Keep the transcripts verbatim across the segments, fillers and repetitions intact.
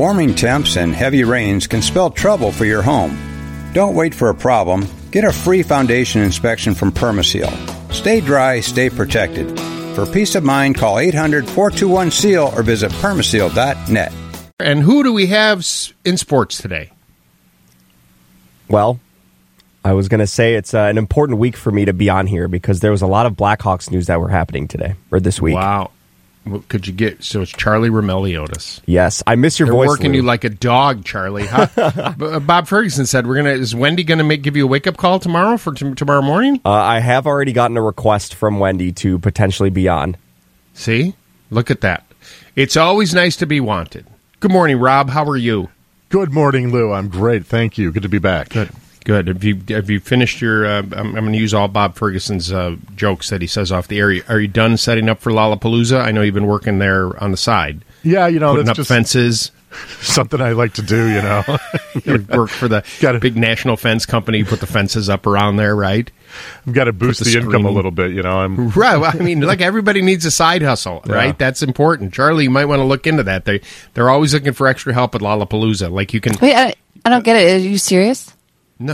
Warming temps and heavy rains can spell trouble for your home. Don't wait for a problem. Get a free foundation inspection from Permaseal. Stay dry, stay protected. For peace of mind, call eight hundred, four two one, S E A L or visit permaseal dot net. And who do we have in sports today? Well, I was going to say it's uh, an important week for me to be on here because there was a lot of Blackhawks news that were happening today, or this week. Wow. What could you get? So it's Charlie Romeliotis. Yes, I miss your They're voice. Working Lou. you like a dog, Charlie. Huh? Bob Ferguson said, "We're gonna." Is Wendy going to make give you a wake up call tomorrow for t- tomorrow morning? Uh, I have already gotten a request from Wendy to potentially be on. See, look at that. It's always nice to be wanted. Good morning, Rob. How are you? Good morning, Lou. I'm great. Thank you. Good to be back. Good. Good. Have you have you finished your? Uh, I'm, I'm going to use all Bob Ferguson's uh, jokes that he says off the air. Are you, are you done setting up for Lollapalooza? I know you've been working there on the side. Yeah, you know, putting that's up just fences. Something I like to do. You know, you work for the Gotta, big national fence company. Put the fences up around there, right? I've got to boost the, the income a little bit. You know, I'm right. Well, I mean, like everybody needs a side hustle, right? Yeah. That's important. Charlie, you might want to look into that. They they're always looking for extra help at Lollapalooza. Like you can. Wait, I, I don't get it. Are you serious? No. no.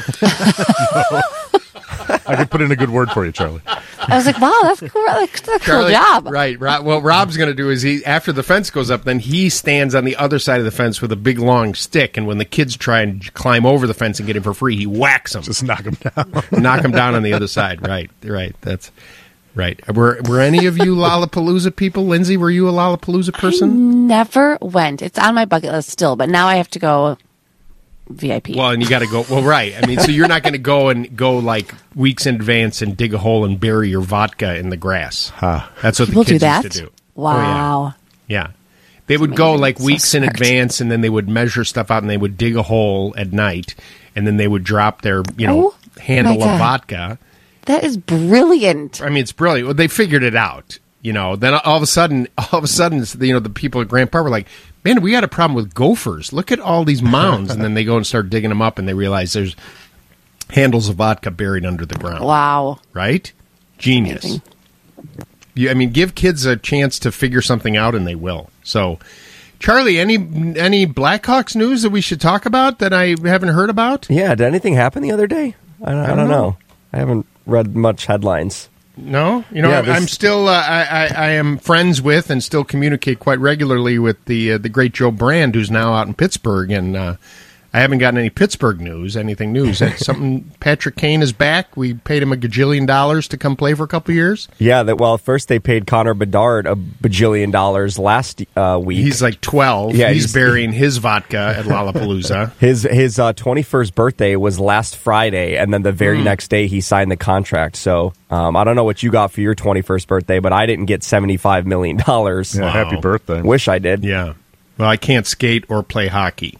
I could put in a good word for you, Charlie. I was like, wow, that's cool. That's a cool Charlie, job. Right. Rob, what Rob's going to do is he, after the fence goes up, then he stands on the other side of the fence with a big long stick, and when the kids try and climb over the fence and get him for free, he whacks them. Just knock them down. Knock them down on the other side. Right. Right. That's right. Were Were any of you Lollapalooza people? Lindsay, were you a Lollapalooza person? I never went. It's on my bucket list still, but now I have to go V I P. Well, and you got to go. Well, right. I mean, so you're not going to go and go like weeks in advance and dig a hole and bury your vodka in the grass. Huh. That's what People the kids do that? used to do. Wow. Oh, yeah. yeah. They would go like weeks so in smart. advance, and then they would measure stuff out, and they would dig a hole at night, and then they would drop their, you know, Oh, handle my of God. vodka. That is brilliant. I mean, it's brilliant. Well, they figured it out. You know, then all of a sudden, all of a sudden, you know, the people at Grant Park were like, man, we got a problem with gophers. Look at all these mounds. And then they go and start digging them up, and they realize there's handles of vodka buried under the ground. Wow. Right? Genius. Amazing. You, I mean, give kids a chance to figure something out, and they will. So, Charlie, any any Blackhawks news that we should talk about that I haven't heard about? Yeah, did anything happen the other day? I don't, I don't know. know. I haven't read much headlines. No, you know, Yeah, I'm, this- I'm still, uh, I, I, I am friends with and still communicate quite regularly with the uh, the great Joe Brand, who's now out in Pittsburgh, and uh, I haven't gotten any Pittsburgh news, anything news. That's something. Patrick Kane is back. We paid him a gajillion dollars to come play for a couple of years. Yeah, that well, first they paid Connor Bedard a bajillion dollars last uh, week. He's like twelve. Yeah, he's, he's- burying his vodka at Lollapalooza. His his uh, twenty-first birthday was last Friday, and then the very Mm. next day he signed the contract. So um, I don't know what you got for your twenty-first birthday, but I didn't get seventy-five million dollars. Yeah, Wow. happy birthday. Wish I did. Yeah. Well, I can't skate or play hockey.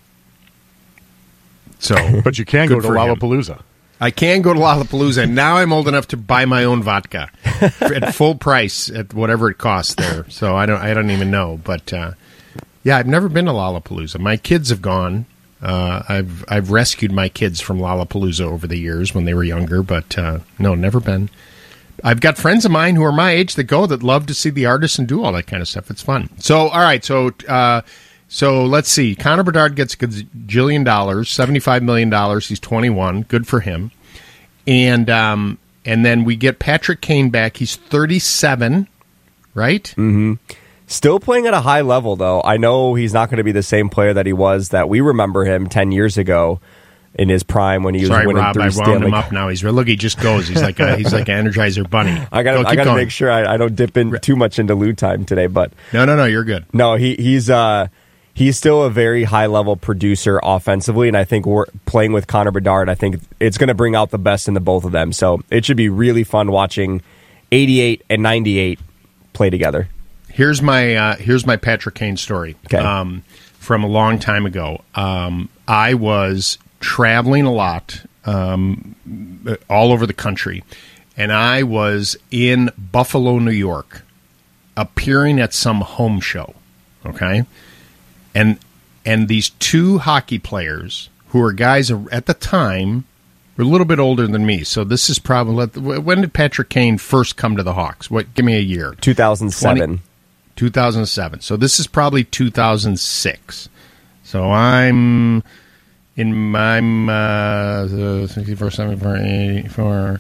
So, But you can Good go to for him. Lollapalooza. I can go to Lollapalooza, and now I'm old enough to buy my own vodka at full price at whatever it costs there. So I don't, I don't even know. But uh, yeah, I've never been to Lollapalooza. My kids have gone. Uh, I've I've rescued my kids from Lollapalooza over the years when they were younger, but uh, no, never been. I've got friends of mine who are my age that go that love to see the artists and do all that kind of stuff. It's fun. So all right, so. Uh, So let's see. Connor Bedard gets a gajillion dollars, seventy-five million dollars. He's twenty-one. Good for him. And um, and then we get Patrick Kane back. He's thirty-seven, right? Mm-hmm. Still playing at a high level, though. I know he's not going to be the same player that he was that we remember him ten years ago in his prime when he was Sorry, winning Rob. three I wound Stanley him up now. He's look. He just goes. He's like a, he's like an Energizer bunny. I got Go, I keep got to going. make sure I, I don't dip in too much into Lou time today, but No, no, no. You're good. no, he he's uh he's still a very high level producer offensively, and I think we're playing with Connor Bedard. I think it's going to bring out the best in the both of them. So it should be really fun watching eighty-eight and ninety-eight play together. Here's my uh, here's my Patrick Kane story. Okay. Um, from a long time ago. Um, I was traveling a lot, um, all over the country, and I was in Buffalo, New York, appearing at some home show. Okay, and and these two hockey players who are guys at the time were a little bit older than me. So this is probably when did Patrick Kane first come to the Hawks? What? Give me a year. two thousand seven. two thousand seven. So this is probably two thousand six. So I'm in my uh, sixty-four, seventy-four, eighty-four.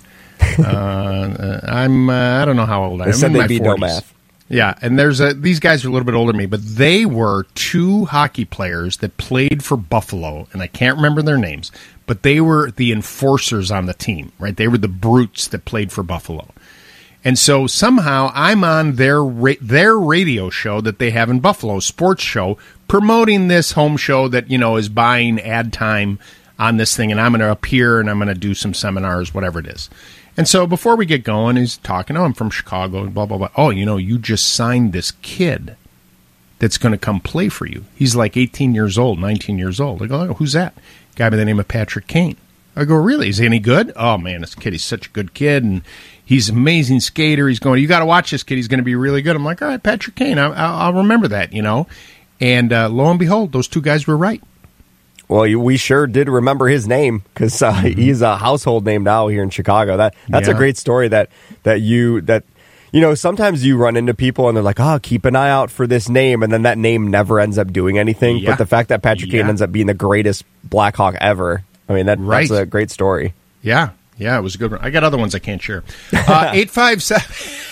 uh, I'm uh, I don't know how old I am. They said in they my beat forties. no math. Yeah, and there's a, these guys are a little bit older than me, but they were two hockey players that played for Buffalo, and I can't remember their names, but they were the enforcers on the team, right? They were the brutes that played for Buffalo. And so somehow I'm on their ra- their radio show that they have in Buffalo, sports show, promoting this home show that, you know, is buying ad time on this thing, and I'm going to appear and I'm going to do some seminars, whatever it is. And so before we get going, he's talking, oh, I'm from Chicago, blah, blah, blah. Oh, you know, you just signed this kid that's going to come play for you. He's like eighteen years old, nineteen years old. I go, oh, who's that? Guy by the name of Patrick Kane. I go, really? Is he any good? Oh, man, this kid, he's such a good kid, and he's an amazing skater. He's going, you got to watch this kid. He's going to be really good. I'm like, all right, Patrick Kane, I, I'll, I'll remember that, you know. And uh, lo and behold, those two guys were right. Well, you, we sure did remember his name because uh, mm-hmm. he's a household name now here in Chicago. That that's yeah. a great story. That that you that you know sometimes you run into people and they're like, oh, keep an eye out for this name, and then that name never ends up doing anything. Yeah. But the fact that Patrick yeah. Kane ends up being the greatest Blackhawk ever, I mean that right. that's a great story. Yeah, yeah, it was a good one. I got other ones I can't share. Uh, eight five seven.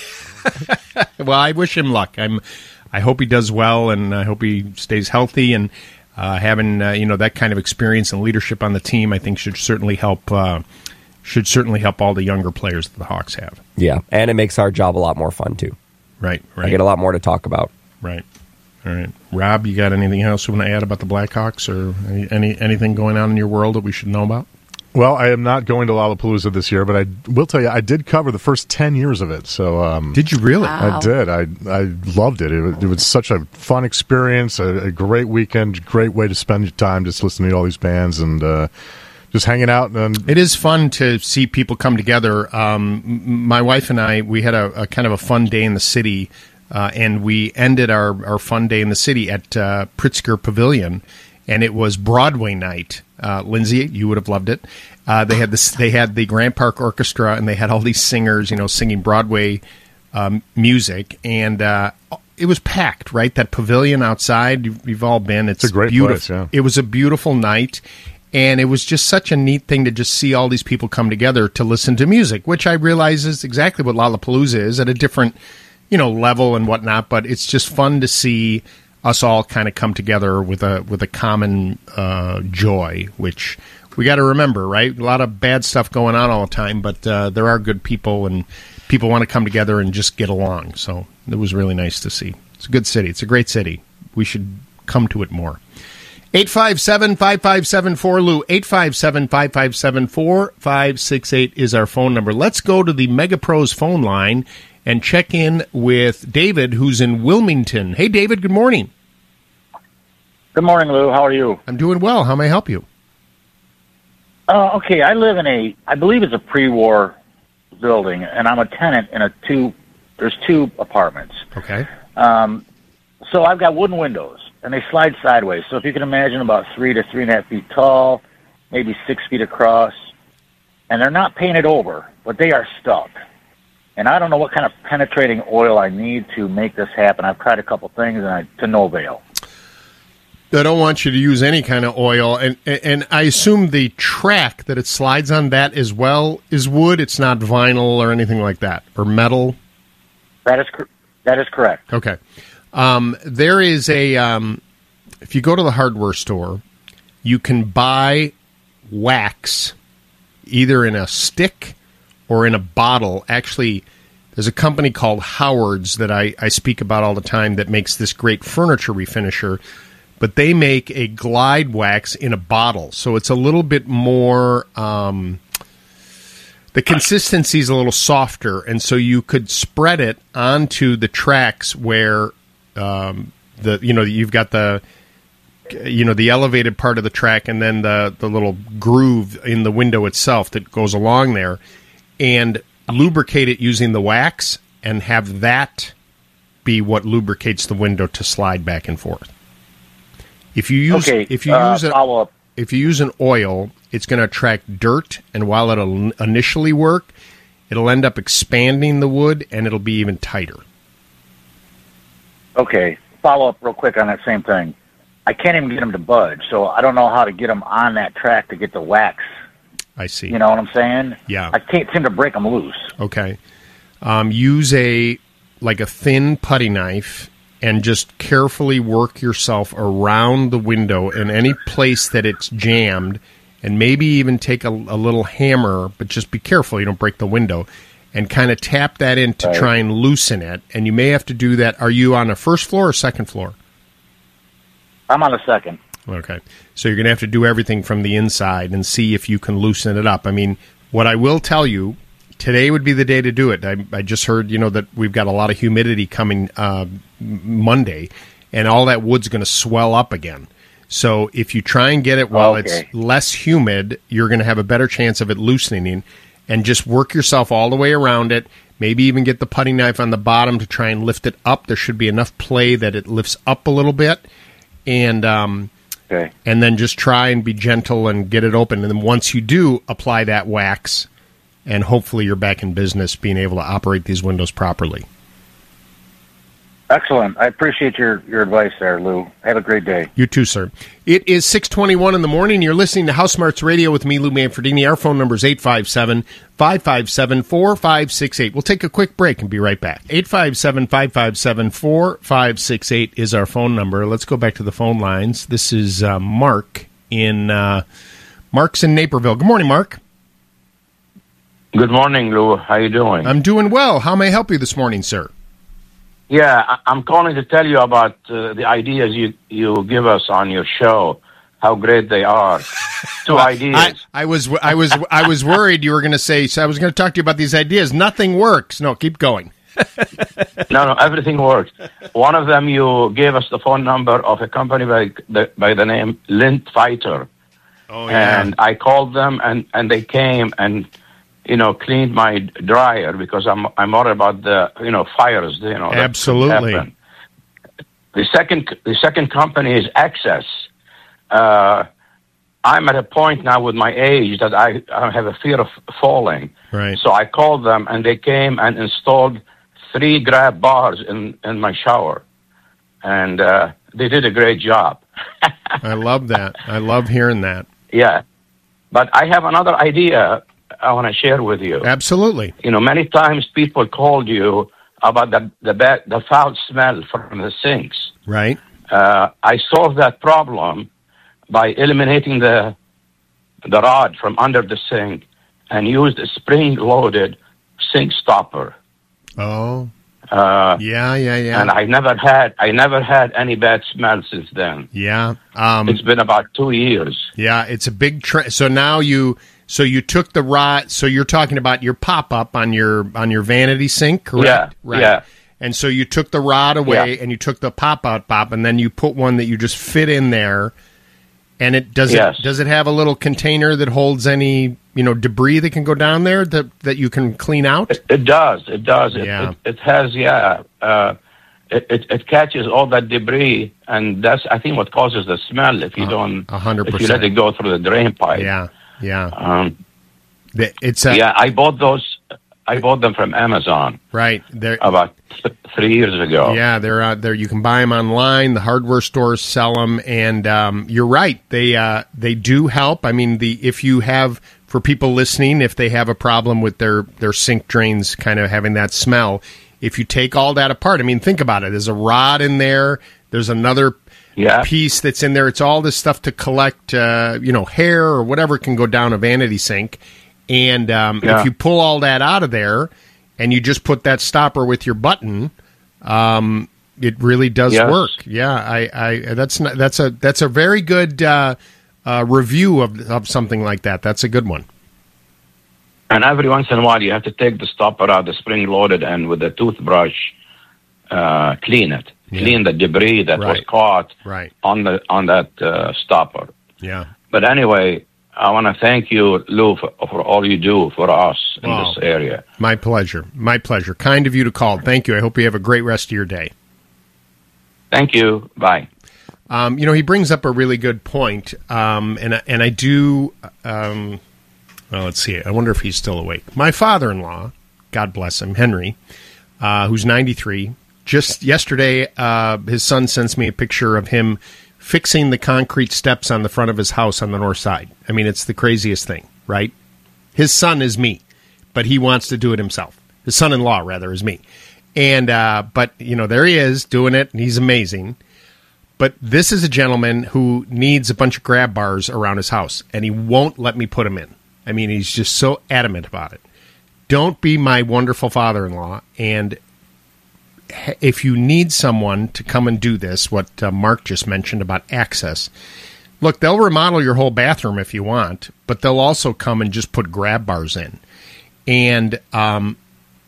Well, I wish him luck. I'm. I hope he does well, and I hope he stays healthy. And uh, having uh, you know that kind of experience and leadership on the team, I think should certainly help. Uh, should certainly help all the younger players that the Hawks have. Yeah, and it makes our job a lot more fun too. Right, right. I get a lot more to talk about. Right. All right, Rob, you got anything else you want to add about the Blackhawks, or any, any anything going on in your world that we should know about? Well, I am not going to Lollapalooza this year, but I will tell you, I did cover the first ten years of it. So, um, did you really? Wow. I did. I I loved it. It was, it was such a fun experience, a, a great weekend, great way to spend your time, just listening to all these bands and uh, just hanging out. And it is fun to see people come together. Um, m- my wife and I, we had a, a kind of a fun day in the city, uh, and we ended our, our fun day in the city at uh, Pritzker Pavilion. And it was Broadway night. Uh, Lindsay, you would have loved it. Uh, they had this. They had the Grant Park Orchestra, and they had all these singers, you know, singing Broadway um, music, and uh, it was packed. Right, that pavilion outside. You've, you've all been. It's, it's a great beautiful. place. Yeah. It was a beautiful night, and it was just such a neat thing to just see all these people come together to listen to music, which I realize is exactly what Lollapalooza is at a different, you know, level and whatnot. But it's just fun to see us all kind of come together with a with a common uh, joy, which we got to remember, right? A lot of bad stuff going on all the time, but uh, there are good people, and people want to come together and just get along. So it was really nice to see. It's a good city. It's a great city. We should come to it more. eight five seven, five five seven, four L U. eight five seven, five five seven, four five six eight is our phone number. Let's go to the MegaPros phone line and check in with David, who's in Wilmington. Hey, David, good morning. Good morning, Lou. How are you? I'm doing well. How may I help you? Uh, okay, I live in a, I believe it's a pre-war building, and I'm a tenant in a two, there's two apartments. Okay. Um, so I've got wooden windows, and they slide sideways. So if you can imagine about three to three and a half feet tall, maybe six feet across, and they're not painted over, but they are stuck. And I don't know what kind of penetrating oil I need to make this happen. I've tried a couple things, and I, to no avail. I don't want you to use any kind of oil, and and I assume the track that it slides on, that as well is wood. It's not vinyl or anything like that, or metal. That is cor- that is correct. Okay. Um, there is a um, if you go to the hardware store, you can buy wax either in a stick or in a bottle. Actually, there's a company called Howard's that I, I speak about all the time that makes this great furniture refinisher. But they make a glide wax in a bottle, so it's a little bit more, um, the consistency is a little softer, and so you could spread it onto the tracks where um, the you know you've got the you know the elevated part of the track, and then the the little groove in the window itself that goes along there, and lubricate it using the wax, and have that be what lubricates the window to slide back and forth. If you use okay, if you uh, use a, follow up. if you use an oil, it's going to attract dirt, and while it'll initially work, it'll end up expanding the wood, and it'll be even tighter. Okay, follow up real quick on that same thing. I can't even get them to budge. So I don't know how to get them on that track to get the wax. I see. You know what I'm saying? Yeah. I can't seem to break them loose. Okay. Um, use a like a thin putty knife and just carefully work yourself around the window in any place that it's jammed, and maybe even take a, a little hammer, but just be careful you don't break the window, and kind of tap that in to right. try and loosen it. And you may have to do that. Are you on the first floor or second floor? I'm on the second. Okay. So you're going to have to do everything from the inside and see if you can loosen it up. I mean, what I will tell you, today would be the day to do it. I, I just heard, you know, that we've got a lot of humidity coming uh, Monday, and all that wood's going to swell up again. So if you try and get it while okay. it's less humid, you're going to have a better chance of it loosening. And just work yourself all the way around it. Maybe even get the putty knife on the bottom to try and lift it up. There should be enough play that it lifts up a little bit. And um, okay. and then just try and be gentle and get it open. And then once you do, apply that wax, and hopefully you're back in business being able to operate these windows properly. Excellent. I appreciate your, your advice there, Lou. Have a great day. You too, sir. It is six twenty-one in the morning. You're listening to House Smarts Radio with me, Lou Manfredini. Our phone number is eight five seven, five five seven, four five six eight. We'll take a quick break and be right back. eight five seven, five five seven, four five six eight is our phone number. Let's go back to the phone lines. This is uh, Mark in uh, Mark's in Naperville. Good morning, Mark. Good morning, Lou. How you doing? I'm doing well. How may I help you this morning, sir? Yeah, I- I'm calling to tell you about uh, the ideas you, you give us on your show. How great they are! Two ideas. I, I was, I was, I was worried you were going to say. So I was going to talk to you about these ideas. Nothing works. No, keep going. no, no, everything works. One of them, you gave us the phone number of a company by the by the name Lint Fighter. Oh yeah. And I called them, and, and they came and you know cleaned my dryer because I'm I'm worried about the you know fires. You know, that could Absolutely. happen. The second the second company is Access. Uh, I'm at a point now with my age that I, I have a fear of falling. Right. So I called them, and they came and installed three grab bars in, in my shower. And uh, they did a great job. I love that. I love hearing that. Yeah. But I have another idea I want to share with you. Absolutely. You know, many times people called you about the the, bad, the foul smell from the sinks. Right. Uh, I solved that problem by eliminating the the rod from under the sink and used a spring-loaded sink stopper. Oh. Uh, Yeah, yeah, yeah. And I never had I never had any bad smell since then. yeah. Um, It's been about two years. yeah, it's a big trend. So now you, so you took the rod. So you're talking about your pop up on your on your vanity sink, correct? Yeah, Right. yeah. And so you took the rod away, Yeah. and you took the pop out pop, and then you put one that you just fit in there. And it does Yes. it does it have a little container that holds any you know debris that can go down there that that you can clean out? It, it does. It does. It, Yeah. it, it has. Yeah. Uh, it, it it catches all that debris, and that's I think what causes the smell if you Uh, don't a hundred if you let percent. it go through the drain pipe. Yeah, yeah. Um, The- It's a, yeah. I bought those. I bought them from Amazon right there. about th- three years ago. Yeah, they're out there. You can buy them online. The hardware stores sell them, and um, you're right. They uh, they do help. I mean, the if you have for people listening, if they have a problem with their their sink drains, kind of having that smell, if you take all that apart, I mean, think about it. There's a rod in there. There's another Yeah. piece that's in there. It's all this stuff to collect, uh, you know, hair or whatever can go down a vanity sink. And um, Yeah. if you pull all that out of there and you just put that stopper with your button, um, it really does Yes. work. Yeah, I, I that's not, that's a that's a very good uh, uh, review of of something like that. That's a good one. And every once in a while, you have to take the stopper out, the spring-loaded, and with a toothbrush, uh, clean it, Yeah. clean the debris that was Right. caught Right. on the on that uh, stopper. Yeah. But anyway, I want to thank you, Lou, for, for all you do for us in Wow. this area. My pleasure. My pleasure. Kind of you to call. Thank you. I hope you have a great rest of your day. Thank you. Bye. Um, you know, he brings up a really good point, um, and and I do. Um, well, let's see. I wonder if he's still awake. My father-in-law, God bless him, Henry, uh, who's ninety-three. Just yesterday, uh, his son sends me a picture of him fixing the concrete steps on the front of his house on the north side. I mean, it's the craziest thing, right? His son is me, but he wants to do it himself. His son-in-law, rather, is me. And, uh, but, you know, there he is doing it, and he's amazing. But this is a gentleman who needs a bunch of grab bars around his house, and he won't let me put them in. I mean, he's just so adamant about it. Don't be my wonderful father-in-law, and if you need someone to come and do this, what uh, Mark just mentioned about access, look, they'll remodel your whole bathroom if you want, but they'll also come and just put grab bars in. And um,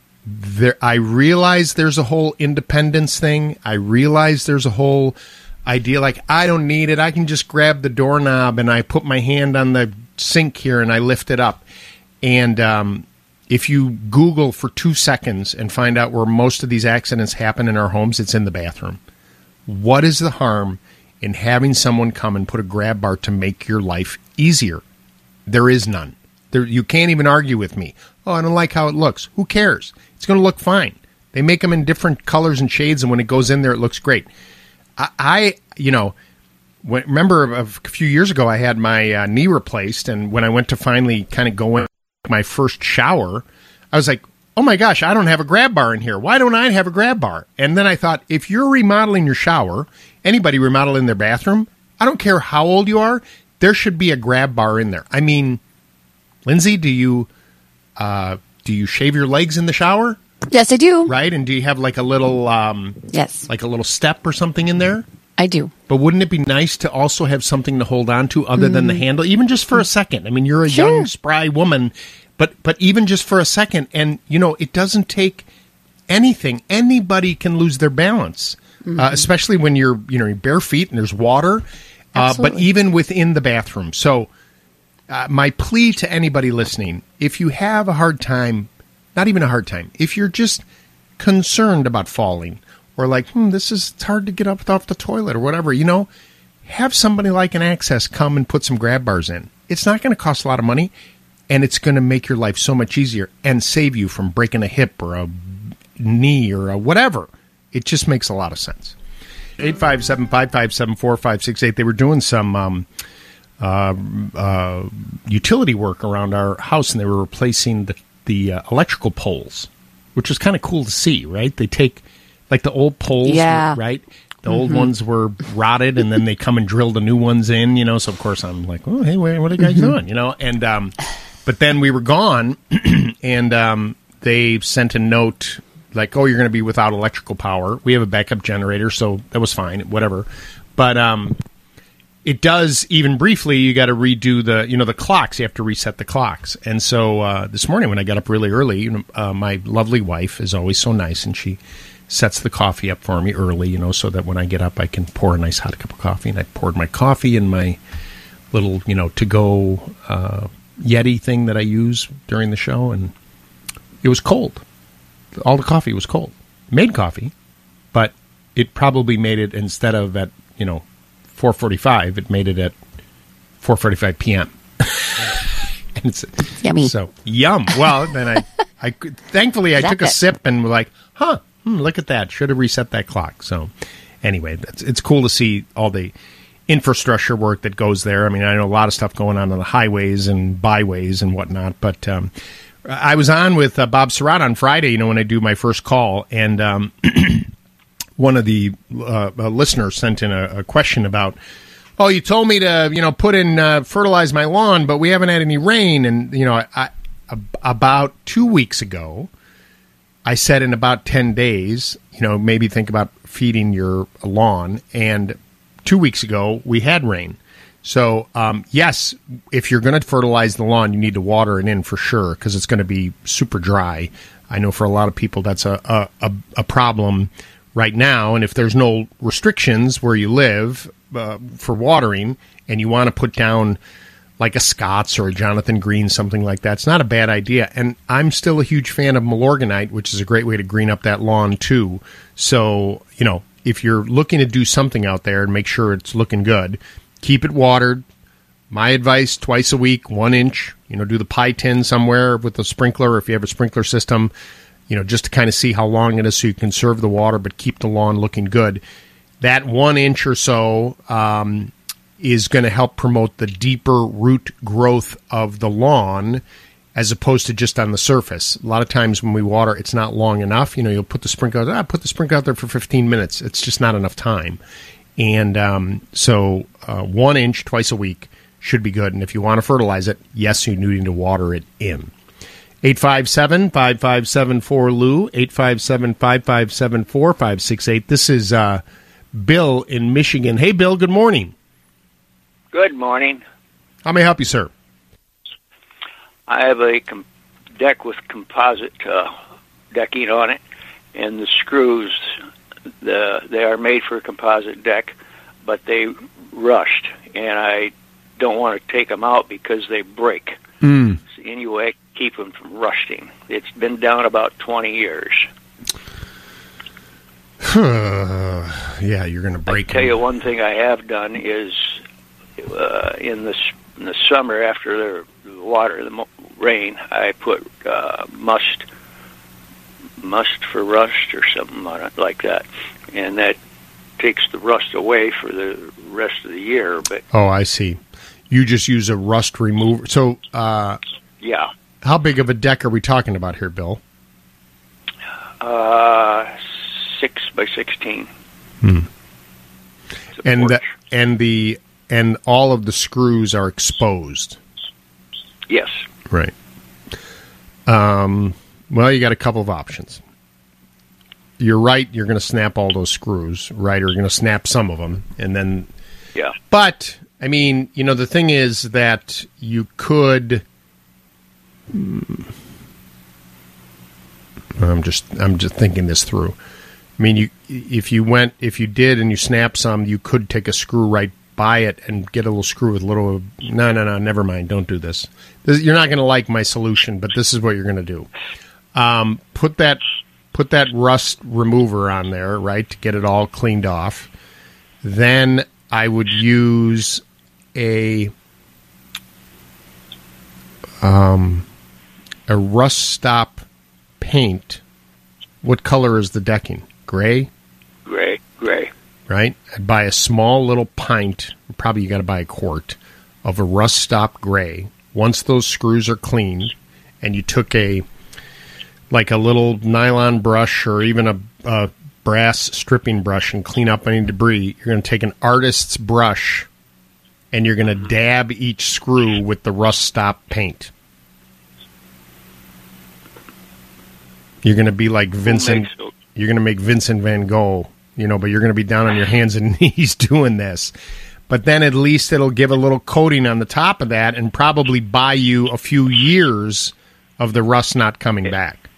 there, I realize there's a whole independence thing. I realize there's a whole idea like, I don't need it. I can just grab the doorknob and I put my hand on the sink here and I lift it up. And um, if you Google for two seconds and find out where most of these accidents happen in our homes, it's in the bathroom. What is the harm in having someone come and put a grab bar to make your life easier? There is none. There, you can't even argue with me. Oh, I don't like how it looks. Who cares? It's going to look fine. They make them in different colors and shades, and when it goes in there, it looks great. I, I you know, when, remember a few years ago, I had my uh, knee replaced, and when I went to finally kind of go in my first shower, I was like, oh my gosh, I don't have a grab bar in here. Why don't I have a grab bar? And then I thought, if you're remodeling your shower, anybody remodeling their bathroom, I don't care how old you are, there should be a grab bar in there. I mean, Lindsay, do you uh, do you shave your legs in the shower? Yes, I do. Right? And do you have like a little um, yes, like a little step or something in there? I do. But wouldn't it be nice to also have something to hold on to other mm. than the handle, even just for a second? I mean, you're a sure. young, spry woman, but but even just for a second, and you know, it doesn't take anything. Anybody can lose their balance, mm-hmm. uh, especially when you're you know you're bare feet and there's water. Uh, but even within the bathroom. So uh, my plea to anybody listening, if you have a hard time, not even a hard time, if you're just concerned about falling or like, hmm, this is it's hard to get up off the toilet or whatever, you know, have somebody like an Access come and put some grab bars in. It's not going to cost a lot of money, and it's going to make your life so much easier and save you from breaking a hip or a knee or a whatever. It just makes a lot of sense. eight five seven, five five seven, four five six eight. They were doing some um, uh, uh, utility work around our house, and they were replacing the, the uh, electrical poles, which was kind of cool to see, right? They take, like, the old poles, yeah. right? The mm-hmm. old ones were rotted, and then they come and drill the new ones in, you know? So, of course, I'm like, oh, hey, what are you guys mm-hmm. doing, you know? And um, but then we were gone, and um, they sent a note like, oh, you're going to be without electrical power. We have a backup generator, so that was fine, whatever. But um, it does, even briefly, you got to redo the, you know, the clocks. You have to reset the clocks. And so uh, this morning when I got up really early, you know, uh, my lovely wife is always so nice, and she sets the coffee up for me early, you know, so that when I get up, I can pour a nice hot cup of coffee. And I poured my coffee in my little, you know, to-go uh, Yeti thing that I use during the show, and it was cold. All the coffee was cold. Made coffee, but it probably made it, instead of at, you know, four forty-five, it made it at four forty-five p.m. And it's, yummy. So, yum. Well, then I, I thankfully, I took a sip and was like, huh, hmm, look at that. Should have reset that clock. So, anyway, that's, it's cool to see all the infrastructure work that goes there. I mean, I know a lot of stuff going on on the highways and byways and whatnot, but um, I was on with uh, Bob Surratt on Friday, you know, when I do my first call, and um, one of the uh, uh, listeners sent in a, a question about, oh, you told me to, you know, put in, uh, fertilize my lawn, but we haven't had any rain. And, you know, I, I, about two weeks ago, I said in about ten days, you know, maybe think about feeding your lawn. And two weeks ago, we had rain. So, um, yes, if you're going to fertilize the lawn, you need to water it in for sure, because it's going to be super dry. I know for a lot of people that's a, a, a problem right now. And if there's no restrictions where you live uh, for watering, and you want to put down like a Scott's or a Jonathan Green, something like that, it's not a bad idea. And I'm still a huge fan of Milorganite, which is a great way to green up that lawn too. So, you know, if you're looking to do something out there and make sure it's looking good, keep it watered. My advice, twice a week, one inch. You know, do the pie tin somewhere with a sprinkler, if you have a sprinkler system, you know, just to kind of see how long it is so you conserve the water but keep the lawn looking good. that one inch or so um, is going to help promote the deeper root growth of the lawn as opposed to just on the surface. A lot of times when we water, it's not long enough. You know, you'll put the sprinkler, ah, put the sprinkler out there for fifteen minutes. It's just not enough time. And um, so uh, one inch twice a week should be good. And if you want to fertilize it, yes, you need to water it in. eight five seven, five five seven four, L U, eight five seven, five five seven, four five six eight. This is uh, Bill in Michigan. Hey, Bill, good morning. Good morning. How may I help you, sir? I have a com- deck with composite uh, decking on it, and the screws, the they are made for a composite deck, but they rushed, and I don't want to take them out because they break. Mm. So anyway, keep them from rusting. It's been down about twenty years. Yeah, you're going to break I tell them. you one thing I have done is uh, in, the, in the summer after the water, the mo- rain, I put uh, must, must for rust or something on it like that, and that takes the rust away for the rest of the year. But oh, I see. You just use a rust remover. So, uh, yeah. How big of a deck are we talking about here, Bill? Uh, six by sixteen. Hmm. It's a And porch. the, and the and all of the screws are exposed. Yes. Right. Um. Well, you got a couple of options. You're right. You're going to snap all those screws, right? Or you're going to snap some of them, and then. Yeah. But I mean, you know, the thing is that you could. I'm just I'm just thinking this through. I mean, you if you went if you did and you snapped some, you could take a screw right by it and get a little screw with a little. No, no, no. Never mind. Don't do this. this you're not going to like my solution, but this is what you're going to do. Um, put that put that rust remover on there, right, to get it all cleaned off. Then I would use a um, a rust stop paint. What color is the decking? Gray? Gray, gray. Right? I'd buy a small little pint, probably you got to buy a quart, of a rust stop gray. Once those screws are cleaned, and you took a, like a little nylon brush or even a, a brass stripping brush and clean up any debris, you're going to take an artist's brush and you're going to dab each screw with the rust stop paint. You're going to be like Vincent. You're going to make Vincent Van Gogh, you know, but you're going to be down on your hands and knees doing this. But then at least it'll give a little coating on the top of that and probably buy you a few years of the rust not coming back.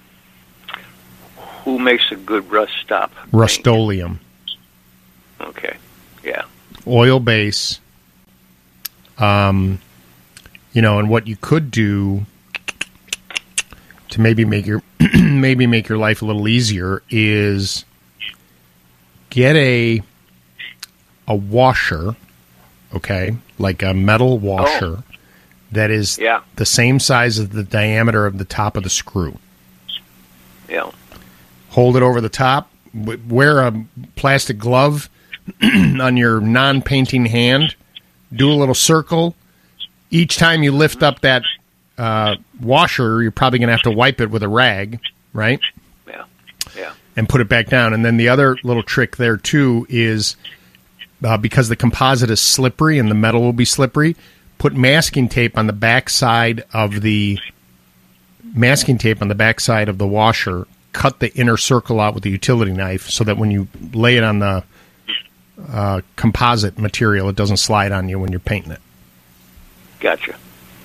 Who makes a good rust stop? Rust-Oleum. Okay, yeah. Oil base. Um, you know, and what you could do to maybe make your maybe make your life a little easier is get a a washer, okay, like a metal washer oh. that is yeah. the same size as the diameter of the top of the screw. Yeah. Hold it over the top. Wear a plastic glove on your non-painting hand. Do a little circle. Each time you lift up that uh, washer, you're probably going to have to wipe it with a rag, right? Yeah, yeah. And put it back down. And then the other little trick there, too, is uh, because the composite is slippery and the metal will be slippery, put masking tape on the backside of the masking tape on the backside of the washer. Cut the inner circle out with the utility knife so that when you lay it on the uh, composite material, it doesn't slide on you when you're painting it. Gotcha.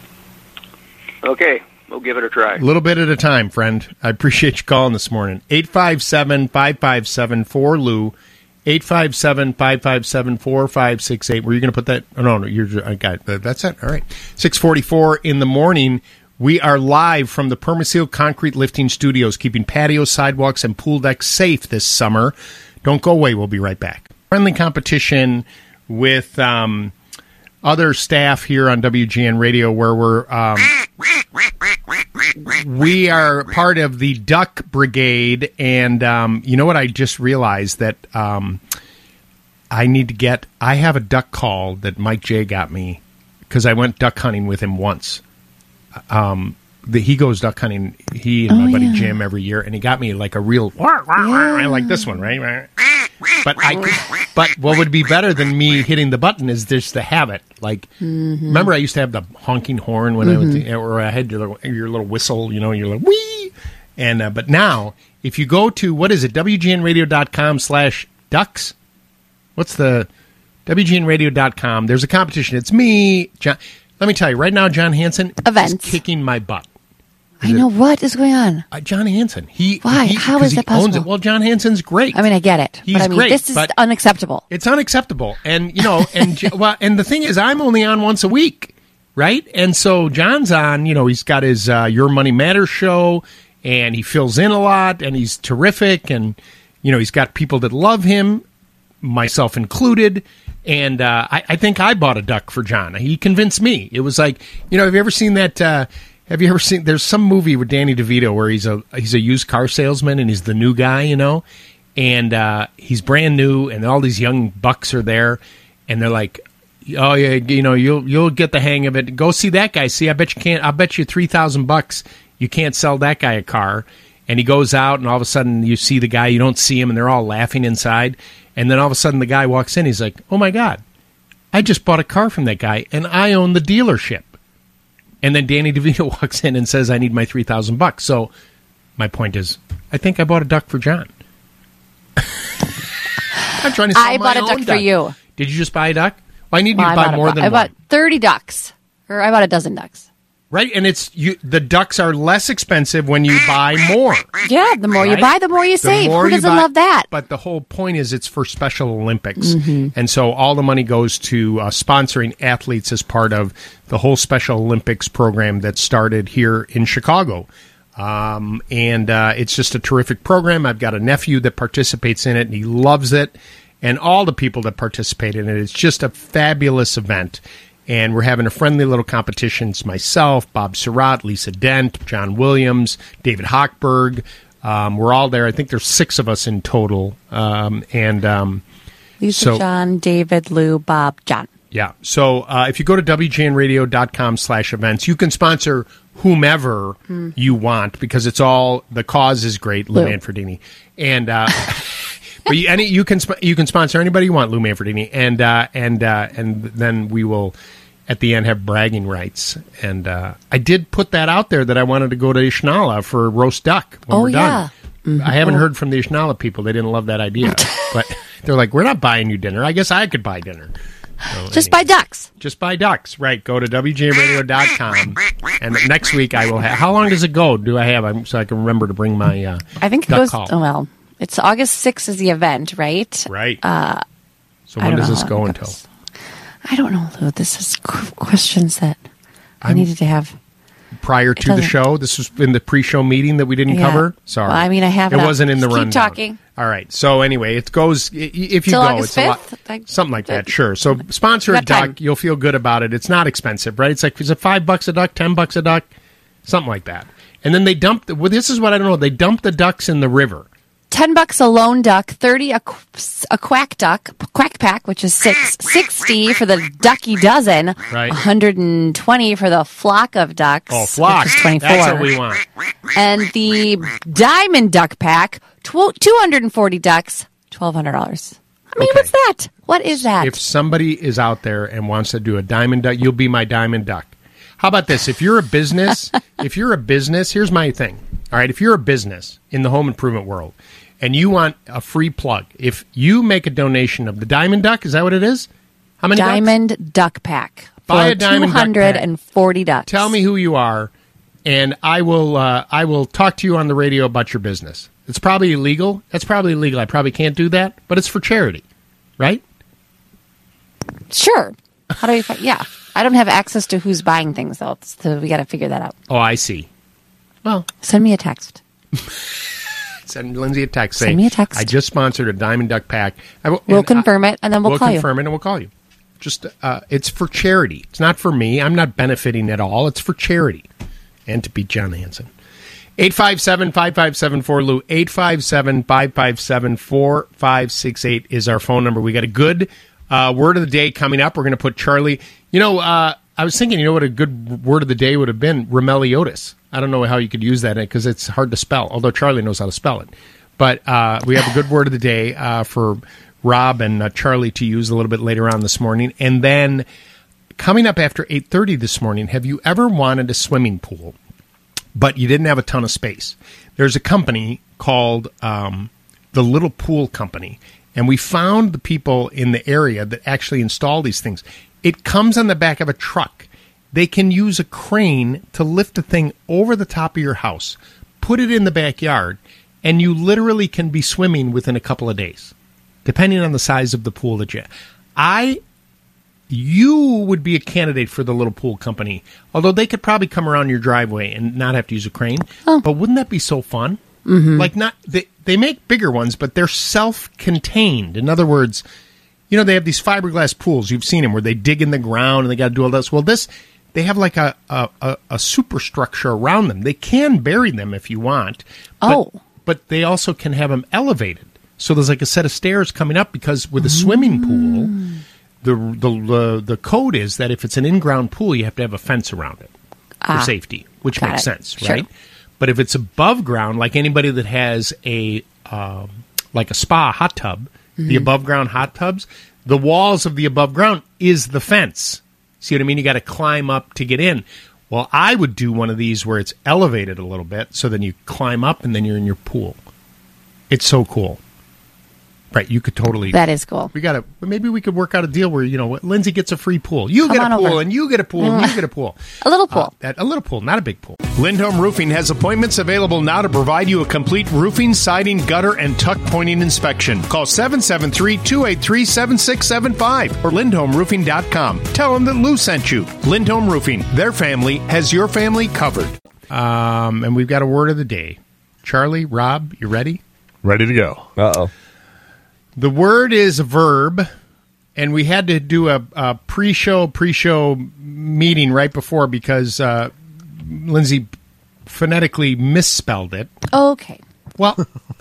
Okay, we'll give it a try. A little bit at a time, friend. I appreciate you calling this morning. eight five seven, five five seven, four L U, eight five seven, five five seven, four five six eight. Were you going to put that? Oh, no, no, you're, I got it. That's it. All right. six forty-four in the morning. We are live from the Permaseal Concrete Lifting Studios, keeping patios, sidewalks, and pool decks safe this summer. Don't go away. We'll be right back. Friendly competition with um, other staff here on W G N Radio, where we're um, we are part of the Duck Brigade, and um, you know what? I just realized that um, I need to get. I have a duck call that Mike J got me because I went duck hunting with him once. Um, the, he goes duck hunting. He and Oh, my buddy yeah. Jim every year, and he got me like a real I like this one, right? But I. But what would be better than me hitting the button is just to have it. Like, Mm-hmm. remember I used to have the honking horn when I was, or I had your little, your little whistle. You know, you're like wee. And uh, but now, if you go to what is it, W G N radio dot com slash ducks. What's the W G N radio dot com? There's a competition. It's me, John. Let me tell you right now, John Hansen Events. is kicking my butt. I know what is going on. Uh, John Hansen. He Why? he- How 'cause is he that owns possible? it. Well, John Hansen's great. I mean, I get it. He's but I mean, great, this is but- unacceptable. It's unacceptable. And, you know, and J- well, and the thing is, I'm only on once a week, right? And so John's on, you know, he's got his uh, Your Money Matters show, and he fills in a lot, and he's terrific, and, you know, he's got people that love him, myself included, and uh, I, I think I bought a duck for John. He convinced me. It was like, you know, have you ever seen that... Uh, Have you ever seen? There's some movie with Danny DeVito where he's a he's a used car salesman and he's the new guy, you know, and uh, he's brand new, and all these young bucks are there, and they're like, "Oh yeah, you know, you'll you'll get the hang of it. Go see that guy. See, I bet you can't. I bet you three thousand bucks you can't sell that guy a car." And he goes out, and all of a sudden you see the guy, you don't see him, and they're all laughing inside, and then all of a sudden the guy walks in. He's like, "Oh my God, I just bought a car from that guy, and I own the dealership." And then Danny DeVito walks in and says, "I need my three thousand bucks." So, my point is, I think I bought a duck for John. I'm trying to sell I my bought a own duck for you. Did you just buy a duck? Well, I need Well, you I to buy bought a more bu- than I one, bought thirty ducks, or I bought a dozen ducks. right? And it's you. The ducks are less expensive when you buy more. Yeah, the more you Right? buy, the more you The save. more Who you doesn't buy- love that? But the whole point is it's for Special Olympics. Mm-hmm. And so all the money goes to uh, sponsoring athletes as part of the whole Special Olympics program that started here in Chicago. Um, and uh, it's just a terrific program. I've got a nephew that participates in it, and he loves it. And all the people that participate in it, it's just a fabulous event. And we're having a friendly little competition. It's myself, Bob Surratt, Lisa Dent, John Williams, David Hochberg. Um, we're all there. I think there's six of us in total. Um, and um, Lisa, so- John, David, Lou, Bob, John. yeah, so uh, if you go to W G N radio dot com slash events, you can sponsor whomever Hmm. you want because it's all, the cause is great, Lou Lou. Manfredini. And, uh, but you, any, you can sp- you can sponsor anybody you want, Lou Manfredini. And, uh, and, uh, and then we will, at the end, have bragging rights. And uh, I did put that out there that I wanted to go to Ishnala for roast duck when Oh, we're yeah. done. I haven't heard from the Ishnala people. They didn't love that idea. But they're like, we're not buying you dinner. I guess I could buy dinner. So Just anyway. buy ducks. Just buy ducks, right? Go to W G N radio dot com, and next week I will have. How long does it go? Do I have? I'm, so I can remember to bring my. Uh, I think it duck goes. call. Oh, well, it's August sixth is the event, right? Right. Uh, so I when don't does know this how go it until? goes. I don't know, Lou. This is qu- questions that I I'm- needed to have. Prior to the doesn't- show, this was in the pre-show meeting that we didn't Yeah. cover. Sorry, Well, I mean, I have it It up. wasn't in the Just keep rundown. talking. All right. So anyway, it goes. i- If you Till go, August it's a lot, fifth? Like- something like that. Sure. So sponsor a Got time. duck. You'll feel good about it. It's not expensive, right? It's like is it five bucks a duck, ten bucks a duck, something like that. And then they dump. The, well, this is what I don't know. They dump the ducks in the river. Ten bucks a lone duck, thirty a, qu- a quack duck, quack pack, which is six, sixty for the ducky dozen, Right. one hundred and twenty for the flock of ducks, Oh, flock. which is twenty-four, That's what we want. and the diamond duck pack, tw- two hundred and forty ducks, twelve hundred dollars. I mean, Okay. what's that? What is that? If somebody is out there and wants to do a diamond duck, you'll be my diamond duck. How about this? If you're a business, if you're a business, here's my thing. All right, if you're a business in the home improvement world and you want a free plug, if you make a donation of the diamond duck, is that what it is? How many ducks? diamond duck pack Buy for a diamond two duck hundred and forty ducks. Tell me who you are, and I will. Uh, I will talk to you on the radio about your business. It's probably illegal. That's probably illegal. I probably can't do that, but it's for charity, right? Sure. How do we? Fi- yeah, I don't have access to who's buying things though, so we got to figure that out. Oh, I see. Well, Send me a text. send Lindsay a text. Send saying, me a text. I just sponsored a diamond duck pack. I will, We'll and confirm it, and then we'll we'll call you. confirm it, and we'll call you. Just, uh, it's for charity. It's not for me. I'm not benefiting at all. It's for charity, and to beat John Hansen. eight five seven, five five seven, four L U. eight five seven, five five seven, four five six eight is our phone number. We got a good uh, word of the day coming up. We're going to put Charlie. You know, uh, I was thinking, you know what a good word of the day would have been? Remeliotis. I don't know how you could use that because it's hard to spell, although Charlie knows how to spell it. But uh, we have a good word of the day uh, for Rob and uh, Charlie to use a little bit later on this morning. And then coming up after eight thirty this morning, have you ever wanted a swimming pool, but you didn't have a ton of space? There's a company called um, the Little Pool Company, and we found the people in the area that actually install these things. It comes on the back of a truck. They can use a crane to lift the thing over the top of your house, put it in the backyard, and you literally can be swimming within a couple of days, depending on the size of the pool that you have. I, you would be a candidate for the Little Pool Company, although they could probably come around your driveway and not have to use a crane. Oh. But wouldn't that be so fun? Mm-hmm. Like not they, they make bigger ones, but they're self-contained. In other words, you know, they have these fiberglass pools. You've seen them where they dig in the ground and they got to do all this. Well, this, they have like a, a, a, a superstructure around them. They can bury them if you want. But, Oh. But they also can have them elevated. So there's like a set of stairs coming up because with a swimming pool, the, the, the, the code is that if it's an in-ground pool, you have to have a fence around it for Ah, safety, which got makes it. sense, Sure. right? But if it's above ground, like anybody that has a um, like a spa hot tub, the Mm-hmm. above ground hot tubs, the walls of the above ground is the fence. See what I mean? You got to climb up to get in. Well, I would do one of these where it's elevated a little bit, so then you climb up and then you're in your pool. It's so cool. Right, you could totally. That is cool. We got to. Maybe we could work out a deal where you know Lindsay gets a free pool. You Come get a on pool, over. and you get a pool, and you get a pool. A little pool. Uh, that, a little pool, not a big pool. Lindholm Roofing has appointments available now to provide you a complete roofing, siding, gutter, and tuck pointing inspection. Call seven seven three, two eight three, seven six seven five or lindholm roofing dot com. Tell them that Lou sent you. Lindholm Roofing, their family has your family covered. Um, and we've got a word of the day. Charlie, Rob, you ready? Ready to go. Uh-oh. The word is a verb, and we had to do a, a pre-show, pre-show meeting right before because uh, Lindsay phonetically misspelled it. Okay. Well,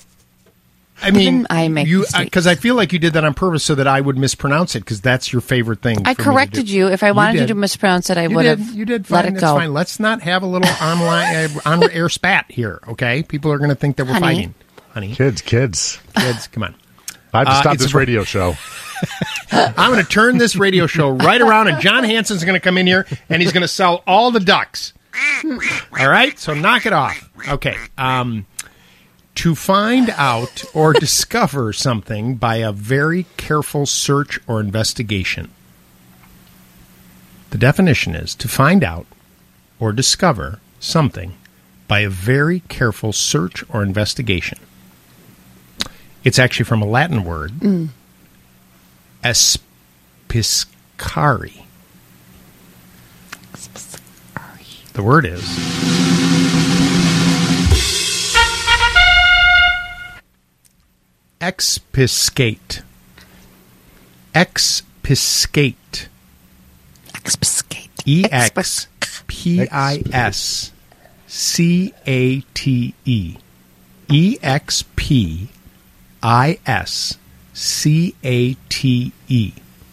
I mean, Didn't I make you mistakes? because I feel like you did that on purpose so that I would mispronounce it because that's your favorite thing. I for me to corrected do. you. If I wanted you, did. to mispronounce it, I You would did. have You did. let Fine. it That's go. fine. Let's not have a little online uh, on air spat here. Okay, people are going to think that we're Honey. fighting. Honey, Kids, kids. kids, come on. I have to Uh, stop it's this a- radio show. I'm going to turn this radio show right around, and John Hansen's going to come in here, and he's going to sell all the ducks. All right? So knock it off. Okay. Um, to find out or discover something by a very careful search or investigation. The definition is to find out or discover something by a very careful search or investigation. It's actually from a Latin word, Mm. espiscari. The word is expiscate. Expiscate. Expiscate. E X P I S C A T E. E X P I S C A T E.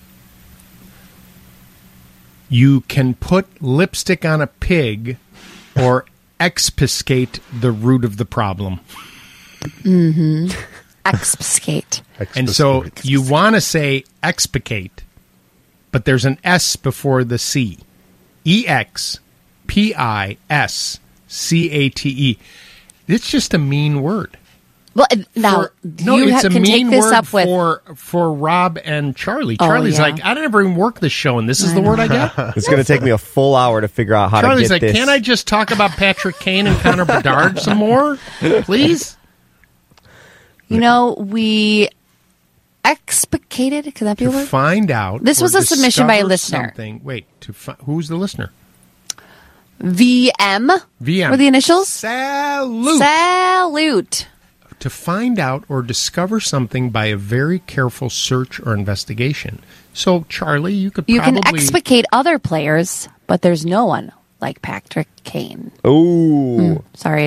You can put lipstick on a pig or expiscate the root of the problem. Mm-hmm. Expiscate. And so you want to say explicate, but there's an S before the C. E X P I S C A T E. It's just a mean word. Well, now For- no, you it's ha- a can mean take this word up with. for for Rob and Charlie. Oh, Charlie's yeah. like, I never even work this show, and this is I the know. word I get. It's going to take me a full hour to figure out how Charlie's to like, get this. can't I just talk about Patrick Kane and Connor Bedard some more, please? You know, we explicated. Could that be a To word? find out. This or was a submission by a discover listener. Something. Wait, to fi- who's the listener? V M. V M. Were the initials? Salute. Salute. To find out or discover something by a very careful search or investigation. So, Charlie, you could You probably... can explicate other players, but there's no one like Patrick Kane. Ooh. Sorry, I just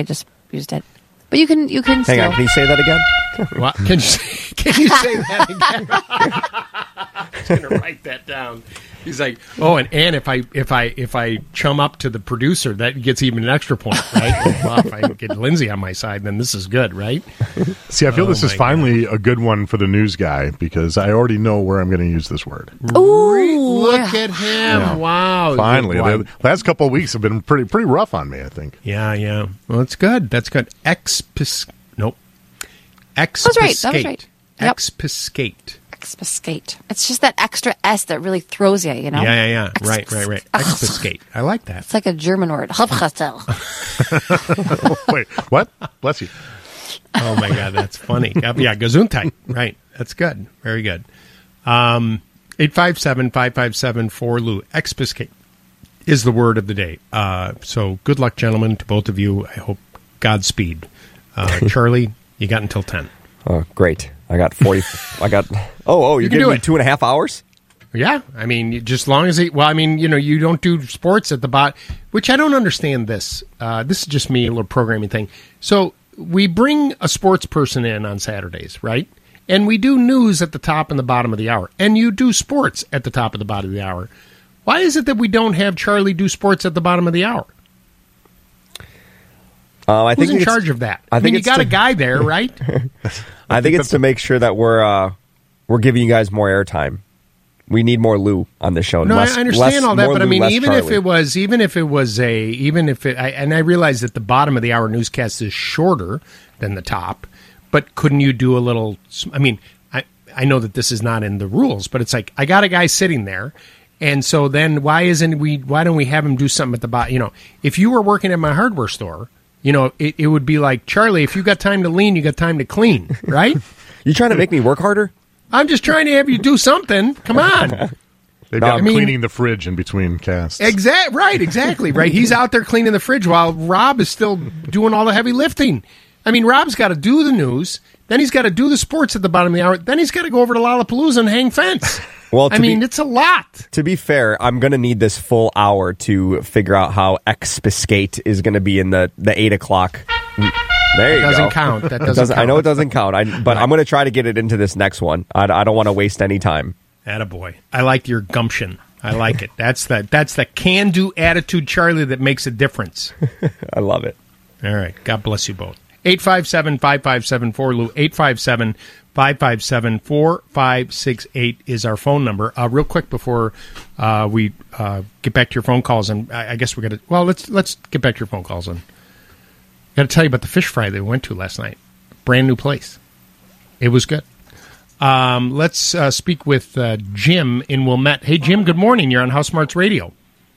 used it. But you can you can Hang still. on, can you say that again? What? Can you say, can you say that again? I was going to write that down. He's like, oh, and, and if I if I if I chum up to the producer, that gets even an extra point, right? Well, if I get Lindsay on my side, then this is good, right? See, I feel Oh, this is my finally a good one for the news guy because I already know where I'm going to use this word. Ooh, Look at him! Wow! Finally, Why- the last couple of weeks have been pretty pretty rough on me. I think. Yeah, yeah. Well, that's good. That's good. Expis. Nope. Expiscate. was right. That was right. Yep. Expiscate. Expiscate. It's just that extra S that really throws you, you know? Yeah, yeah, yeah. Right, right, right. Expiscate. I like that. It's like a German word. Hofkastel. Wait, what? Bless you. Oh my God, that's funny. Yeah, yeah, Gesundheit. Right. That's good. Very good. Um, eight five seven, five five seven, four L U. Expiscate is the word of the day. Uh, so good luck, gentlemen, to both of you. I hope Godspeed. Uh, Charlie, you got until ten. Oh, great. I got forty. I got. Oh, oh, you're can giving do me it. two and a half hours? Yeah, I mean, you- just long as it. Well, I mean, you know, you don't do sports at the bot, which I don't understand. This, uh, this is just me, a little programming thing. So we bring a sports person in on Saturdays, right? And we do news at the top and the bottom of the hour, and you do sports at the top and the bottom of the hour. Why is it that we don't have Charlie do sports at the bottom of the hour? Uh, I Who's think in it's- charge of that? I I, think mean, you it's got to- a guy there, right? I think it's to make sure that we're uh, we're giving you guys more airtime. We need more Lou on the show. No, Less- I understand less- all that, more but I Lou, mean, less even if Charlie. it was, even if it was a, even if it, I, and I realize that the bottom of the hour newscast is shorter than the top, but couldn't you do a little? I mean, I I know that this is not in the rules, but it's like I got a guy sitting there, and so then why isn't we? Why don't we have him do something at the bottom? You know, if you were working at my hardware store, you know, it, it would be like, Charlie, if you got time to lean, you got time to clean, right? You trying to make me work harder? I'm just trying to have you do something. Come on. They've got I him mean- cleaning the fridge in between casts. Exact right, exactly right. He's out there cleaning the fridge while Rob is still doing all the heavy lifting. I mean, Rob's got to do the news, then he's got to do the sports at the bottom of the hour, then he's got to go over to Lollapalooza and hang fence. Well, I to mean, be- it's a lot. To be fair, I'm going to need this full hour to figure out how expiscate is going to be in the, the eight o'clock. There you That doesn't go. count. That It doesn't I know it count. doesn't count, I, but I'm going to try to get it into this next one. I, I don't want to waste any time. Attaboy. I like your gumption. I like it. That's the that's the can-do attitude, Charlie, that makes a difference. I love it. All right. God bless you both. eight five seven, five five seven, four L U. eight five seven, five five seven, four five six eight is our phone number. Uh, real quick before uh, we uh, get back to your phone calls, and I, I guess we're going to, well, let's let's get back to your phone calls. And got to tell you about the fish fry that we went to last night. Brand new place. It was good. Um, let's uh, speak with uh, Jim in Wilmette. Hey, Jim, good morning. You're on House Smarts Radio.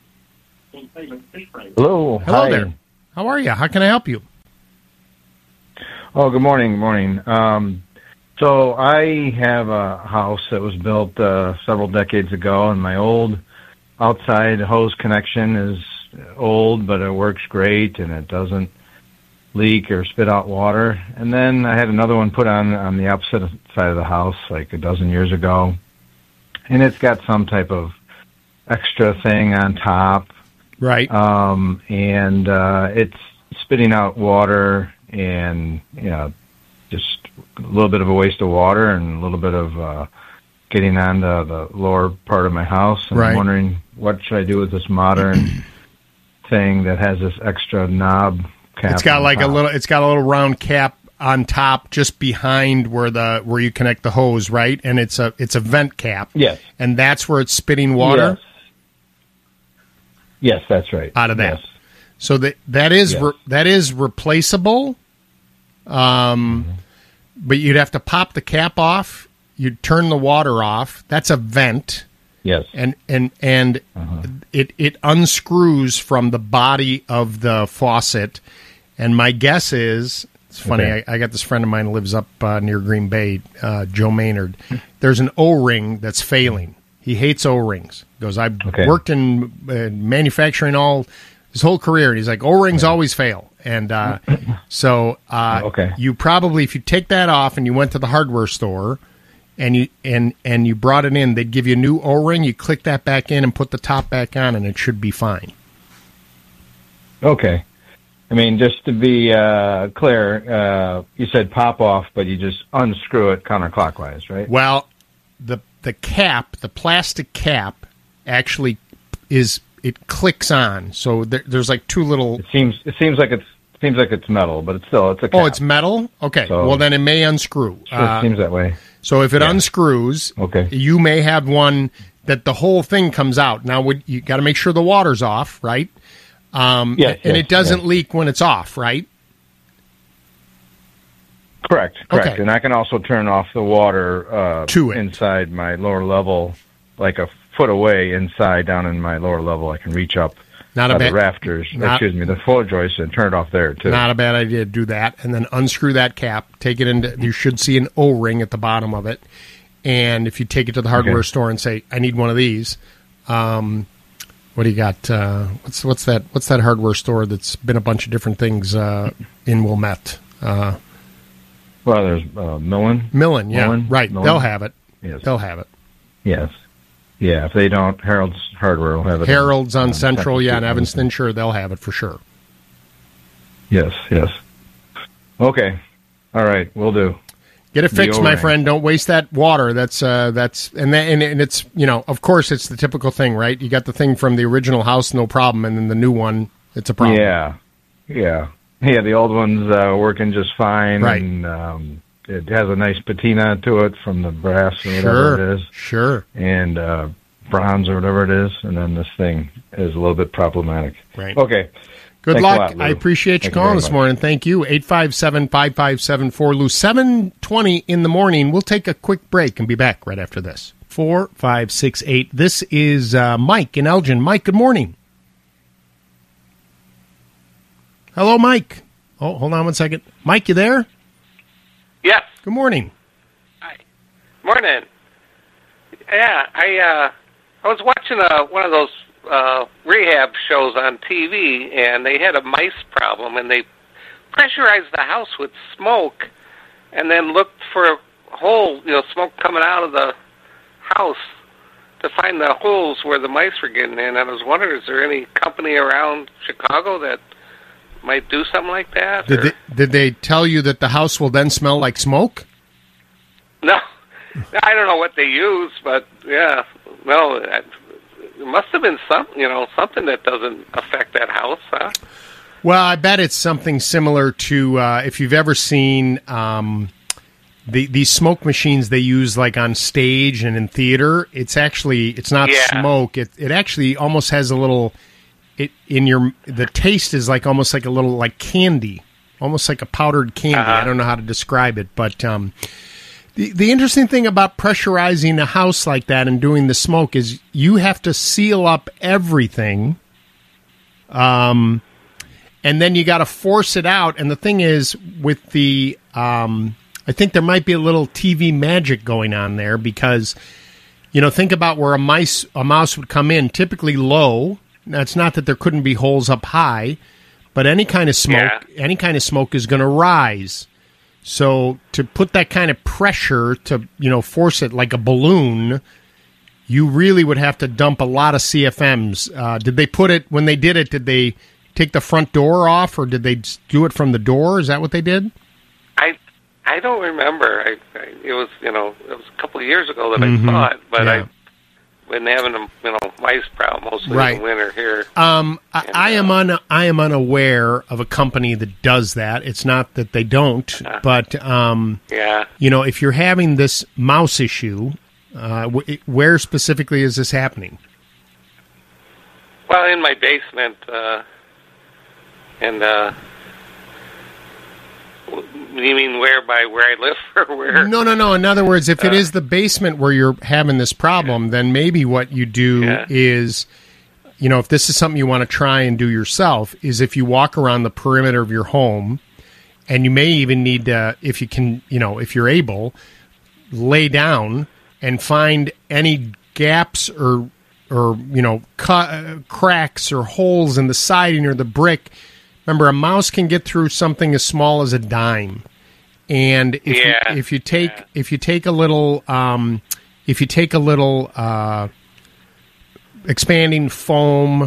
Hello. Hello Hi. there. How are you? How can I help you? Oh, good morning. Good morning. Um, so I have a house that was built uh, several decades ago, and my old outside hose connection is old, but it works great, and it doesn't leak or spit out water. And then I had another one put on on the opposite side of the house like a dozen years ago, and it's got some type of extra thing on top. Right. Um, and uh, it's spitting out water and, you know, just a little bit of a waste of water and a little bit of uh, getting onto the lower part of my house. And Right. I'm wondering what should I do with this modern thing that has this extra knob cap. It's got on like a top. little. It's got a little round cap on top, just behind where the where you connect the hose, right? And it's a it's a vent cap. Yes. And that's where it's spitting water Yes. Yes, that's right. out of that. Yes. So that that is Yes. re, that is replaceable. Um, but you'd have to pop the cap off. You'd turn the water off. That's a vent. Yes. And and and it it unscrews from the body of the faucet. And my guess is, it's funny. Okay. I, I got this friend of mine who lives up uh, near Green Bay, uh, Joe Maynard. There's an O-ring that's failing. He hates O-rings. He goes, I've Okay. worked in uh, manufacturing all his whole career, and he's like, O-rings always fail. And uh, so uh, Okay. you probably, if you take that off and you went to the hardware store and you and and you brought it in, they'd give you a new O-ring. You click that back in and put the top back on, and it should be fine. Okay. I mean, just to be uh, clear, uh, you said pop off, but you just unscrew it counterclockwise, right? Well, the the cap, the plastic cap, actually is it clicks on. So there, there's like two little. It seems it seems like it's seems like it's metal, but it's still it's a cap. Oh, it's metal. Okay, So- well then it may unscrew. Sure, Uh, it seems that way. So if it Yeah. unscrews, Okay. you may have one that the whole thing comes out. Now, would, you got to make sure the water's off, right? Um, Yes, and yes, it doesn't yes. leak when it's off, right? Correct, correct. Okay. And I can also turn off the water uh, To it. inside my lower level, like a foot away inside down in my lower level. I can reach up Not a by the bad- rafters, not- excuse me, the floor joist, and turn it off there too. Not a bad idea to do that, and then unscrew that cap. Take it into. You should see an O-ring at the bottom of it, and if you take it to the hardware Okay. store and say, "I need one of these," um, what do you got? Uh, what's what's that? What's that hardware store that's been a bunch of different things uh, in Wilmette? Uh, Well, there's uh, Millen. Millen, yeah, Millen? right. Millen? They'll have it. Yes. They'll have it. Yes. Yeah, if they don't, Harold's Hardware will have it. Harold's on Um, Central, yeah, in Texas. Evanston, sure, they'll have it for sure. Yes, yes. Okay. All right, we'll do. Get it The fixed, my O-ring. friend. Don't waste that water. That's uh, that's and that, and, and it's you know, of course, it's the typical thing, right? You got the thing from the original house, no problem, and then the new one, it's a problem. Yeah, yeah, yeah. The old one's uh, working just fine, Right. and um, it has a nice patina to it from the brass or whatever Sure, it is, sure, and uh, bronze or whatever it is, and then this thing is a little bit problematic. right. Okay. Good Thanks a luck. lot, Lou. I appreciate you Thank you calling very this much. morning. Thank you. eight five seven, five five seven four, Lou. seven twenty in the morning. We'll take a quick break and be back right after this. four five six eight. This is uh, Mike in Elgin. Mike, good morning. Hello, Mike. Oh, hold on one second. Mike, you there? Yes. Good morning. Morning. Yeah, I uh, I was watching uh, one of those uh, rehab shows on T V, and they had a mice problem, and they pressurized the house with smoke, and then looked for a hole, you know, smoke coming out of the house to find the holes where the mice were getting in. And I was wondering, is there any company around Chicago that might do something like that? Did or- they, did they tell you that the house will then smell like smoke? No, I don't know what they use, but yeah, no, it must have been some, you know, something that doesn't affect that house, huh? Well, I bet it's something similar to uh, if you've ever seen um, the these smoke machines they use like on stage and in theater. It's actually it's not Yeah. smoke. It it actually almost has a little. It in your the taste is like almost like a little like candy, almost like a powdered candy. Uh-huh. I don't know how to describe it, but um, the the interesting thing about pressurizing a house like that and doing the smoke is you have to seal up everything. Um. And then you got to force it out. And the thing is, with the, um, I think there might be a little T V magic going on there because, you know, think about where a mice, a mouse would come in, typically low. Now, it's not that there couldn't be holes up high, but any kind of smoke, Yeah. any kind of smoke is going to rise. So to put that kind of pressure to, you know, force it like a balloon, you really would have to dump a lot of C F Ms. Uh, did they put it when they did it? Did they take the front door off, or did they just do it from the door? Is that what they did? I I don't remember. I, I it was you know it was a couple of years ago that Mhm. I saw it, but Yeah. I've been having a you know mice problem mostly Right. in the winter here. Um, I, And, I am uh, un, I am unaware of a company that does that. It's not that they don't, but um, Yeah. you know, if you're having this mouse issue, uh, wh- where specifically is this happening? Well, in my basement, uh, and uh, w- you mean where by where I live or where? No, no, no. In other words, if it Uh, is the basement where you're having this problem, then maybe what you do Yeah. is, you know, if this is something you want to try and do yourself, is if you walk around the perimeter of your home, and you may even need to, if you can, you know, if you're able, lay down and find any gaps or, or you know, cu- uh, cracks or holes in the siding or the brick. Remember, a mouse can get through something as small as a dime. And if Yeah. you, if you take if you take a little um, if you take a little uh, expanding foam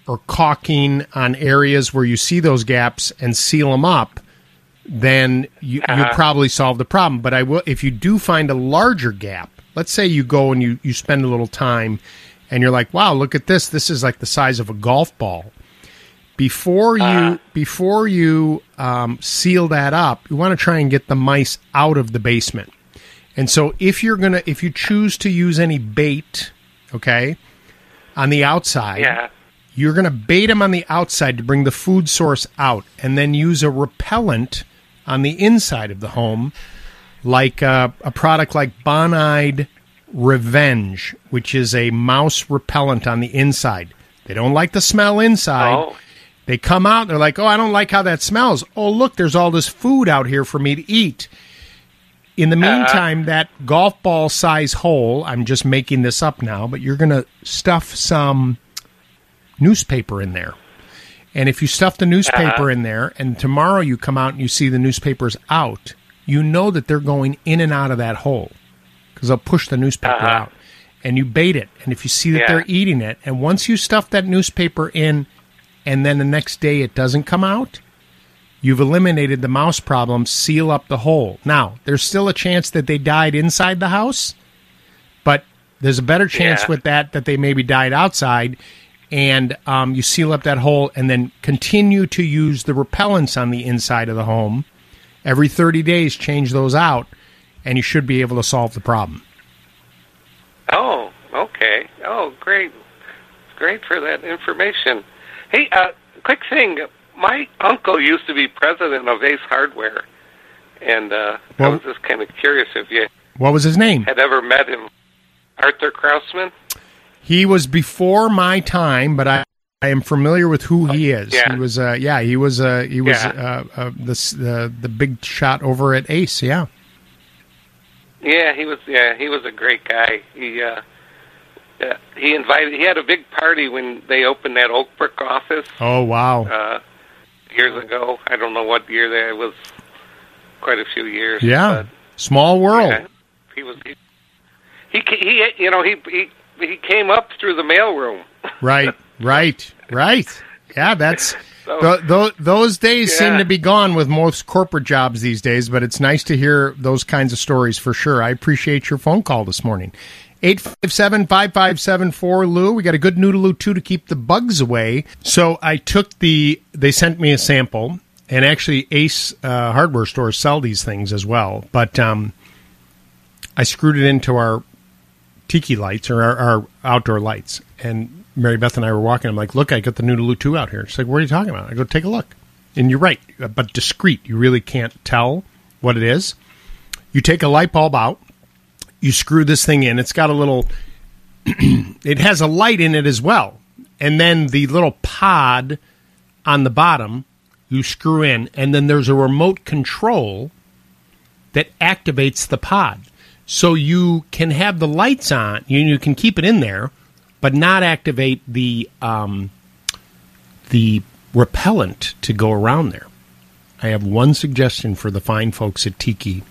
or caulking on areas where you see those gaps and seal them up, then you, Uh-huh. you'll probably solve the problem. But I will, if you do find a larger gap, let's say you go and you, you spend a little time and you're like, wow, look at this. This is like the size of a golf ball. Before you Uh-huh. before you um, seal that up, you want to try and get the mice out of the basement. And so if you're gonna if you choose to use any bait, okay, on the outside, Yeah. you're gonna bait them on the outside to bring the food source out, and then use a repellent on the inside of the home, like uh, a product like Bonide Revenge, which is a mouse repellent on the inside. They don't like the smell inside. Oh. They come out, they're like, oh, I don't like how that smells. Oh, look, there's all this food out here for me to eat. In the meantime, that golf ball size hole, I'm just making this up now, but you're going to stuff some newspaper in there. And if you stuff the newspaper Uh-huh. in there and tomorrow you come out and you see the newspapers out, you know that they're going in and out of that hole because they'll push the newspaper Uh-huh. out. And you bait it. And if you see that Yeah. they're eating it, and once you stuff that newspaper in and then the next day it doesn't come out, you've eliminated the mouse problem. Seal up the hole. Now, there's still a chance that they died inside the house, but there's a better chance Yeah. with that that they maybe died outside. And um, you seal up that hole and then continue to use the repellents on the inside of the home. Every thirty days, change those out, and you should be able to solve the problem. Oh, okay. Oh, great. Great for that information. Hey, uh, quick thing. My uncle used to be president of Ace Hardware, and uh, I Well- was just kind of curious if you What was his name? had ever met him. Arthur Krausman? He was before my time, but I, I am familiar with who he is. Yeah. He was, uh, yeah, he was, uh, he was Yeah. uh, uh, the the the big shot over at Ace. Yeah. Yeah, he was. Yeah, he was a great guy. He uh, uh, he invited. He had a big party when they opened that Oak Brook office Oh wow. uh, years ago. I don't know what year that was. Quite a few years. Yeah. Small world. Yeah, he was. He, he, he, you know, he he he came up through the mailroom. Right. Right. Right. Yeah. That's. So, Th- th- those days seem Yeah. to be gone with most corporate jobs these days, but it's nice to hear those kinds of stories for sure. I appreciate your phone call this morning. eight five seven, five five seven four, Lou. We got a good Noodaloo, too, to keep the bugs away. So I took the, they sent me a sample, and actually Ace uh, hardware stores sell these things as well, but um, I screwed it into our tiki lights, or our, our outdoor lights, and Mary Beth and I were walking. I'm like, look, I got the Noodaloo two out here. She's like, what are you talking about? I go, take a look. And you're right, but discreet. You really can't tell what it is. You take a light bulb out. You screw this thing in. It's got a little, it has a light in it as well. And then the little pod on the bottom, you screw in. And then there's a remote control that activates the pod. So you can have the lights on. You, you can keep it in there, but not activate the um, the repellent to go around there. I have one suggestion for the fine folks at Tiki.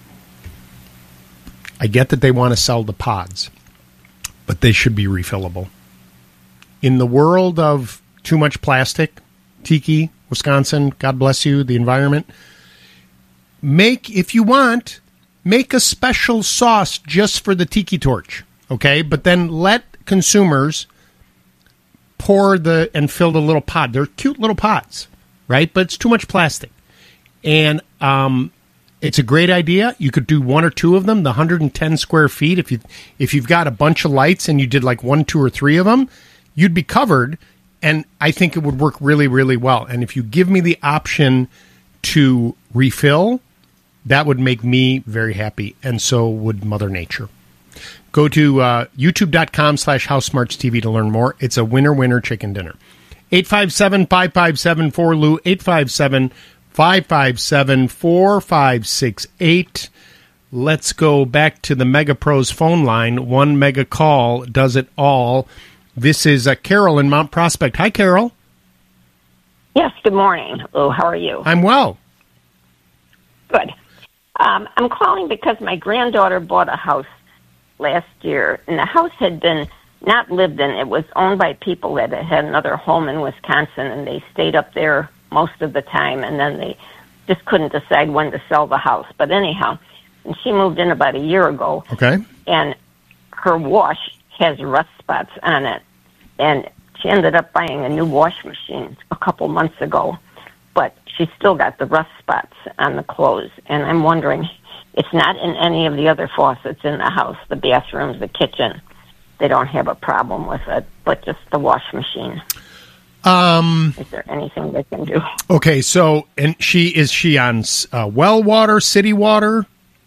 I get that they want to sell the pods, but they should be refillable. In the world of too much plastic, Tiki, Wisconsin, God bless you, the environment, make, if you want, make a special sauce just for the Tiki Torch, okay? But then let consumers pour the and fill the little pod. They're cute little pods, right? But it's too much plastic. And um, it's a great idea. You could do one or two of them, the one hundred ten square feet. If you if you've got a bunch of lights and you did like one, two, or three of them, you'd be covered. And I think it would work really, really well. And if you give me the option to refill, that would make me very happy, and so would Mother Nature. Go to uh, youtube.com slash HouseSmartsTV to learn more. It's a winner-winner chicken dinner. eight five seven, five five seven, four, L U, eight five seven, five five seven, four five six eight. Let's go back to the Mega Pros phone line. One mega call does it all. This is uh, Carol in Mount Prospect. Hi, Carol. Yes, good morning. Oh, how are you? I'm well. Good. Um, I'm calling because my granddaughter bought a house last year, and the house had been not lived in. It was owned by people that had another home in Wisconsin, and they stayed up there most of the time, and then they just couldn't decide when to sell the house. But anyhow, and she moved in about a year ago. Okay. And her wash has rust spots on it. And she ended up buying a new wash machine a couple months ago. But she's still got the rust spots on the clothes. And I'm wondering, it's not in any of the other faucets in the house, the bathrooms, the kitchen. They don't have a problem with it, but just the wash machine. Um, is there anything they can do? Okay, so and she is she on uh, well water, city water?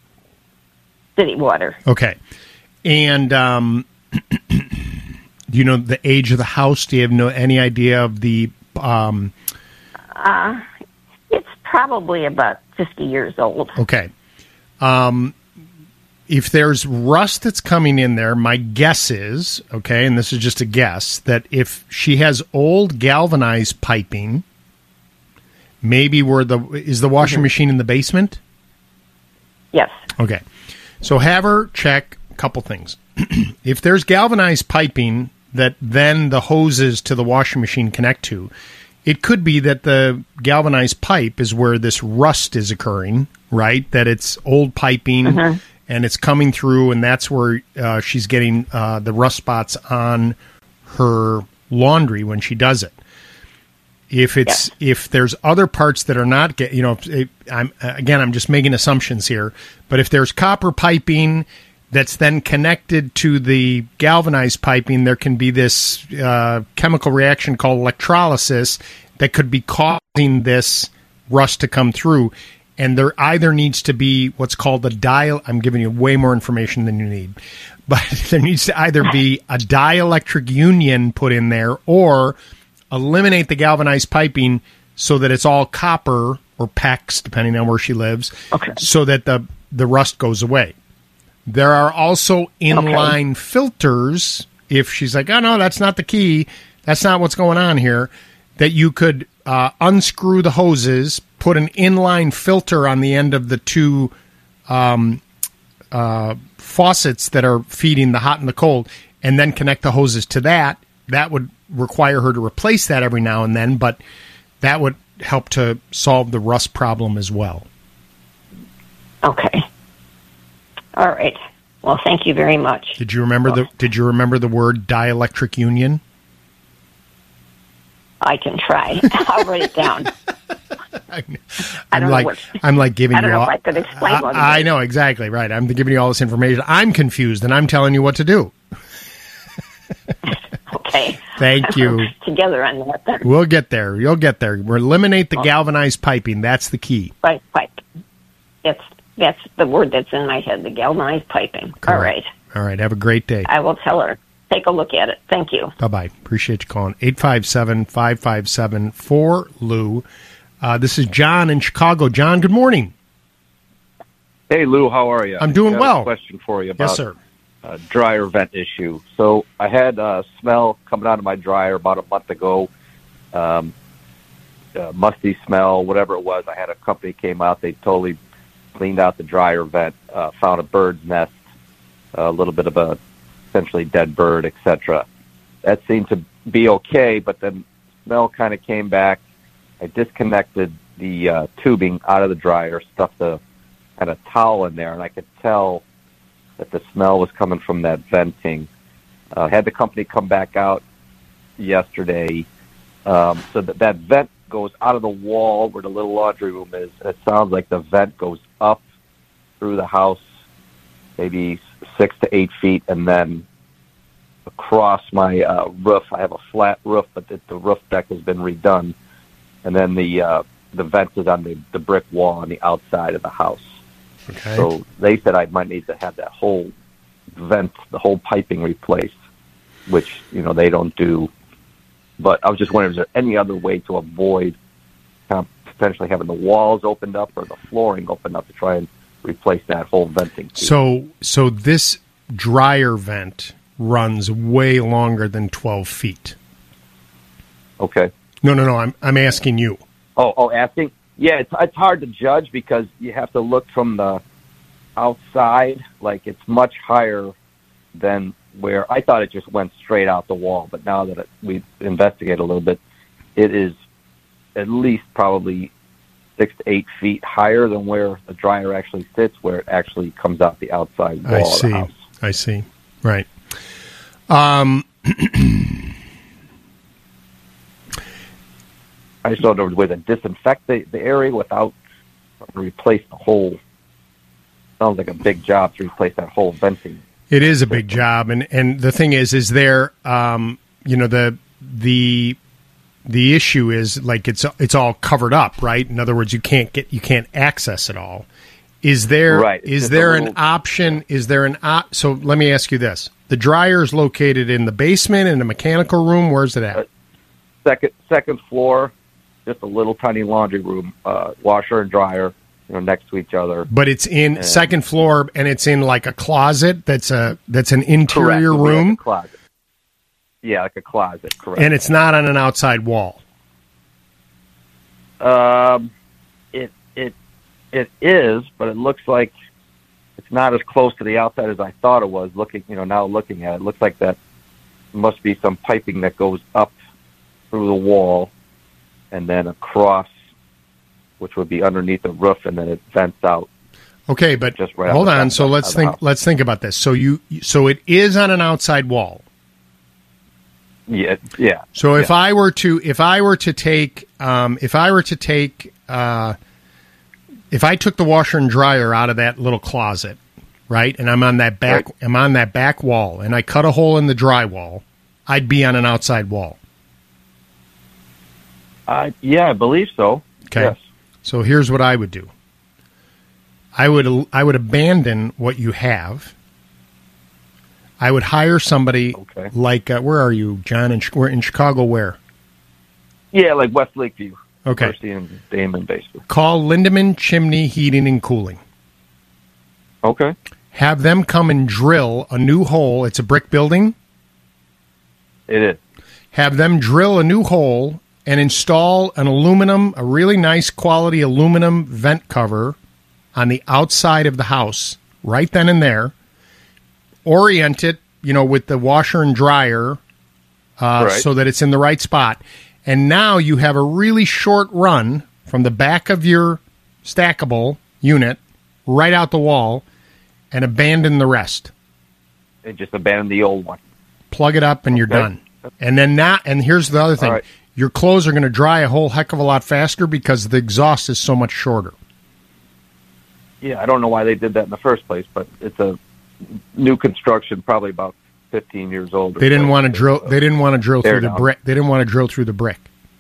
City water. Okay, and um, do you know the age of the house? Do you have no any idea of the? Um, uh, it's probably about fifty years old. Okay, um, if there's rust that's coming in there, my guess is, okay, and this is just a guess, that if she has old galvanized piping, maybe where the, is the washing mm-hmm. machine in the basement? Yes. Okay. So have her check a couple things. If there's galvanized piping that then the hoses to the washing machine connect to, it could be that the galvanized pipe is where this rust is occurring, right? That it's old piping, mm-hmm. and it's coming through, and that's where uh, she's getting uh, the rust spots on her laundry when she does it. If it's yeah. if there's other parts that are not get, you know, it, I'm again I'm just making assumptions here, but if there's copper piping that's then connected to the galvanized piping, there can be this uh, chemical reaction called electrolysis that could be causing this rust to come through. And there either needs to be what's called a dial. I'm giving you way more information than you need, but there needs to either be a dielectric union put in there, or eliminate the galvanized piping so that it's all copper or PEX, depending on where she lives, okay. so that the the rust goes away. There are also inline okay. filters. If she's like, oh no, that's not the key, that's not what's going on here, that you could uh, unscrew the hoses, put an inline filter on the end of the two um, uh, faucets that are feeding the hot and the cold, and then connect the hoses to that. That would require her to replace that every now and then, but that would help to solve the rust problem as well. Okay. All right. Well, thank you very much. Did you remember the Did you remember the word dielectric union? I can try. I'll write it down. I'm, I don't like know what, I'm like giving I don't you know all. If I could explain what I, I know exactly right. I'm giving you all this information. I'm confused, and I'm telling you what to do. Okay. Thank you. Together on that. Then. We'll get there. You'll get there. We'll eliminate the galvanized piping. That's the key. Right, pipe. That's that's the word that's in my head. The galvanized piping. Correct. All right. All right. Have a great day. I will tell her. Take a look at it. Thank you. Bye-bye. Appreciate you calling. eight five seven, five five seven, four L U. Uh, this is John in Chicago. John, good morning. Hey, Lou. How are you? I'm doing I got well. A question for you about yes, sir. a dryer vent issue. So I had a smell coming out of my dryer about a month ago. Um, uh, musty smell, whatever it was. I had a company came out. They totally cleaned out the dryer vent, uh, found a bird's nest, a little bit of a essentially dead bird, et cetera. That seemed to be okay, but then smell kind of came back. I disconnected the uh, tubing out of the dryer, stuffed a kind of towel in there, and I could tell that the smell was coming from that venting. Uh, had the company come back out yesterday, um, so that that vent goes out of the wall where the little laundry room is. It sounds like the vent goes up through the house, maybe six to eight feet, and then across my uh, roof. I have a flat roof, but the, the roof deck has been redone, and then the uh, the vent is on the, the brick wall on the outside of the house. Okay. So they said I might need to have that whole vent, the whole piping replaced, which, you know, they don't do. But I was just wondering, is there any other way to avoid kind of potentially having the walls opened up or the flooring opened up to try and replace that whole venting tube? So, so this dryer vent runs way longer than twelve feet. Okay. No, no, no. I'm I'm asking you. Oh, oh, asking? Yeah, it's it's hard to judge because you have to look from the outside. Like, it's much higher than where I thought it just went straight out the wall, but now that it, we investigate a little bit, it is at least probably six to eight feet higher than where the dryer actually sits, where it actually comes out the outside wall I of see. the house. I see. Right. Um, I just don't know a way to disinfect the, the area without replace the whole. Sounds like a big job to replace that whole venting. It is a big job, and, and the thing is, is there, um, you know, the the the issue is like it's it's all covered up, right? In other words, you can't get you can't access it all. Is there right. is Just there little, an option? Is there an op- so let me ask you this: the dryer is located in the basement in the mechanical room. Where's it at? Uh, second second floor, just a little tiny laundry room, uh, washer and dryer. You know, next to each other. But it's in and second floor, and it's in like a closet. That's a that's an interior correct, room. Like a closet. Yeah, like a closet. Correct. And it's not on an outside wall. Um, it it it is, but it looks like it's not as close to the outside as I thought it was. Looking, you know, now looking at it, it looks like that must be some piping that goes up through the wall and then across, which would be underneath the roof, and then it vents out. Okay, but just right hold on. on. So let's think. House. Let's think about this. So you, so it is on an outside wall. Yeah, yeah. So if yeah. I were to, if I were to take, um, if I were to take, uh, if I took the washer and dryer out of that little closet, right, and I'm on that back, right. I'm on that back wall, and I cut a hole in the drywall, I'd be on an outside wall. Uh, yeah, I believe so. Okay. Yes. So here's what I would do. I would I would abandon what you have. I would hire somebody okay. like uh, where are you, John? In, we're in Chicago. Where? Yeah, like West Lakeview. Okay. Mercy and Damon, basically. Call Lindemann Chimney Heating and Cooling. Okay. Have them come and drill a new hole. It's a brick building. It is. Have them drill a new hole and install an aluminum, a really nice quality aluminum vent cover on the outside of the house, right then and there. Orient it, you know, with the washer and dryer uh, right. so that it's in the right spot. And now you have a really short run from the back of your stackable unit right out the wall and abandon the rest. And just abandon the old one. Plug it up and you're okay. done. And then now, and here's the other thing. Right. Your clothes are going to dry a whole heck of a lot faster because the exhaust is so much shorter. Yeah, I don't know why they did that in the first place, but it's a new construction, probably about fifteen years old. They didn't so. want to drill. They didn't want to drill Tear through the down. brick. They didn't want to drill through the brick.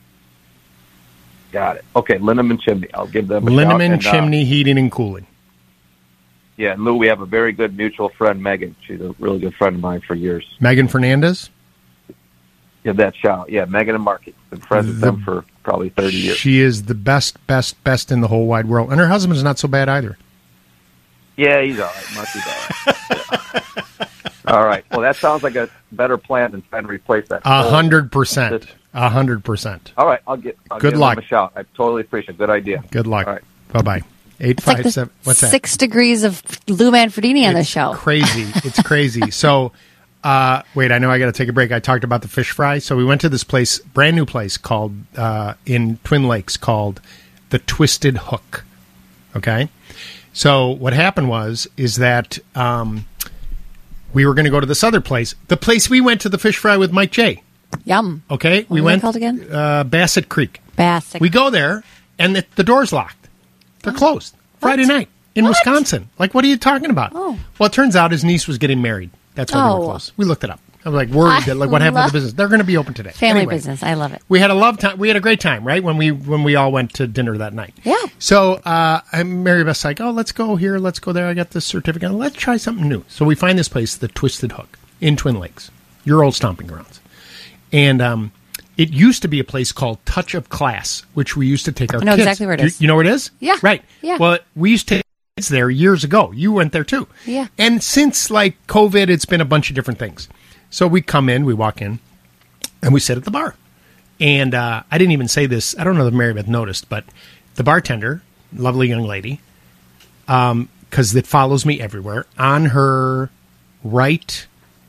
Got it. Okay, Lindemann Chimney. I'll give them a Lindemann shout. And, Chimney uh, Heating and Cooling. Yeah, and Lou, we have a very good mutual friend, Megan. She's a really good friend of mine for years. Megan Fernandez. Give that shout. Yeah, Megan and Marky. Been friends with The- them for probably thirty years. She is the best, best, best in the whole wide world, and her husband's not so bad either. Yeah, he's all right. Marky's all right. Yeah. All right. Well, that sounds like a better plan than trying to replace that. A whole hundred percent. system. A hundred percent. All right, I'll get. I'll Good give luck. them a shout. I totally appreciate it. Good idea. Good luck. All right. Bye bye. Eight It's like five the seven. What's that? six degrees of Lou Manfredini on the show. Crazy. It's crazy. So, uh, wait, I know I got to take a break. I talked about the fish fry. So we went to this place, brand new place called uh, in Twin Lakes called the Twisted Hook. Okay. So what happened was is that um, we were going to go to this other place, the place we went to the fish fry with Mike J. Yum. Okay, What we was it went called again? Uh, Bassett Creek. Bassett. We go there, and the, the door's locked. They're closed. Friday night in What? Wisconsin. Like, what are you talking about? Oh. Well, it turns out his niece was getting married. That's why they Oh. were closed. We looked it up. I was like worried I that like what happened to love- the business. They're going to be open today. Family Anyway, business. I love it. We had a love time. We had a great time, right? When we when we all went to dinner that night. Yeah. So uh, I'm Mary Beth's like, oh, let's go here, let's go there. I got this certificate. Let's try something new. So we find this place, the Twisted Hook, in Twin Lakes, your old stomping grounds, and um, it used to be a place called Touch of Class, which we used to take our I know kids. exactly where it You- is. You know where it is? Yeah. Right. Yeah. Well, we used to take kids there years ago. You went there too. Yeah. And since like COVID, it's been a bunch of different things. So we come in, we walk in, and we sit at the bar. And uh, I didn't even say this. I don't know if Mary Beth noticed, but the bartender, lovely young lady, because it follows me everywhere, on her right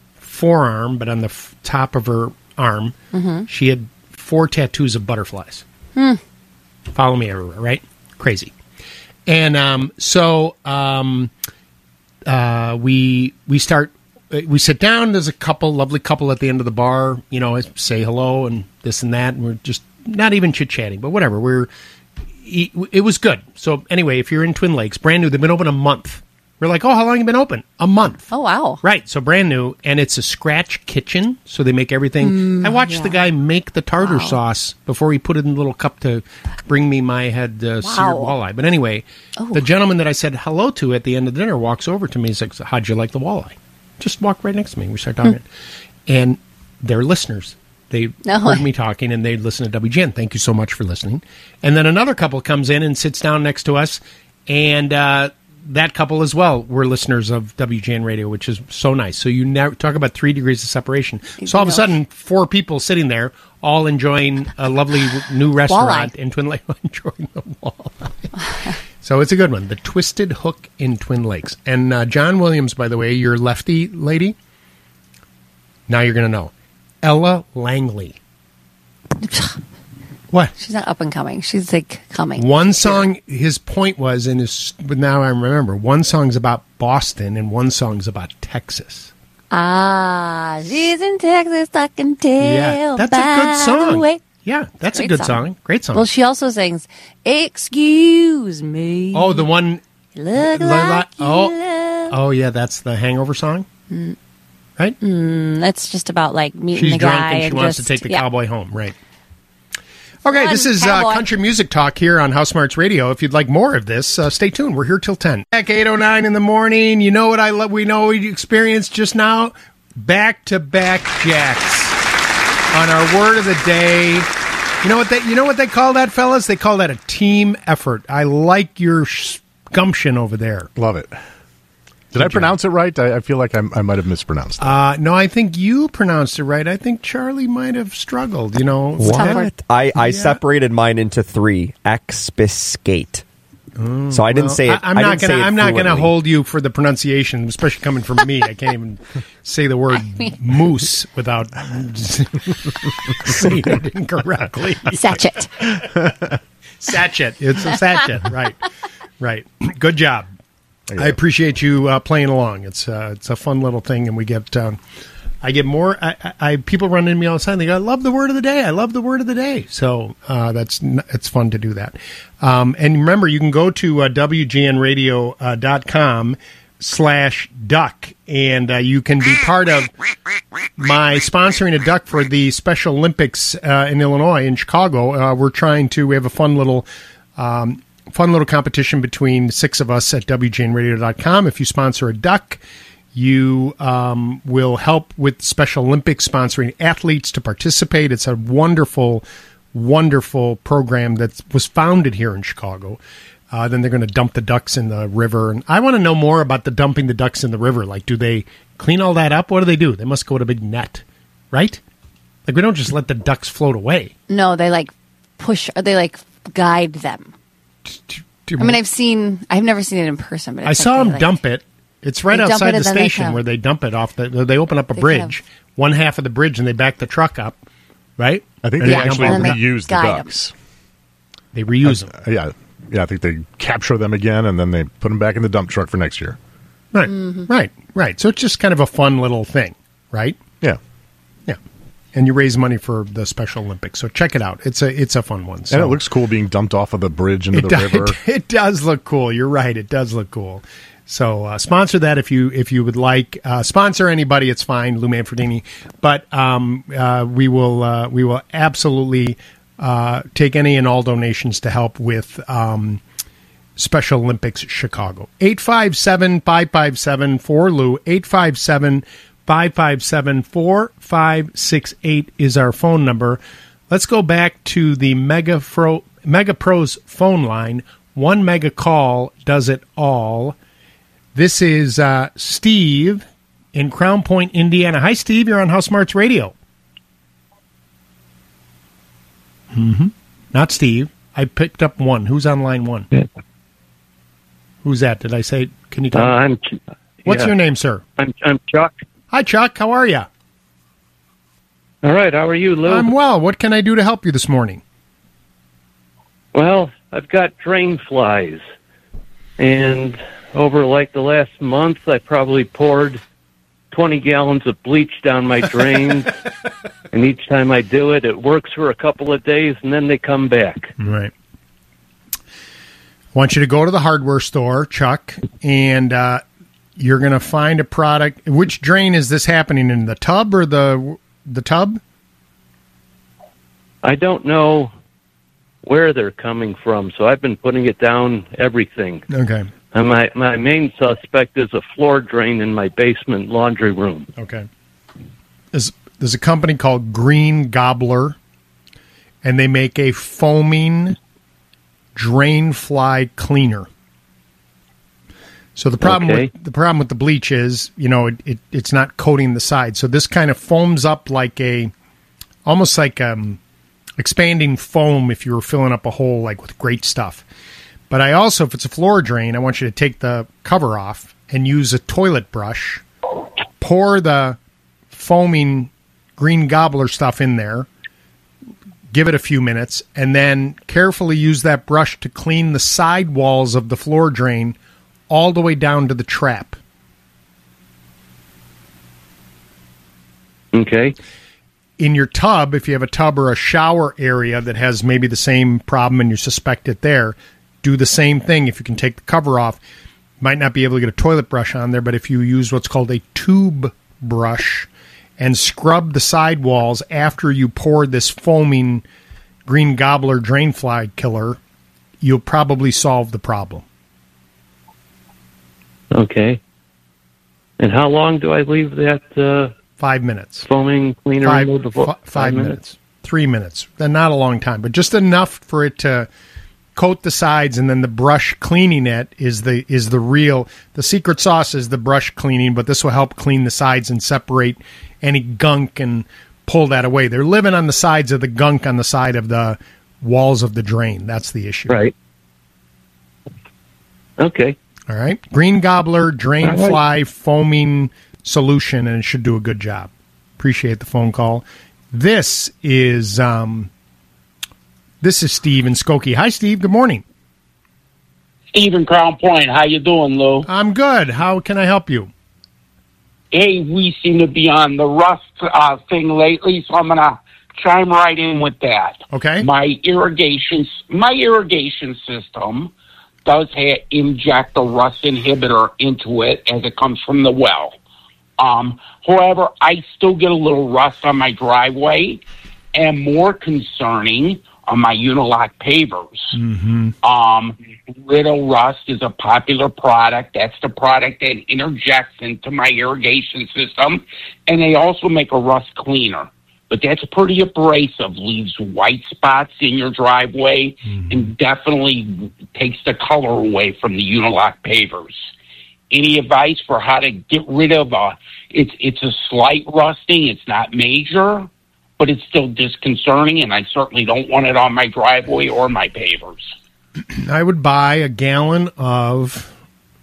forearm, but on the f- top of her arm, Mhm. she had four tattoos of butterflies. Hmm. Follow me everywhere, right? Crazy. And um, so um, uh, we we start. We sit down. There's a couple, lovely couple at the end of the bar. You know, say hello and this and that. And we're just not even chit chatting, but whatever. We're it was good. So anyway, if you're in Twin Lakes, brand new, they've been open a month. We're like, oh, how long have you been open? A month. Oh, wow. Right. So brand new, and it's a scratch kitchen. So they make everything. Mm, I watched yeah. the guy make the tartar Wow. sauce before he put it in a little cup to bring me my head uh, seared Wow. walleye. But anyway, Oh. the gentleman that I said hello to at the end of dinner walks over to me. He's like, how'd you like the walleye? Just walk right next to me. We start talking. And they're listeners. They No heard way. me talking, and they listen to W G N. Thank you so much for listening. And then another couple comes in and sits down next to us, and uh, that couple as well were listeners of W G N Radio, which is so nice. So you now talk about three degrees of separation. So all of a know. sudden, four people sitting there, all enjoying a lovely new restaurant in Twin Lakes, enjoying the walleye. So it's a good one. The Twisted Hook in Twin Lakes. And uh, John Williams, by the way, your lefty lady, now you're going to know. Ella Langley. What? She's not up and coming. She's like coming. One song, his point was, and his, but now I remember, one song's about Boston and one song's about Texas. Ah, she's in Texas, I can tell. Yeah, that's a by good song. the way. Yeah, that's Great a good song. song. Great song. Well, she also sings, excuse me. oh, the one. Look La- like la- you oh, love. oh, yeah, that's the Hangover song, Mm, right? mm, that's just about like meeting She's the drunk guy and she wants just, to take the yeah. cowboy home, right? Okay, Fun this is uh, cowboy. Country Music Talk here on House Smarts Radio. If you'd like more of this, uh, stay tuned. We're here till ten. Back eight oh nine in the morning. You know what I love? We know we experienced just now? Back-to-back jacks on our word of the day. You know what they? You know what they call that, fellas? They call that a team effort. I like your sh- gumption over there. Love it. Did I pronounce it right? I, I feel like I'm, I might have mispronounced it. Uh, no, I think you pronounced it right. I think Charlie might have struggled. You know, What? I, I Yeah. separated mine into three. Expiscate. so I didn't Well, say it. I, I'm I not didn't say gonna. it I'm not gonna fluently. hold you for the pronunciation, especially coming from me. I can't even say the word moose without saying it incorrectly. Sachet. Sachet. It's a sachet. Right. Right. Good job. I appreciate you uh, playing along. It's uh, it's a fun little thing, and we get. Um, I get more. I, I, I people run into me all the time. They go, "I love the word of the day. I love the word of the day." So uh, that's n- it's fun to do that. Um, and remember, you can go to uh, W G N radio dot com slash duck, and uh, you can be part of my sponsoring a duck for the Special Olympics uh, in Illinois, in Chicago. Uh, we're trying to. We have a fun little. Um, Fun little competition between six of us at W G N radio dot com. If you sponsor a duck, you um, will help with Special Olympics sponsoring athletes to participate. It's a wonderful, wonderful program that was founded here in Chicago. Uh, then they're going to dump the ducks in the river. And I want to know more about the dumping the ducks in the river. Like, do they clean all that up? What do they do? They must go to a big net, right? Like, we don't just let the ducks float away. No, they like push, they like guide them. Do- I mean, I've seen, I've never seen it in person, but I it's saw like them they, like, dump it. It's right They dump outside it the and then they station come. where they dump it off the. They open up a They bridge, kind one half of the bridge, and they back the truck up. Right? I think And they dump actually it And then they reuse the guide 'em. ducks. They reuse them. Uh, yeah, yeah. I think they capture them again and then they put them back in the dump truck for next year. Right, Mm-hmm. right, right. So it's just kind of a fun little thing, right? Yeah, yeah. And you raise money for the Special Olympics, so check it out. It's a it's a fun one. So. and it looks cool being dumped off of the bridge into It, the do- river. it, it does look cool. You're right. It does look cool. So uh, sponsor that if you if you would like. Uh, sponsor anybody, it's fine. Lou Manfredini, but um, uh, we will uh, we will absolutely uh, take any and all donations to help with um, Special Olympics Chicago. eight five seven, five five seven, four Lou. eight five seven, five five seven, four five six eight is our phone number. Let's go back to the Mega Pro, Mega Pros phone line. One mega call does it all. This is uh, Steve in Crown Point, Indiana. Hi, Steve. You're on House Smarts Radio. Mm-hmm. Not Steve. I picked up one. Who's on line one? Who's that? Did I say? Can you tell Uh, me? I'm. What's yeah. your name, sir? I'm, I'm Chuck. Hi, Chuck. How are you? All right, how are you, Lou? I'm well. What can I do to help you this morning? Well, I've got drain flies, and over like the last month, I probably poured twenty gallons of bleach down my drains, and each time I do it, it works for a couple of days, and then they come back. Right. I want you to go to the hardware store, Chuck, and uh, you're going to find a product. Which drain is this happening in, the tub or the the tub? I don't know where they're coming from, so I've been putting it down everything. Okay. And my, my main suspect is a floor drain in my basement laundry room. Okay. There's, there's a company called Green Gobbler, and they make a foaming drain fly cleaner. So the problem Okay. with the problem with the bleach is, you know, it, it it's not coating the side. So this kind of foams up like a, almost like um, expanding foam if you were filling up a hole like with great stuff. But I also, if it's a floor drain, I want you to take the cover off and use a toilet brush, pour the foaming Green Gobbler stuff in there, give it a few minutes, and then carefully use that brush to clean the side walls of the floor drain all the way down to the trap. Okay. In your tub, if you have a tub or a shower area that has maybe the same problem and you suspect it there, do the same thing. If you can take the cover off, might not be able to get a toilet brush on there, but if you use what's called a tube brush and scrub the side walls after you pour this foaming Green Gobbler drain fly killer, you'll probably solve the problem. Okay. And how long do I leave that uh, Five minutes. foaming cleaner Five, in the fo- fi- five minutes. Three minutes. Then not a long time, but just enough for it to coat the sides, and then the brush cleaning it is the is the real the secret sauce is the brush cleaning, but this will help clean the sides and separate any gunk and pull that away. They're living on the sides of the gunk on the side of the walls of the drain. That's the issue. Right. Okay. All right. Green Gobbler drain All right. fly foaming solution, and it should do a good job. Appreciate the phone call. This is um This is Steve in Skokie. Hi, Steve. Good morning. Steve in Crown Point. How you doing, Lou? I'm good. How can I help you? Hey, we seem to be on the rust uh, thing lately, so I'm gonna chime right in with that. Okay. My irrigation, my irrigation system does ha- inject a rust inhibitor into it as it comes from the well. Um, however, I still get a little rust on my driveway, and more concerning on my Unilock pavers. Mm-hmm. Um, Riddle Rust is a popular product. That's the product that interjects into my irrigation system. And they also make a rust cleaner. But that's pretty abrasive, leaves white spots in your driveway, mm-hmm. and definitely takes the color away from the Unilock pavers. Any advice for how to get rid of a, it's, it's a slight rusting, it's not major, but it's still disconcerting, and I certainly don't want it on my driveway or my pavers. I would buy a gallon of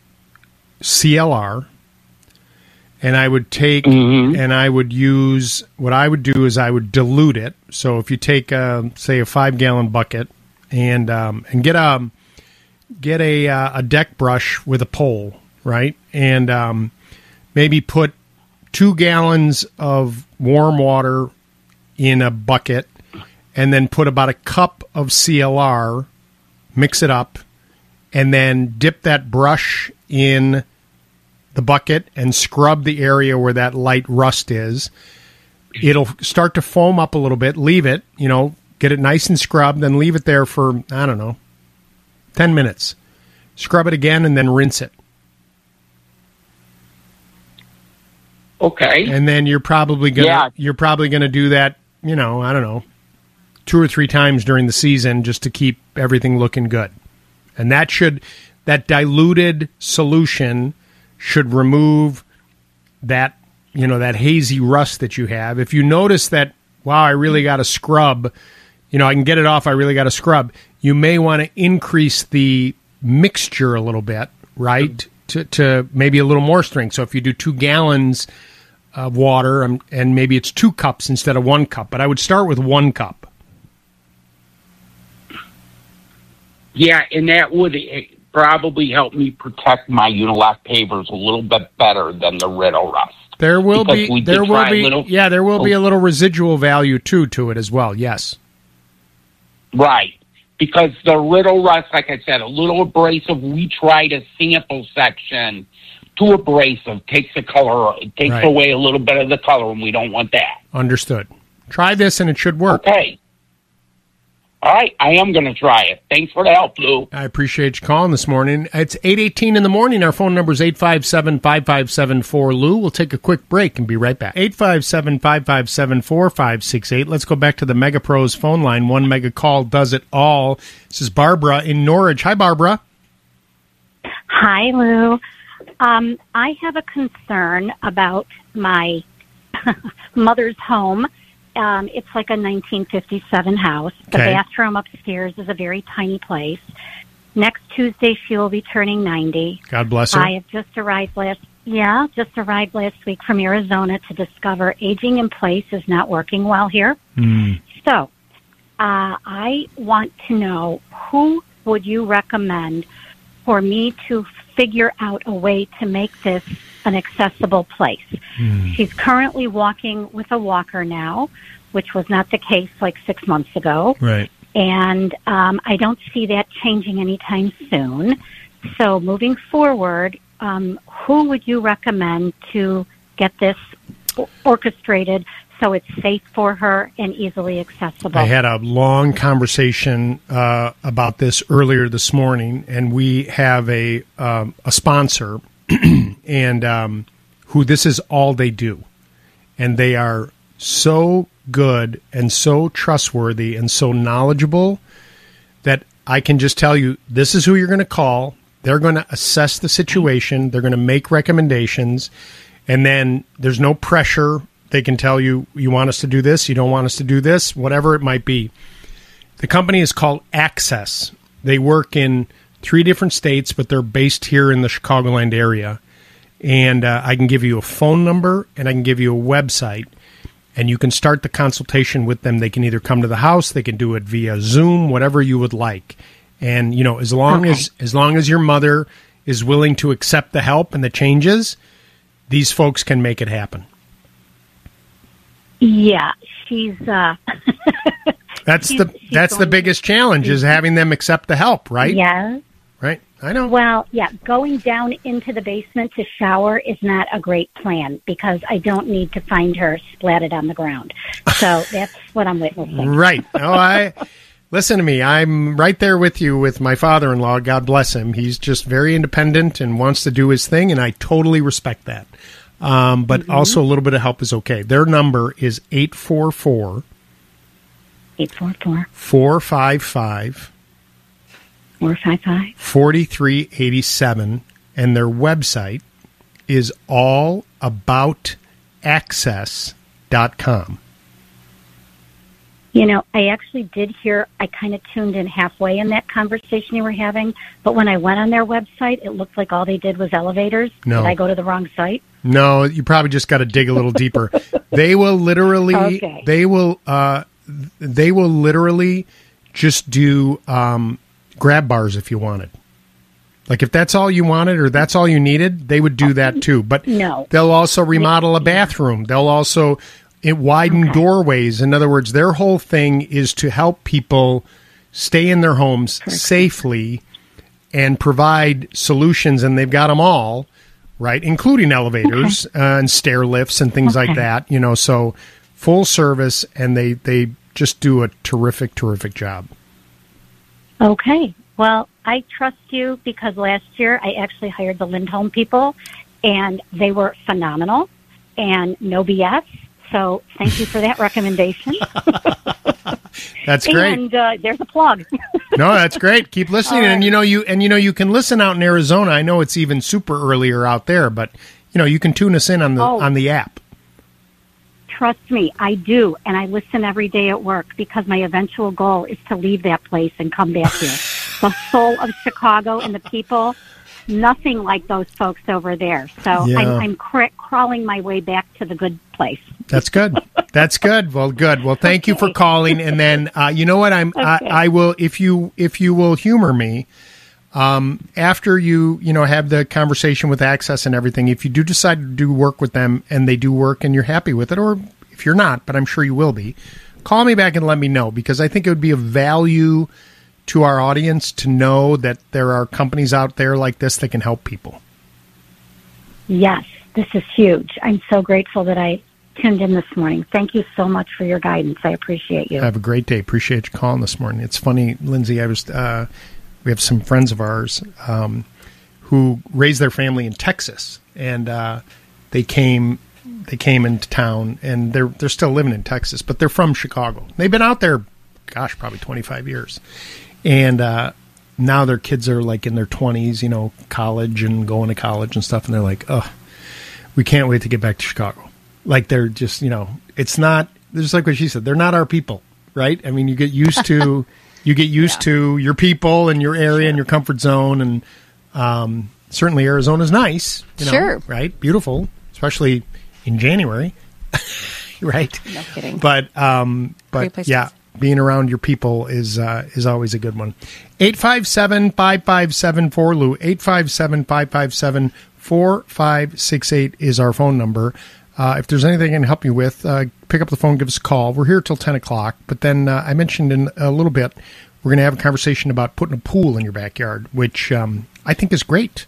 C L R, and I would take mm-hmm. and I would use, what I would do is I would dilute it. So if you take, a, say, a five-gallon bucket and um, and get a get a uh, a deck brush with a pole, right, and um, maybe put two gallons of warm water in a bucket, and then put about a cup of C L R, mix it up, and then dip that brush in the bucket and scrub the area where that light rust is. It'll start to foam up a little bit. Leave it, you know, get it nice and scrubbed, then leave it there for, I don't know, ten minutes. Scrub it again and then rinse it. Okay. And then you're probably gonna Yeah. you're probably gonna do that, you know, I don't know, two or three times during the season just to keep everything looking good. And that should that diluted solution should remove that, you know, that hazy rust that you have. If you notice that, wow, I really got to scrub, you know, I can get it off, I really got to scrub, you may want to increase the mixture a little bit, right? To, to maybe a little more strength. So if you do two gallons of water, and, and maybe it's two cups instead of one cup. But I would start with one cup. Yeah, and that would eh, probably help me protect my Unilock pavers a little bit better than the Riddle Rust. There will Because we be, did there will try be, little- yeah, there will be a little residual value too to it as well. Yes. Right. Because the Riddle Rust, like I said, a little abrasive. We tried a sample section. Too abrasive. Takes the color, it takes Right. away a little bit of the color, and we don't want that. Understood. Try this and it should work. Okay. All right, I am going to try it. Thanks for the help, Lou. I appreciate you calling this morning. It's eight eighteen in the morning. Our phone number is eight five seven, five five seven four, Lou. We'll take a quick break and be right back. eight five seven, five five seven, four five six eight. Let's go back to the Mega Pros phone line. One mega call does it all. This is Barbara in Norwich. Hi, Barbara. Hi, Lou. Um, I have a concern about my mother's home. Um, it's like a nineteen fifty-seven house. The Okay. bathroom upstairs is a very tiny place. Next Tuesday, she will be turning ninety. God bless her. I have just arrived last, yeah, just arrived last week from Arizona to discover aging in place is not working well here. Mm. So, uh, I want to know, who would you recommend for me to figure out a way to make this an accessible place? Mm. She's currently walking with a walker now, which was not the case like six months ago. Right. And um, I don't see that changing anytime soon. So moving forward, um, who would you recommend to get this o- orchestrated so it's safe for her and easily accessible? I had a long conversation uh, about this earlier this morning, and we have a um, a sponsor, and um, who this is all they do, and they are so good and so trustworthy and so knowledgeable that I can just tell you, this is who you're going to call. They're going to assess the situation. They're going to make recommendations, and then there's no pressure. They can tell you, you want us to do this, you don't want us to do this, whatever it might be. The company is called Access. They work in three different states, but they're based here in the Chicagoland area. And uh, I can give you a phone number, and I can give you a website, and you can start the consultation with them. They can either come to the house, they can do it via Zoom, whatever you would like. And, you know, as long Okay. as as long as your mother is willing to accept the help and the changes, these folks can make it happen. Yeah, she's... Uh, That's She's- the she's that's the going- biggest challenge, is having them accept the help, right? Yes. Right. I know. Well, yeah, going down into the basement to shower is not a great plan because I don't need to find her splatted on the ground. So that's what I'm witnessing. Right. Oh, I listen to me. I'm right there with you with my father-in-law. God bless him. He's just very independent and wants to do his thing, and I totally respect that. Um, but Mm-hmm. also a little bit of help is okay. Their number is eight four four, eight four four, four five five, four five five, four three eight seven, and their website is all about access dot com. You know, I actually did hear, I kind of tuned in halfway in that conversation you were having, but when I went on their website, it looked like all they did was elevators. No. Did I go to the wrong site? No, you probably just got to dig a little deeper. They will literally, Okay. they will, uh, they will literally just do um, grab bars if you wanted. Like if that's all you wanted or that's all you needed, they would do that too. But No. they'll also remodel a bathroom. They'll also it widen doorways. In other words, their whole thing is to help people stay in their homes safely and provide solutions. And they've got them all, right, including elevators uh, and stair lifts and things like Okay. that. You know, so full service, and they they just do a terrific, terrific job. Okay. Well, I trust you because last year I actually hired the Lindholm people, and they were phenomenal and no B S. So thank you for that recommendation. That's great. And uh, there's a plug. No, that's great. Keep listening, and you know you and you know you can listen out in Arizona. I know it's even super earlier out there, but you know you can tune us in on the Oh. on the app. Trust me, I do, and I listen every day at work because my eventual goal is to leave that place and come back here. The soul of Chicago and the people, nothing like those folks over there. So Yeah. I'm, I'm cr- crawling my way back to the good place. That's good. That's good. Well, good. Well, thank you for calling. And then, uh, you know what? I'm, Okay. I, I will, if you, if you will humor me, um, after you, you know, have the conversation with Access and everything, if you do decide to do work with them and they do work and you're happy with it, or if you're not, but I'm sure you will be, call me back and let me know, because I think it would be of value to our audience to know that there are companies out there like this that can help people. Yes, this is huge. I'm so grateful that I tuned in this morning. Thank you so much for your guidance. I appreciate you. Have a great day. Appreciate you calling this morning. It's funny, Lindsay, I was, uh, we have some friends of ours um, who raised their family in Texas, and uh, they came they came into town, and they're they're still living in Texas, but they're from Chicago. They've been out there, gosh, probably twenty-five years. And uh, now their kids are like in their twenties, you know, college and going to college and stuff, and they're like, oh, we can't wait to get back to Chicago. Like, they're just, you know, it's not, just like what she said, they're not our people, right? I mean, you get used to, you get used yeah. to your people and your area and your comfort zone, and um, certainly Arizona's nice, you know, Sure. right? Beautiful, especially in January, right? No kidding. But, um, Great but place yeah. to Being around your people is uh, is always a good one. eight five seven, five five seven, four L U. eight five seven, five five seven, four five six eight is our phone number. Uh, if there's anything I can help you with, uh, pick up the phone, give us a call. We're here till ten o'clock. But then uh, I mentioned in a little bit, we're going to have a conversation about putting a pool in your backyard, which um, I think is great.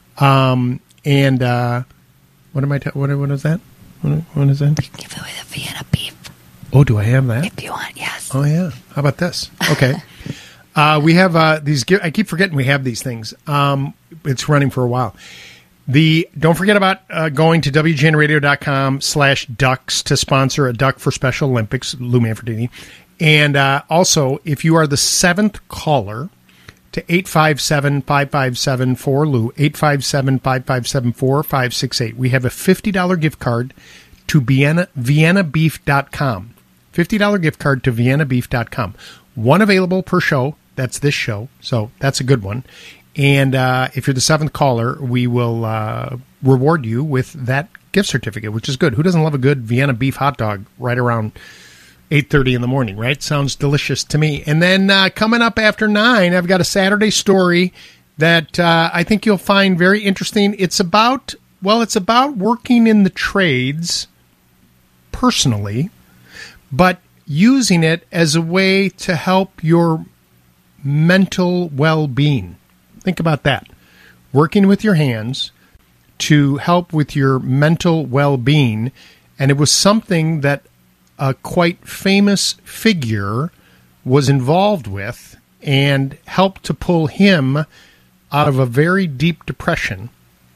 Um, and uh, what am I? Ta- what, what is that? What, what is that? Give away the Vienna beef. Oh, do I have that? If you want, yes. Oh, yeah. How about this? Okay. uh, we have uh, these. I keep forgetting we have these things. Um, it's running for a while. The Don't forget about uh, going to W G N radio dot com slash ducks to sponsor a Duck for Special Olympics, Lou Manfredini. And uh, also, if you are the seventh caller to eight five seven, five five seven, four L U, eight five seven, five five seven, four five six eight, we have a fifty dollars gift card to Vienna, vienna beef dot com. fifty dollars gift card to vienna beef dot com. One available per show. That's this show. So that's a good one. And uh, if you're the seventh caller, we will uh, reward you with that gift certificate, which is good. Who doesn't love a good Vienna beef hot dog right around eight thirty in the morning, right? Sounds delicious to me. And then uh, coming up after nine, I've got a Saturday story that uh, I think you'll find very interesting. It's about, well, it's about working in the trades personally, but using it as a way to help your mental well-being. Think about that. Working with your hands to help with your mental well-being. And it was something that a quite famous figure was involved with and helped to pull him out of a very deep depression.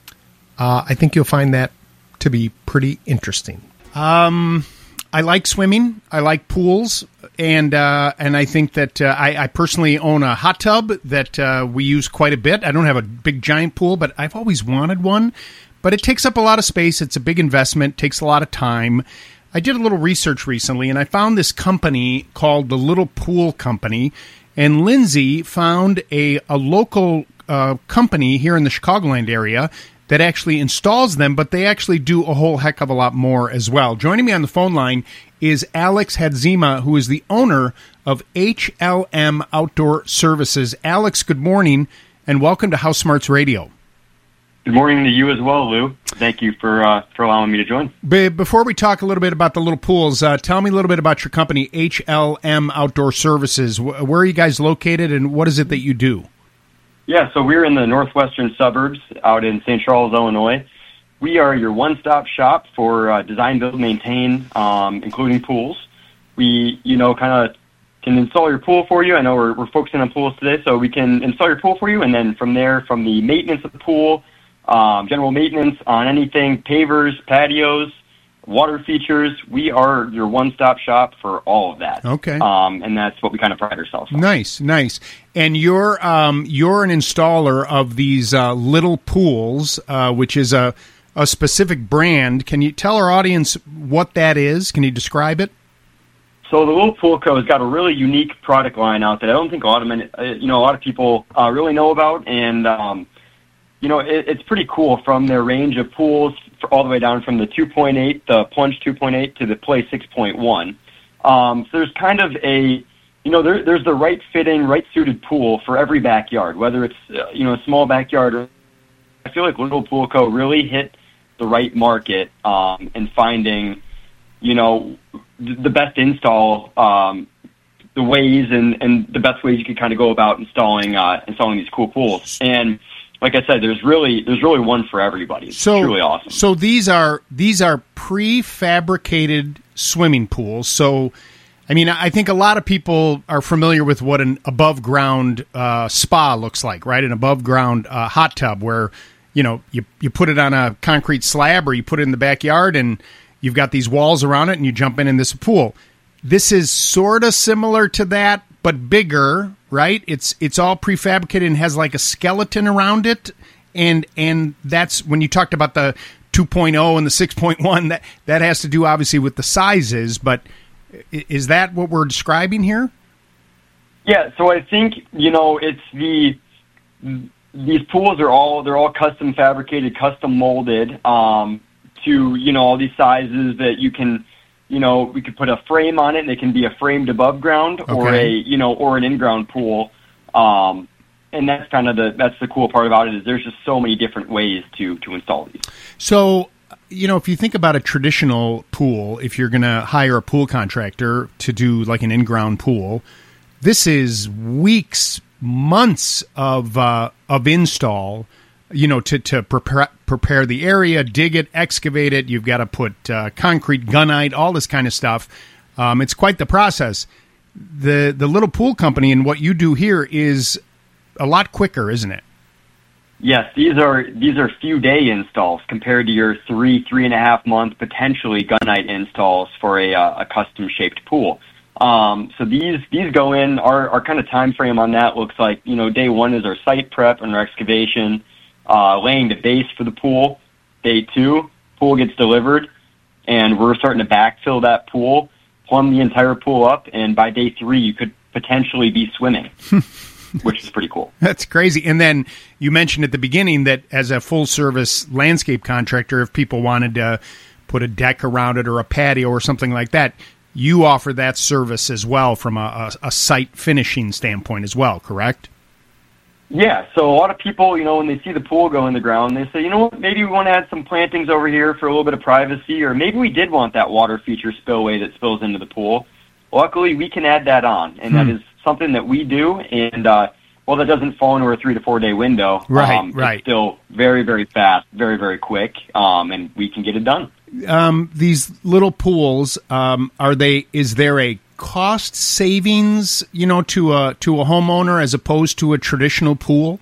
Uh, I think you'll find that to be pretty interesting. Um, I like swimming. I like pools, and uh, and I think that uh, I, I personally own a hot tub that uh, we use quite a bit. I don't have a big giant pool, but I've always wanted one. But it takes up a lot of space. It's a big investment. Takes a lot of time. I did a little research recently, and I found this company called the Little Pool Company. And Lindsay found a a local uh, company here in the Chicagoland area that actually installs them, but they actually do a whole heck of a lot more as well. Joining me on the phone line is Alex Hadzima, who is the owner of H L M Outdoor Services. Alex, good morning, and welcome to House Smarts Radio. Good morning to you as well, Lou. Thank you for uh, for allowing me to join. Be- before we talk a little bit about the little pools, uh, tell me a little bit about your company, H L M Outdoor Services. Where are you guys located, and what is it that you do? Yeah, so we're in the northwestern suburbs out in Saint Charles, Illinois. We are your one-stop shop for uh, design, build, maintain, um, including pools. We, you know, kind of can install your pool for you. I know we're, we're focusing on pools today, so we can install your pool for you, and then from there, from the maintenance of the pool, um, general maintenance on anything, pavers, patios, water features, we are your one-stop shop for all of that. Okay. Um, and that's what we kind of pride ourselves on. Nice, nice. And you're um, you're an installer of these uh, little pools, uh, which is a, a specific brand. Can you tell our audience what that is? Can you describe it? So the Little Pool Co. has got a really unique product line out that I don't think a lot of men, uh, you know, a lot of people uh, really know about. And um, you know, it, it's pretty cool from their range of pools for all the way down from the two point eight, the plunge two point eight to the play six point one. Um, so there's kind of a, you know, there, there's the right fitting, right suited pool for every backyard, whether it's, uh, you know, a small backyard or I feel like Little Pool Co. really hit the right market um, in finding, you know, the best install, um, the ways and, and the best ways you could kind of go about installing uh, installing these cool pools. And like I said, there's really there's really one for everybody. It's So, truly awesome. So these are these are prefabricated swimming pools. So, I mean, I think a lot of people are familiar with what an above ground uh, spa looks like, right? An above ground uh, hot tub where, you know, you you put it on a concrete slab or you put it in the backyard and you've got these walls around it and you jump in in this pool. This is sort of similar to that, but bigger, right? It's it's all prefabricated and has like a skeleton around it. And and that's when you talked about the two point oh and the six point one, that, that has to do obviously with the sizes, but is that what we're describing here? Yeah, so I think, you know, it's the these pools are all they're all custom fabricated, custom molded um, to, you know, all these sizes that you can, you know, we could put a frame on it and it can be a framed above ground or Okay. a, you know, or an in-ground pool. Um, and that's kind of the that's the cool part about it is there's just so many different ways to to install these. So, you know, if you think about a traditional pool, if you're going to hire a pool contractor to do like an in-ground pool, this is weeks, months of uh, of install, you know, to, to prepare, prepare the area, dig it, excavate it. You've got to put uh, concrete, gunite, all this kind of stuff. Um, it's quite the process. The the little pool company and what you do here is a lot quicker, isn't it? Yes, these are these are few day installs compared to your three three and a half month potentially gunite installs for a uh, a custom shaped pool. Um, so these these go in. Our our kind of time frame on that looks like, you know, day one is our site prep and our excavation, uh, laying the base for the pool. Day two, pool gets delivered, and we're starting to backfill that pool, plumb the entire pool up, and by day three you could potentially be swimming. Which is pretty cool. That's crazy. And then you mentioned at the beginning that as a full-service landscape contractor, if people wanted to put a deck around it or a patio or something like that, you offer that service as well from a, a, a site finishing standpoint as well, correct? Yeah, so a lot of people, you know, when they see the pool go in the ground, they say, you know what, maybe we want to add some plantings over here for a little bit of privacy, or maybe we did want that water feature spillway that spills into the pool. Luckily, we can add that on, and Hmm. that is something that we do, and uh, well, that doesn't fall into a three to four day window. Right, um, right. It's still very, very fast, very, very quick, um, and we can get it done. Um, these little pools, um, are they? Is there a cost savings, you know, to a to a homeowner as opposed to a traditional pool?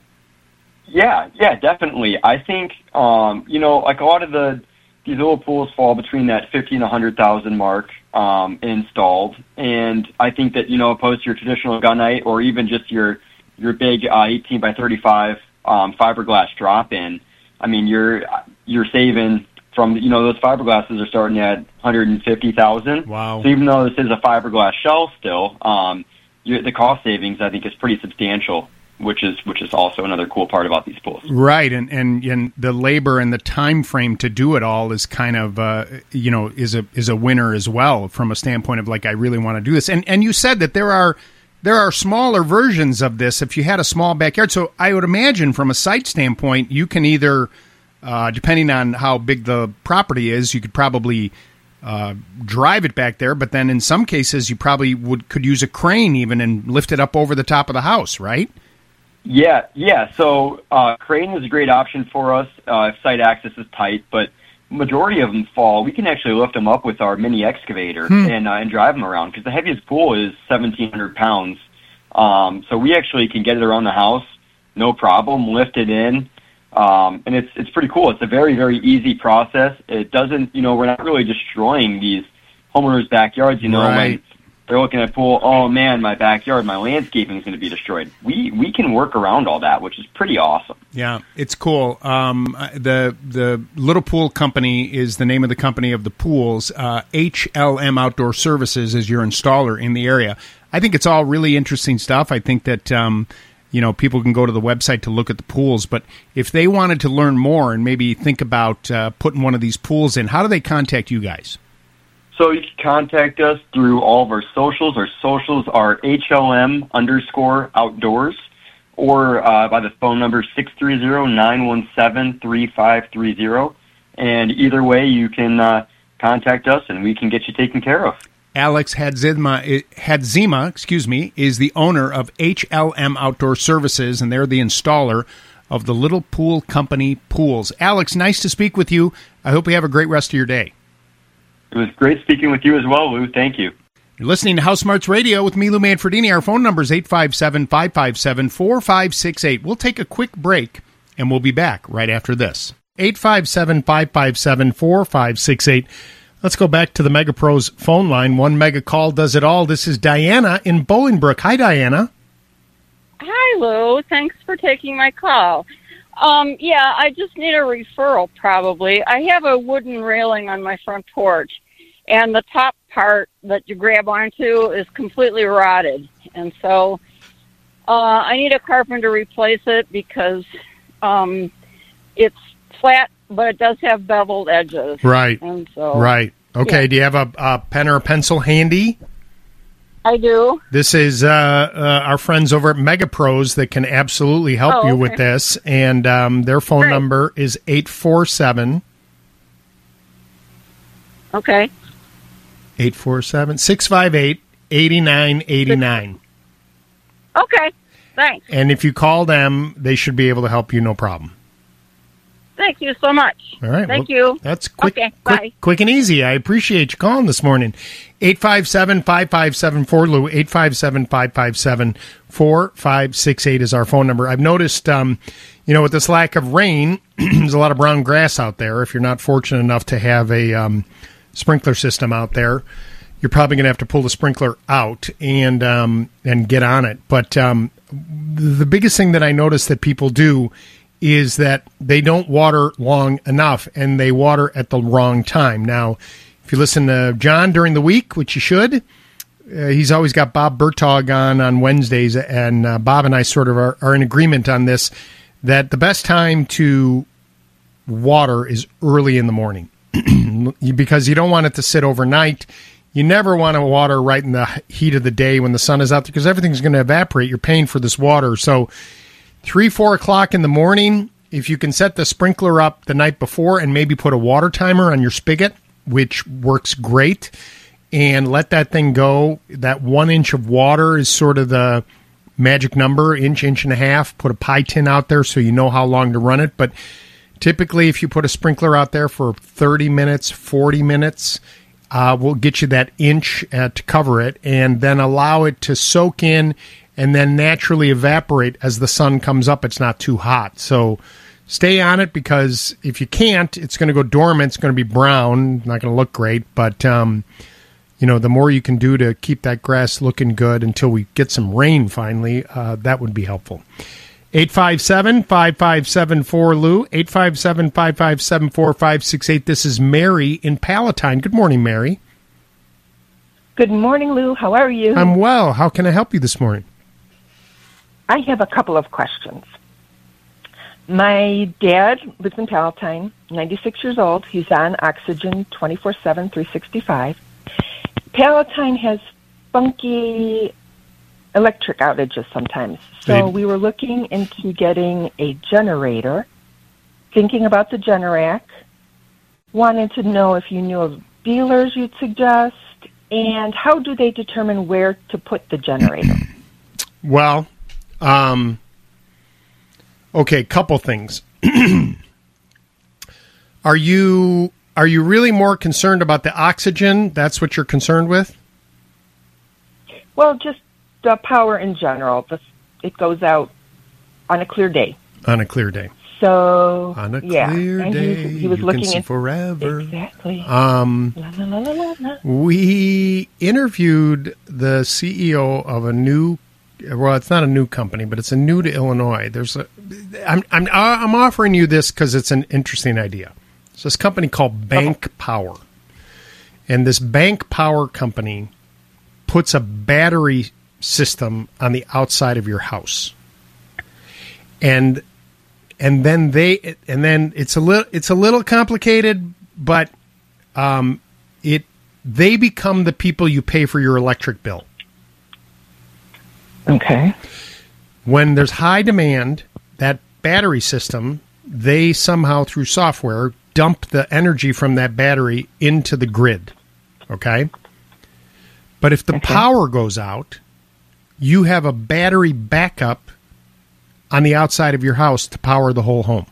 Yeah, yeah, definitely. I think, um, you know, like a lot of the these little pools fall between that fifty and a hundred thousand mark um, installed, and I think that, you know, opposed to your traditional gunite or even just your your big uh, eighteen by thirty-five um, fiberglass drop in, I mean, you're you're saving from, you know, those fiberglasses are starting at one hundred fifty thousand. Wow! So even though this is a fiberglass shell, still, um, you, the cost savings I think is pretty substantial, which is which is also another cool part about these pools. Right, and, and and the labor and the time frame to do it all is kind of uh, you know is a is a winner as well from a standpoint of like I really want to do this. And and you said that there are there are smaller versions of this if you had a small backyard. So I would imagine from a site standpoint, you can either uh, depending on how big the property is, you could probably uh, drive it back there. But then in some cases, you probably would could use a crane even and lift it up over the top of the house, right? Yeah, yeah. So uh, crane is a great option for us uh, if site access is tight, but majority of them fall. We can actually lift them up with our mini excavator Hmm. and uh, and drive them around because the heaviest pool is seventeen hundred pounds. Um, so we actually can get it around the house, no problem, lift it in, um, and it's it's pretty cool. It's a very very easy process. It doesn't, you know, we're not really destroying these homeowners' backyards. You know, Right. when they're looking at pool, oh man, my backyard, my landscaping is going to be destroyed. We we can work around all that, which is pretty awesome. Yeah, it's cool. Um, uh, the the Little Pool Company is the name of the company of the pools. Uh, H L M Outdoor Services is your installer in the area. I think it's all really interesting stuff. I think that um, you know, people can go to the website to look at the pools. But if they wanted to learn more and maybe think about uh, putting one of these pools in, how do they contact you guys? So you can contact us through all of our socials. Our socials are H L M underscore outdoors, or uh, by the phone number six three zero, nine one seven, three five three zero. And either way, you can uh, contact us, and we can get you taken care of. Alex Hadzima, Hadzima, excuse me, is the owner of H L M Outdoor Services, and they're the installer of the Little Pool Company pools. Alex, nice to speak with you. I hope you have a great rest of your day. It was great speaking with you as well, Lou. Thank you. You're listening to House Smarts Radio with me, Lou Manfredini. Our phone number is eight five seven, five five seven, four five six eight. We'll take a quick break, and we'll be back right after this. eight five seven, five five seven, four five six eight. Let's go back to the Mega Pros phone line. One mega call does it all. This is Diana in Bolingbrook. Hi, Diana. Hi, Lou. Thanks for taking my call. Um, yeah, I just need a referral, probably. I have a wooden railing on my front porch, and the top part that you grab onto is completely rotted. And so uh, I need a carpenter to replace it because um, it's flat, but it does have beveled edges. Right. And so, right. Okay. yeah. Do you have a, a pen or a pencil handy? I do. This is uh, uh, our friends over at Mega Pros that can absolutely help Oh, you okay. with this. And um, their phone Great. number is eight four seven, Okay. eight four seven, six five eight, eight nine eight nine. Okay. Thanks. And if you call them, they should be able to help you, no problem. Thank you so much. All right. Thank well, you. That's quick, Okay. quick, Bye. quick and easy. I appreciate you calling this morning. eight five seven, five five seven, four Lou, eight five seven, five five seven, four five six eight is our phone number. I've noticed, um, you know, with this lack of rain, there's a lot of brown grass out there. If you're not fortunate enough to have a um, sprinkler system out there, you're probably going to have to pull the sprinkler out and um, and get on it. But um, the biggest thing that I notice that people do is that they don't water long enough, and they water at the wrong time. Now, if you listen to John during the week, which you should, uh, he's always got Bob Bertog on on Wednesdays, and uh, Bob and I sort of are, are in agreement on this, that the best time to water is early in the morning because you don't want it to sit overnight. You never want to water right in the heat of the day when the sun is out there because everything's going to evaporate. You're paying for this water. So three, four o'clock in the morning, if you can set the sprinkler up the night before and maybe put a water timer on your spigot, which works great, and let that thing go. That one inch of water is sort of the magic number, inch, inch and a half. Put a pie tin out there so you know how long to run it. But typically, if you put a sprinkler out there for thirty minutes, forty minutes, uh, we'll get you that inch uh, to cover it, and then allow it to soak in and then naturally evaporate as the sun comes up. It's not too hot. So stay on it, because if you can't, it's going to go dormant. It's going to be brown, not going to look great. But, um, you know, the more you can do to keep that grass looking good until we get some rain finally, uh, that would be helpful. eight five seven, five five seven, four Lou, eight five seven, five five seven, four five six eight. This is Mary in Palatine. Good morning, Mary. Good morning, Lou. How are you? I'm well. How can I help you this morning? I have a couple of questions. My dad lives in Palatine, ninety-six years old. He's on oxygen twenty-four seven, three sixty-five. Palatine has funky electric outages sometimes. So They- we were looking into getting a generator, thinking about the Generac, wanted to know if you knew of dealers you'd suggest, and how do they determine where to put the generator? Well, um, okay, couple things. Are you are you really more concerned about the oxygen? That's what you're concerned with? Well, just the power in general. The, it goes out on a clear day. On a clear day. So On a yeah, clear and day, he was, he was you looking can see in forever. Exactly. Um, La, la, la, la, la, la. We interviewed the C E O of a new, well, it's not a new company, but it's a new to Illinois. There's a, I'm I'm I'm offering you this because it's an interesting idea. It's this company called Bank Power, and this Bank Power company puts a battery system on the outside of your house. and and then they and then it's a little it's a little complicated, but um, it they become the people you pay for your electric bill. Okay. When there's high demand, that battery system, they somehow through software dump the energy from that battery into the grid. Okay? But if the Okay. power goes out, you have a battery backup on the outside of your house to power the whole home.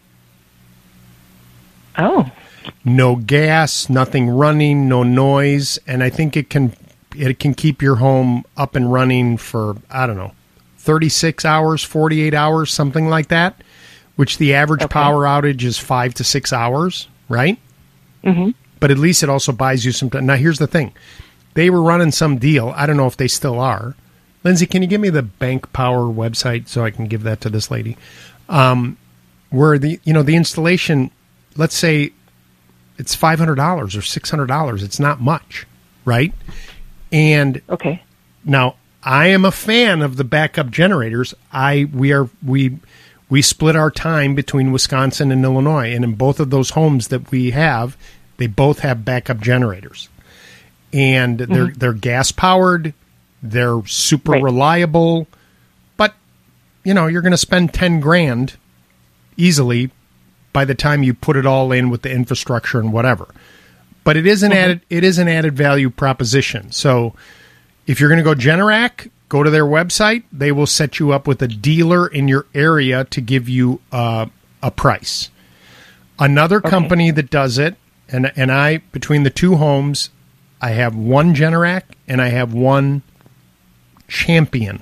Oh. No gas, nothing running, no noise, and I think it can it can keep your home up and running for, I don't know, thirty-six hours, forty-eight hours, something like that, which the average Okay. power outage is five to six hours, right? Mm-hmm. But at least it also buys you some time. Now, here's the thing. They were running some deal. I don't know if they still are. Lindsay, can you give me the Bank Power website so I can give that to this lady? Um, where the, you know, the installation, let's say it's five hundred dollars or six hundred dollars. It's not much, right? And okay. Now, I am a fan of the backup generators. I we are we we split our time between Wisconsin and Illinois, and in both of those homes that we have, they both have backup generators, and they're Mhm. they're gas powered, they're super Right. reliable, but you know you're going to spend ten grand easily by the time you put it all in with the infrastructure and whatever. But it is an Mhm. added it is an added value proposition. So if you're going to go Generac, go to their website. They will set you up with a dealer in your area to give you uh, a price. Another company that does it, and and I between the two homes, I have one Generac and I have one Champion.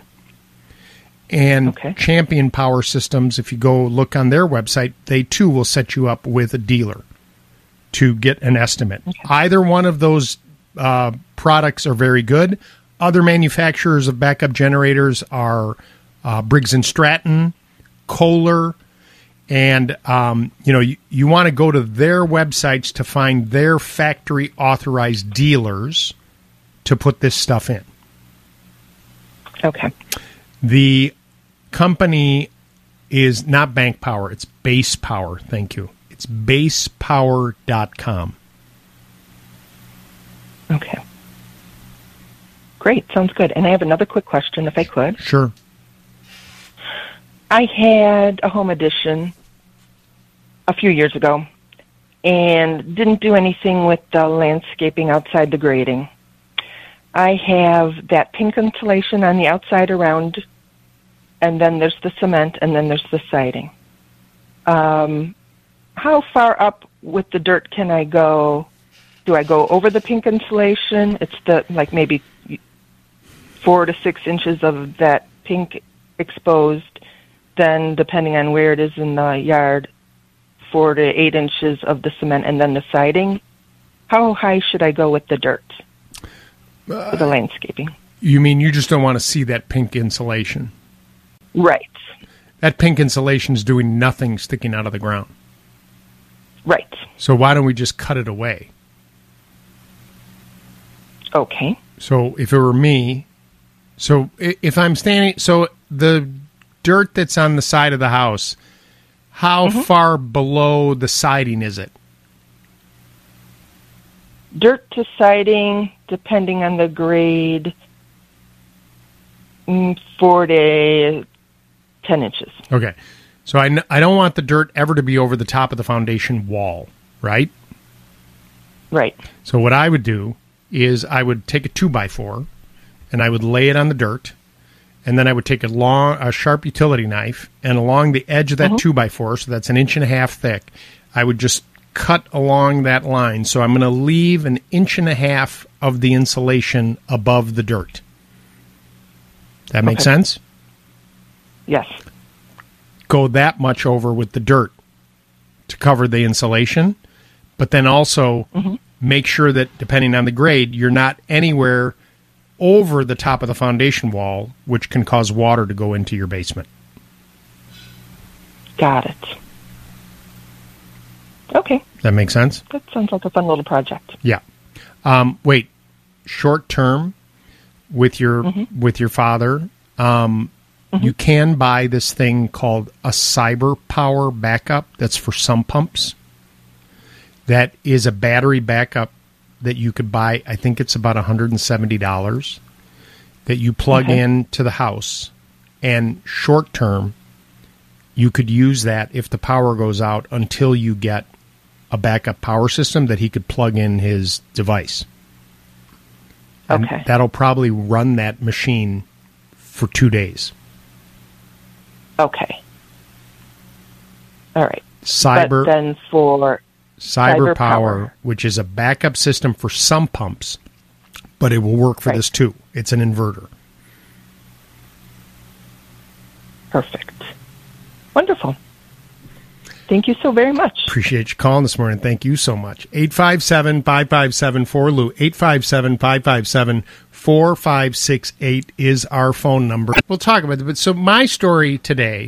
And Champion Power Systems, if you go look on their website, they too will set you up with a dealer to get an estimate. Either one of those uh, products are very good. Other manufacturers of backup generators are uh, Briggs and Stratton, Kohler, and um, you know you, you want to go to their websites to find their factory authorized dealers to put this stuff in. Okay. The company is not Bank Power, it's Base Power. Thank you. It's base power dot com. Okay. Great. Sounds good. And I have another quick question, if I could. Sure. I had a home addition a few years ago and didn't do anything with the landscaping outside the grading. I have that pink insulation on the outside around, and then there's the cement, and then there's the siding. Um, how far up with the dirt can I go? Do I go over the pink insulation? It's the like maybe four to six inches of that pink exposed. Then, depending on where it is in the yard, four to eight inches of the cement, and then the siding. How high should I go with the dirt for the landscaping? You mean you just don't want to see that pink insulation? Right. That pink insulation is doing nothing sticking out of the ground. Right. So why don't we just cut it away? Okay. So if it were me, so i- if I'm standing, so the dirt that's on the side of the house, how far below the siding is it? Dirt to siding, depending on the grade, mm, four to ten inches. Okay. So I, n- I don't want the dirt ever to be over the top of the foundation wall, right? Right. So what I would do is I would take a two by four and I would lay it on the dirt, and then I would take a long, a sharp utility knife, and along the edge of that Mhm. two by four, so that's an inch and a half thick, I would just cut along that line. So I'm going to leave an inch and a half of the insulation above the dirt. That make Okay. sense? Yes. Go that much over with the dirt to cover the insulation, but then also Mhm. make sure that depending on the grade, you're not anywhere over the top of the foundation wall, which can cause water to go into your basement. Got it. Okay. Does that make sense? That sounds like a fun little project. Yeah. Um, wait, short term with your Mhm. with your father. Um, you can buy this thing called a Cyber Power backup that's for sump pumps. That is a battery backup that you could buy. I think it's about one hundred seventy dollars that you plug Okay. in to the house. And short term, you could use that if the power goes out until you get a backup power system that he could plug in his device. And Okay. that'll probably run that machine for two days. Okay. All right. Cyber But then for Cyber, Cyber Power, Power. which is a backup system for sump pumps, but it will work for Right. this too. It's an inverter. Perfect. Wonderful. Thank you so very much. Appreciate you calling this morning. Thank you so much. eight five seven, five five seven, four L U. eight five seven, five five seven, four five six eight is our phone number. We'll talk about it. But so my story today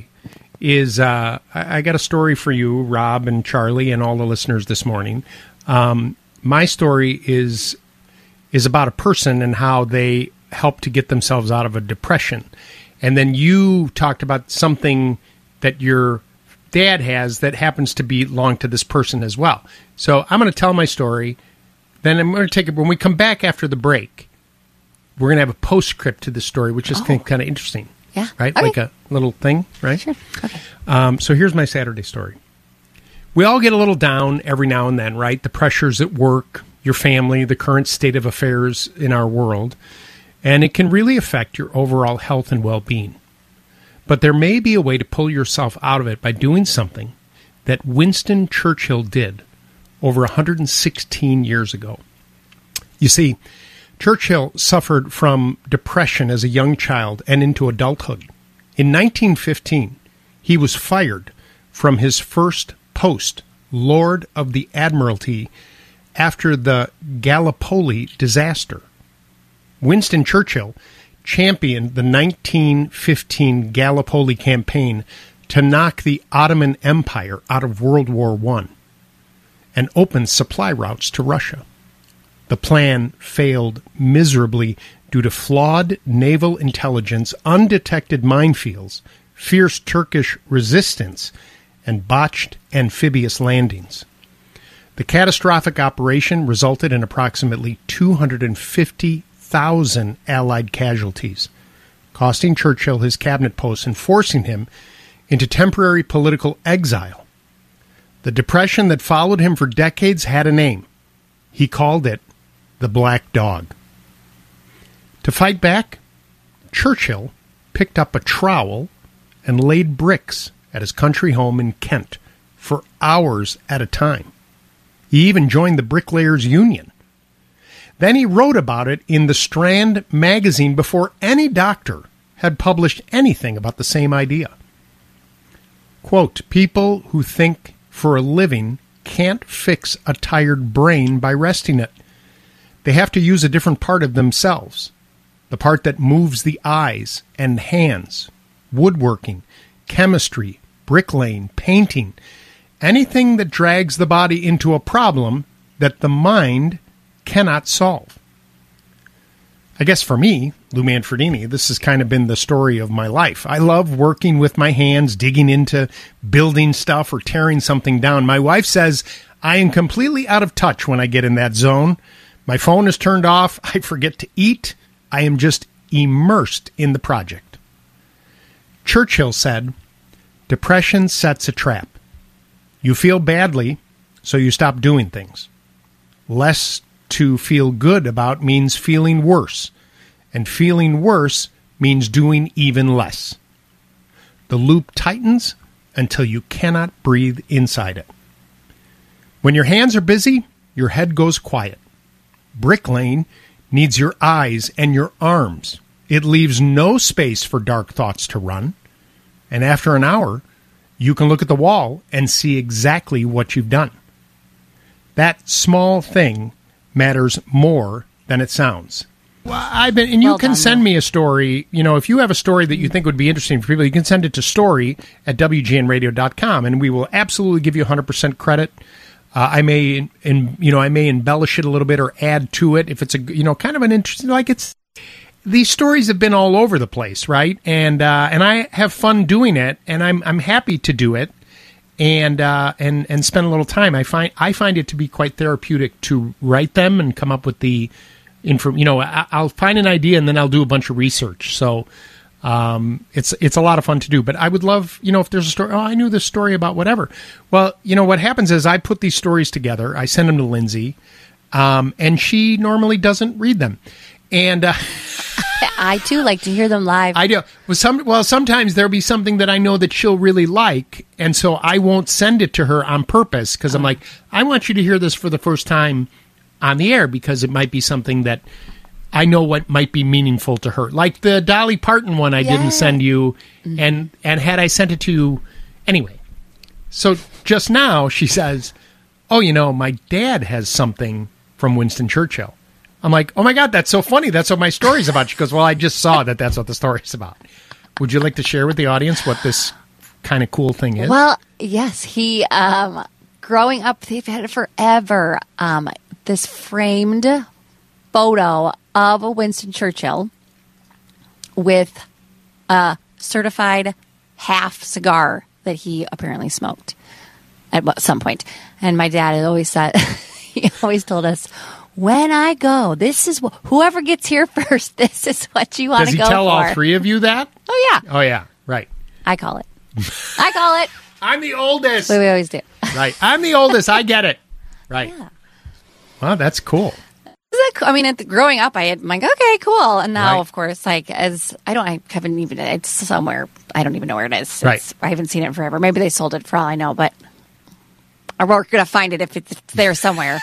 is uh, I, I got a story for you, Rob and Charlie, and all the listeners this morning. Um, my story is is about a person and how they help to get themselves out of a depression. And then you talked about something that your dad has that happens to belong to this person as well. So I'm going to tell my story. Then I'm going to take it. When we come back after the break, we're going to have a postscript to this story, which is Oh. kind of interesting. Yeah. Right? Okay. Like a little thing, right? Sure. Okay. Um, so here's my Saturday story. We all get a little down every now and then, right? The pressures at work, your family, the current state of affairs in our world. And it can really affect your overall health and well-being. But there may be a way to pull yourself out of it by doing something that Winston Churchill did over one hundred sixteen years ago. You see, Churchill suffered from depression as a young child and into adulthood. In nineteen fifteen, he was fired from his first post, Lord of the Admiralty, after the Gallipoli disaster. Winston Churchill championed the nineteen fifteen Gallipoli campaign to knock the Ottoman Empire out of World War One and opened supply routes to Russia. The plan failed miserably due to flawed naval intelligence, undetected minefields, fierce Turkish resistance, and botched amphibious landings. The catastrophic operation resulted in approximately two hundred fifty thousand Allied casualties, costing Churchill his cabinet post and forcing him into temporary political exile. The depression that followed him for decades had a name. He called it the Black Dog. To fight back, Churchill picked up a trowel and laid bricks at his country home in Kent for hours at a time. He even joined the Bricklayers Union. Then he wrote about it in the Strand magazine before any doctor had published anything about the same idea. Quote, people who think for a living can't fix a tired brain by resting it. They have to use a different part of themselves, the part that moves the eyes and hands, woodworking, chemistry, bricklaying, painting, anything that drags the body into a problem that the mind cannot solve. I guess for me, Lou Manfredini, this has kind of been the story of my life. I love working with my hands, digging into building stuff or tearing something down. My wife says I am completely out of touch when I get in that zone. My phone is turned off. I forget to eat. I am just immersed in the project. Churchill said, depression sets a trap. You feel badly, so you stop doing things. Less to feel good about means feeling worse, and feeling worse means doing even less. The loop tightens until you cannot breathe inside it. When your hands are busy, your head goes quiet. Bricklaying needs your eyes and your arms. It leaves no space for dark thoughts to run. And after an hour, you can look at the wall and see exactly what you've done. That small thing matters more than it sounds. Well, I've been, and you Well can done, send Lou. me a story. You know, if you have a story that you think would be interesting for people, you can send it to story at w g n radio dot com, and we will absolutely give you one hundred percent credit. Uh, I may, in, in, you know, I may embellish it a little bit or add to it if it's a, you know, kind of an interesting, like it's, these stories have been all over the place, right? And uh, and I have fun doing it, and I'm I'm happy to do it, and uh, and and spend a little time. I find I find it to be quite therapeutic to write them and come up with the info. You know, I, I'll find an idea and then I'll do a bunch of research. So um, it's it's a lot of fun to do. But I would love, you know, if there's a story. Oh, I knew this story about whatever. Well, you know, what happens is I put these stories together. I send them to Lindsay, um, and she normally doesn't read them. And uh, I too like to hear them live. I do. Well, some well, sometimes there'll be something that I know that she'll really like, and so I won't send it to her on purpose because I'm like, I want you to hear this for the first time on the air because it might be something that I know what might be meaningful to her. Like the Dolly Parton one, I Yeah. didn't send you, Mm-hmm. and and had I sent it to you anyway. So just now she says, "Oh, you know, my dad has something from Winston Churchill." I'm like, oh, my God, that's so funny. That's what my story's about. She goes, well, I just saw that that's what the story's about. Would you like to share with the audience what this kind of cool thing is? Well, yes, he, um, growing up, they've had it forever, um, this framed photo of a Winston Churchill with a certified half cigar that he apparently smoked at some point. And my dad had always said, he always told us, when I go, this is wh- whoever gets here first. This is what you want Does to he go tell for. all three of you that? Oh yeah, Oh, yeah, right. I call it. I call it. I'm the oldest. We, we always do. Right. I'm the oldest. I get it. Right. Yeah. Well, that's cool. Isn't that cool? I mean, at the, growing up, I had I'm like, okay, cool, and now, Right. of course, like as I don't, I haven't even. It's somewhere. I don't even know where it is. It's, Right. I haven't seen it in forever. Maybe they sold it for all I know, but or we're gonna find it if it's there somewhere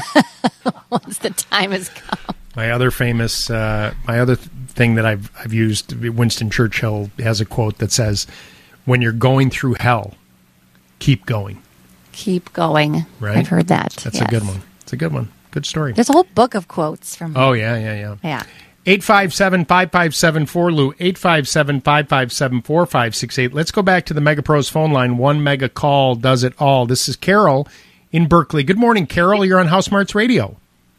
once the time has come. My other famous, uh, my other th- thing that I've I've used, Winston Churchill has a quote that says, "When you're going through hell, keep going." Keep going. Right. I've heard that. That's yes. a good one. It's a good one. Good story. There's a whole book of quotes from. Oh yeah, yeah, yeah. Yeah. eight five seven, five five seven, four L U, eight five seven, five five seven, four five six eight. Let's go back to the Mega Pros phone line. One mega call does it all. This is Carol in Berkeley. Good morning, Carol. You're on House Smarts Radio.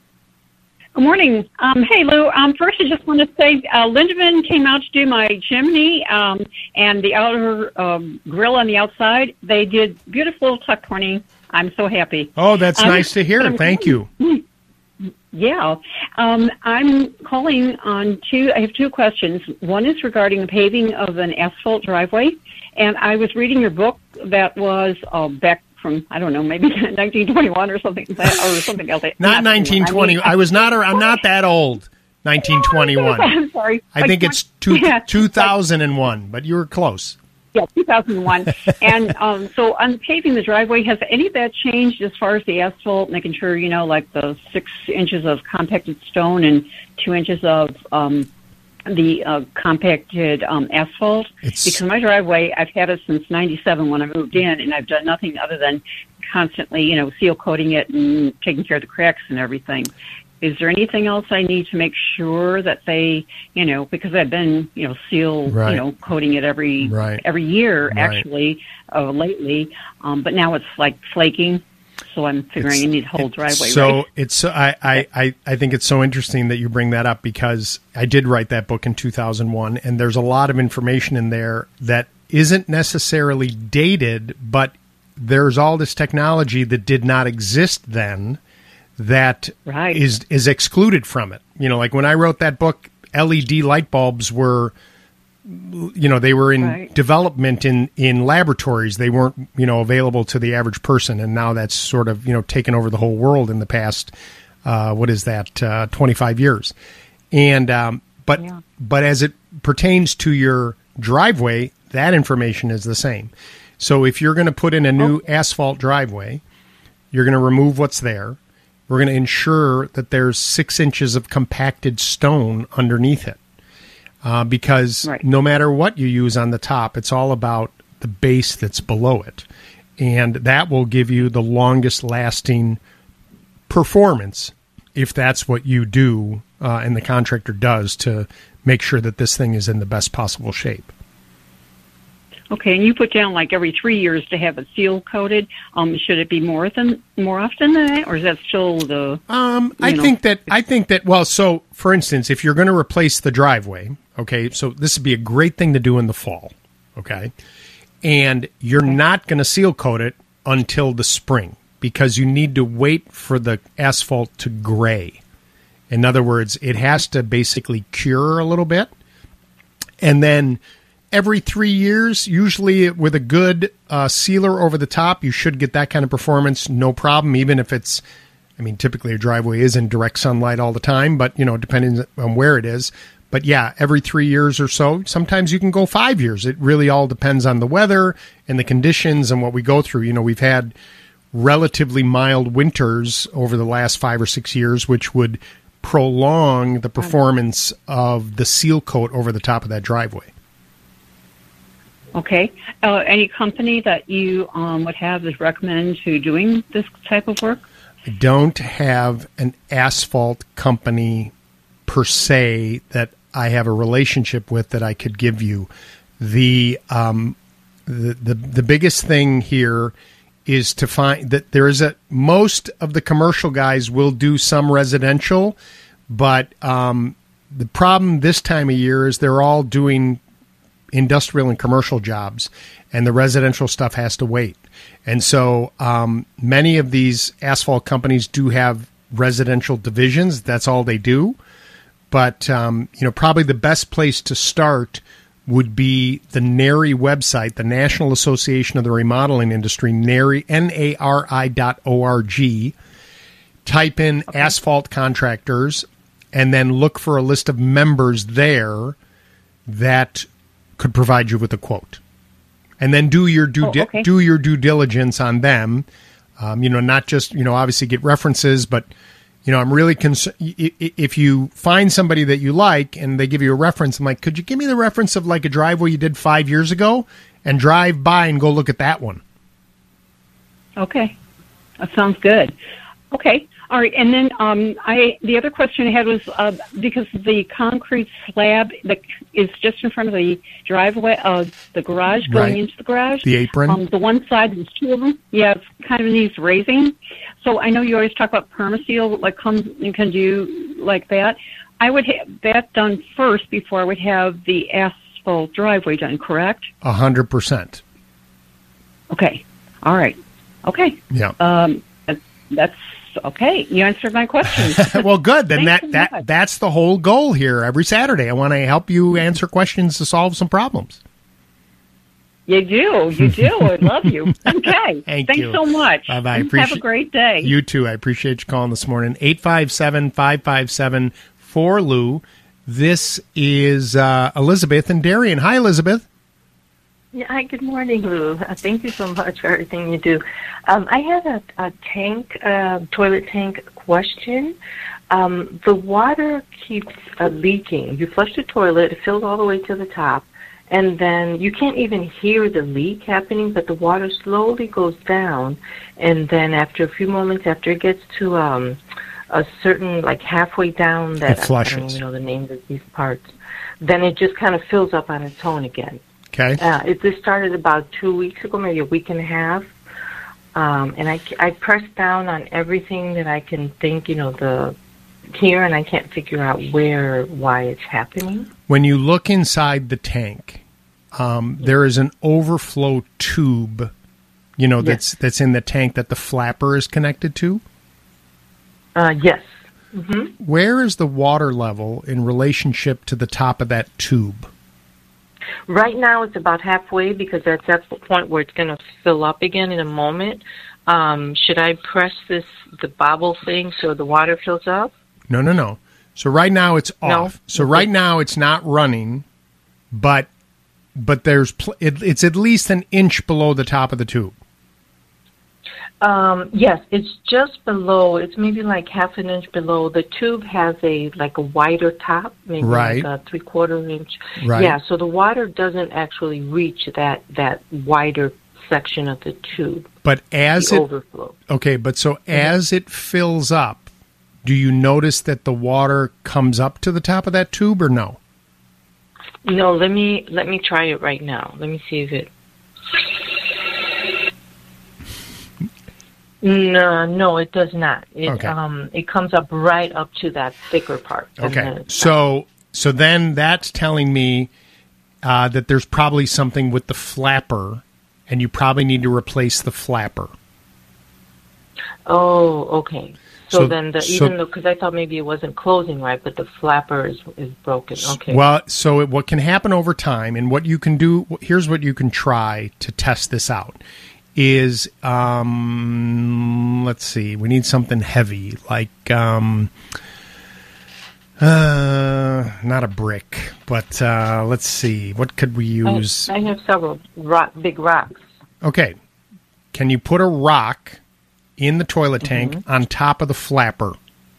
Good morning. Um, hey, Lou. Um, first, I just want to say uh, Lindemann came out to do my chimney um, and the outer um, grill on the outside. They did beautiful tuck pointing. I'm so happy. Oh, that's Um, nice to hear. but I'm Thank you. Yeah. Um, I'm calling on two, I have two questions. One is regarding the paving of an asphalt driveway. And I was reading your book that was uh, back from, I don't know, maybe nineteen twenty-one or something, or something else. Not nineteen twenty. I mean, I was not. ar- I'm not that old. nineteen twenty-one. I'm sorry. I think Like, it's two, yeah. two thousand one, but you were close. Yeah, two thousand one. And um, so on paving the driveway, has any of that changed as far as the asphalt, making sure, you know, like the six inches of compacted stone and two inches of um, the uh, compacted um, asphalt? It's- Because my driveway, I've had it since ninety-seven when I moved in, and I've done nothing other than constantly, you know, seal coating it and taking care of the cracks and everything. Is there anything else I need to make sure that they, you know, because I've been, you know, seal, Right. you know, coating it every Right. every year Right. actually, uh, lately, um, but now it's like flaking. So I'm figuring I need the whole driveway. So right? it's so I, I, I, I think it's so interesting that you bring that up because I did write that book in two thousand one, and there's a lot of information in there that isn't necessarily dated, but there's all this technology that did not exist then that Right. is is excluded from it. You know, like when I wrote that book, L E D light bulbs were, you know, they were in Right. development in, in laboratories. They weren't, you know, available to the average person. And now that's sort of, you know, taken over the whole world in the past, uh, what is that, uh, twenty-five years. And, um, but, Yeah. but as it pertains to your driveway, that information is the same. So if you're going to put in a new asphalt driveway, you're going to remove what's there. We're going to ensure that there's six inches of compacted stone underneath it. Uh, because Right. no matter what you use on the top, it's all about the base that's below it. And that will give you the longest lasting performance if that's what you do uh, and the contractor does to make sure that this thing is in the best possible shape. Okay, and you put down like every three years to have it seal coated. Um, should it be more than more often than that, or is that still the? Um, I know? think that I think that well, so for instance, if you're going to replace the driveway, okay, so this would be a great thing to do in the fall, okay, and you're okay. not going to seal coat it until the spring because you need to wait for the asphalt to gray. In other words, it has to basically cure a little bit, and then. Every three years, usually with a good uh, sealer over the top, you should get that kind of performance, no problem, even if it's, I mean, typically a driveway is in direct sunlight all the time, but, you know, depending on where it is. But, yeah, every three years or so, sometimes you can go five years. It really all depends on the weather and the conditions and what we go through. You know, we've had relatively mild winters over the last five or six years, which would prolong the performance of the seal coat over the top of that driveway. Okay. Uh, any company that you um, would have is recommend to doing this type of work? I don't have an asphalt company per se that I have a relationship with that I could give you. The um, the, the the biggest thing here is to find that there is a most of the commercial guys will do some residential, but um, the problem this time of year is they're all doing industrial and commercial jobs, and the residential stuff has to wait. And so um, many of these asphalt companies do have residential divisions. That's all they do. But, um, you know, probably the best place to start would be the NARI website, the National Association of the Remodeling Industry, NARI, N A R I dot O R G. Type in okay. asphalt contractors, and then look for a list of members there that could provide you with a quote, and then do your due oh, okay. di- do your due diligence on them. Um, you know, not just you know obviously get references, but you know I'm really concerned if you find somebody that you like and they give you a reference. I'm like, could you give me the reference of like a driveway you did five years ago, and drive by and go look at that one. Okay, that sounds good. Okay. All right, and then um, I the other question I had was uh, because the concrete slab that is just in front of the driveway, uh, the garage going right. into the garage, the apron. Um, the one side there's two of them. Yeah, it kind of needs raising. So I know you always talk about permaseal, like comes and can do like that. I would have that done first before I would have the asphalt driveway done. Correct? A hundred percent. Okay. All right. Okay. Yeah. Um, that's. Okay, you answered my question. Well, good. Then that, so that much. that's the whole goal here. Every Saturday, I want to help you answer questions to solve some problems. You do. You do. I love you. Okay. Thank Thanks you. so much. Bye-bye. Have Appreciate- a great day. You too. I appreciate you calling this morning. eight five seven, five five seven, four L U. This is uh, Elizabeth and Darien. Hi, Elizabeth. Yeah, hi, good morning, Lou. Uh, thank you so much for everything you do. Um, I have a, a tank, uh, toilet tank question. Um, the water keeps uh, leaking. You flush the toilet, it fills all the way to the top, and then you can't even hear the leak happening, but the water slowly goes down, and then after a few moments, after it gets to um, a certain, like halfway down, that It flushes. I don't even know the names of these parts, then it just kind of fills up on its own again. Okay. Uh, it, this started about two weeks ago, maybe a week and a half. Um, and I, I pressed down on everything that I can think, you know, the here, and I can't figure out where, why it's happening. When you look inside the tank, um, there is an overflow tube, you know, Yes. that's that's in the tank that the flapper is connected to. Uh, yes. Mm-hmm. Where is the water level in relationship to the top of that tube? Right now it's about halfway because that's at the point where it's going to fill up again in a moment. Um, should I press this, the bobble thing, so the water fills up? No, no, no. So right now it's No. off. So right now it's not running, but but there's pl- it, it's at least an inch below the top of the tube. Um, yes, it's just below. It's maybe like half an inch below. The tube has a like a wider top, maybe Right. like a three quarter inch. Right. Yeah, so the water doesn't actually reach that that wider section of the tube. But as the it overflow. okay, but so as it fills up, do you notice that the water comes up to the top of that tube or no? No, let me let me try it right now. Let me see if it No, no, it does not. It Okay. um it comes up right up to that thicker part. and then Okay, it's so so then that's telling me uh, that there's probably something with the flapper, and you probably need to replace the flapper. Oh, okay. So, So- then, the, so- even though, because I thought maybe it wasn't closing right, but the flapper is is broken. Okay. Well, so it, what can happen over time, and what you can do, here's what you can try to test this out, is, um, let's see, we need something heavy, like, um, uh, not a brick, but uh, let's see, what could we use? I, I have several rock, big rocks. Okay, can you put a rock in the toilet tank on top of the flapper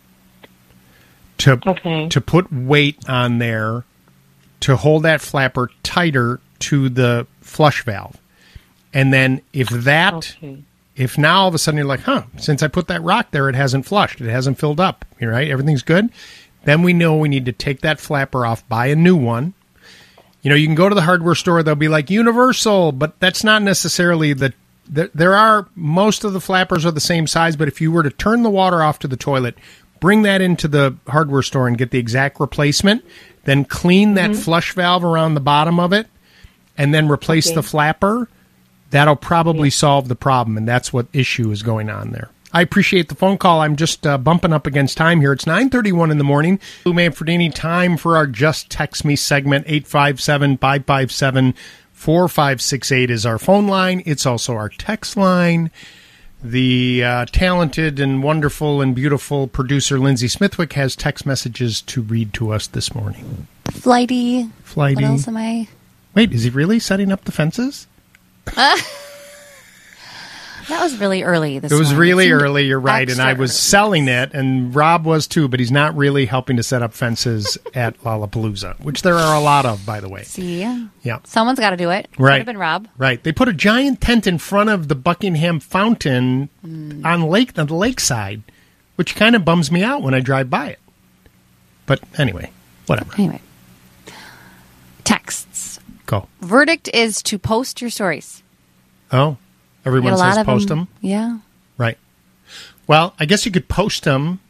to Okay. to put weight on there to hold that flapper tighter to the flush valve, and then if that Okay. if now all of a sudden you're like, huh, since I put that rock there, it hasn't flushed, it hasn't filled up, you're right, everything's good, then we know we need to take that flapper off, buy a new one. You know, you can go to the hardware store, they'll be like universal, but that's not necessarily the There, there are, most of the flappers are the same size, but if you were to turn the water off to the toilet, bring that into the hardware store and get the exact replacement, then clean that Mhm. flush valve around the bottom of it, and then replace Okay. the flapper, that'll probably solve the problem, and that's what issue is going on there. I appreciate the phone call. I'm just uh, bumping up against time here. It's nine thirty-one in the morning. Lou Manfredini, time for our Just Text Me segment. eight five seven, five five seven, four five six eight is our phone line. It's also our text line. The uh, talented and wonderful and beautiful producer Lindsay Smithwick has text messages to read to us this morning. Flighty. Flighty. What else am I? Wait, is he really setting up the fences? That was really early this It was morning. really seemed early, you're right, and I extra was selling it, and Rob was too, but he's not really helping to set up fences at Lollapalooza, which there are a lot of, by the way. See? Yeah. Someone's got to do it. Could Right. have been Rob. Right. They put a giant tent in front of the Buckingham Fountain Hmm. on lake on the lakeside, which kind of bums me out when I drive by it. But anyway, whatever. Anyway. Texts. Go. Verdict is to post your stories. Oh, everyone Get a lot says of post them. Yeah. Right. Well, I guess you could post them.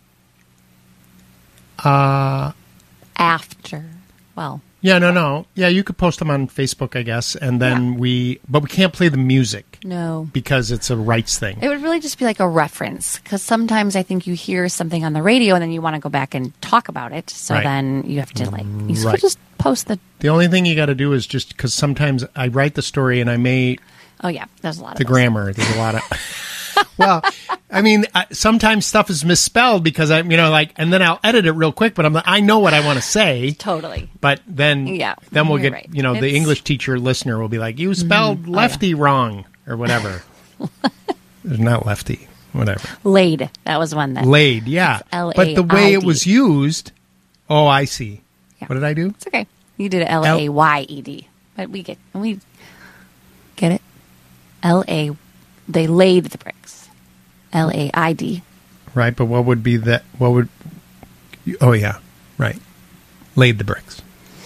Uh, After. Well, yeah, no, no. Yeah, you could post them on Facebook, I guess, and then we, but we can't play the music no. because it's a rights thing. It would really just be like a reference because sometimes I think you hear something on the radio and then you want to go back and talk about it. So Right. then you have to like, you still Right. just post the, The only thing you got to do is just because sometimes I write the story and I may oh yeah, there's a lot the of those. grammar. There's a lot of. Well, I mean, I, sometimes stuff is misspelled because I, you know, like, and then I'll edit it real quick. But I'm like, I know what I want to say. Totally. But then, Yeah, then we'll you're get, right. you know, the It's- English teacher listener will be like, you spelled Mhm. Oh, lefty wrong or whatever. It's not lefty, whatever. Laid. That was one that. Laid, yeah. L A I D. But the way it was used, oh, I see. What did I do? It's okay. You did L A Y E D. But we get, we get it. L A, they laid the bricks. L A I D. Right, but what would be that? What would? Oh yeah, right. Laid the bricks.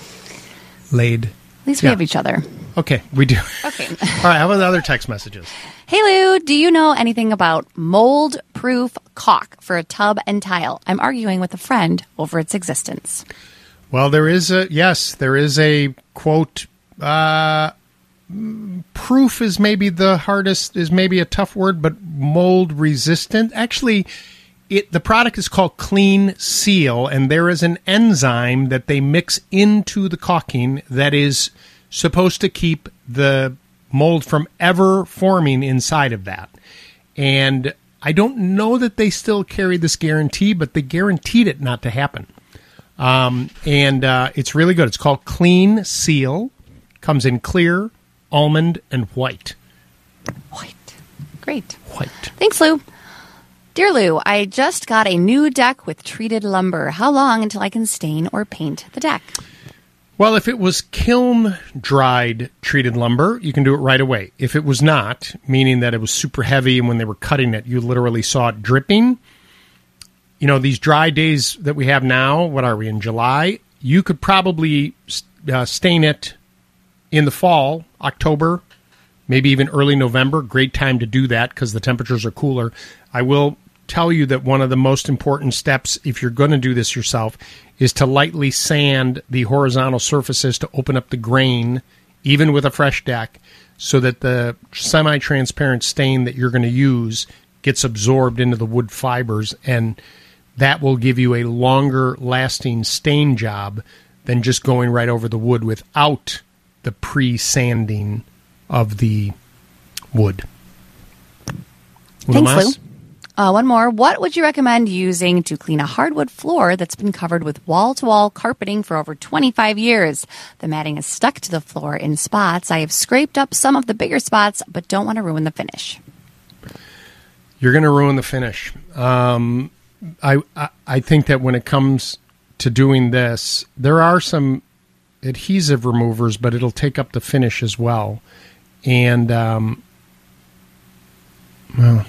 Laid. At least we Yeah. have each other. Okay, we do. Okay. All right. How about the other text messages? Hey Lou, do you know anything about mold-proof caulk for a tub and tile? I'm arguing with a friend over its existence. Well, there is a yes. There is a quote. Uh, proof is maybe the hardest. Is maybe a tough word, but mold resistant. Actually, it the product is called Clean Seal, and there is an enzyme that they mix into the caulking that is supposed to keep the mold from ever forming inside of that. And I don't know that they still carry this guarantee, but they guaranteed it not to happen. Um, and uh, it's really good. It's called Clean Seal. Comes in clear, almond, and white. Great. White. Thanks, Lou. Dear Lou, I just got a new deck with treated lumber. How long until I can stain or paint the deck? Well, if it was kiln-dried treated lumber, you can do it right away. If it was not, meaning that it was super heavy and when they were cutting it, you literally saw it dripping, you know, these dry days that we have now, what are we, in July? You could probably uh, stain it in the fall, October, maybe even early November. Great time to do that because the temperatures are cooler. I will tell you that one of the most important steps, if you're going to do this yourself, is to lightly sand the horizontal surfaces to open up the grain, even with a fresh deck, so that the semi-transparent stain that you're going to use gets absorbed into the wood fibers, and that will give you a longer lasting stain job than just going right over the wood without the pre-sanding of the wood. Thanks, Lou. Uh, one more. What would you recommend using to clean a hardwood floor that's been covered with wall-to-wall carpeting for over twenty-five years? The matting is stuck to the floor in spots. I have scraped up some of the bigger spots, but don't want to ruin the finish. You're going to ruin the finish. Um, I, I I think that when it comes to doing this, there are some adhesive removers, but it'll take up the finish as well. And, um, well,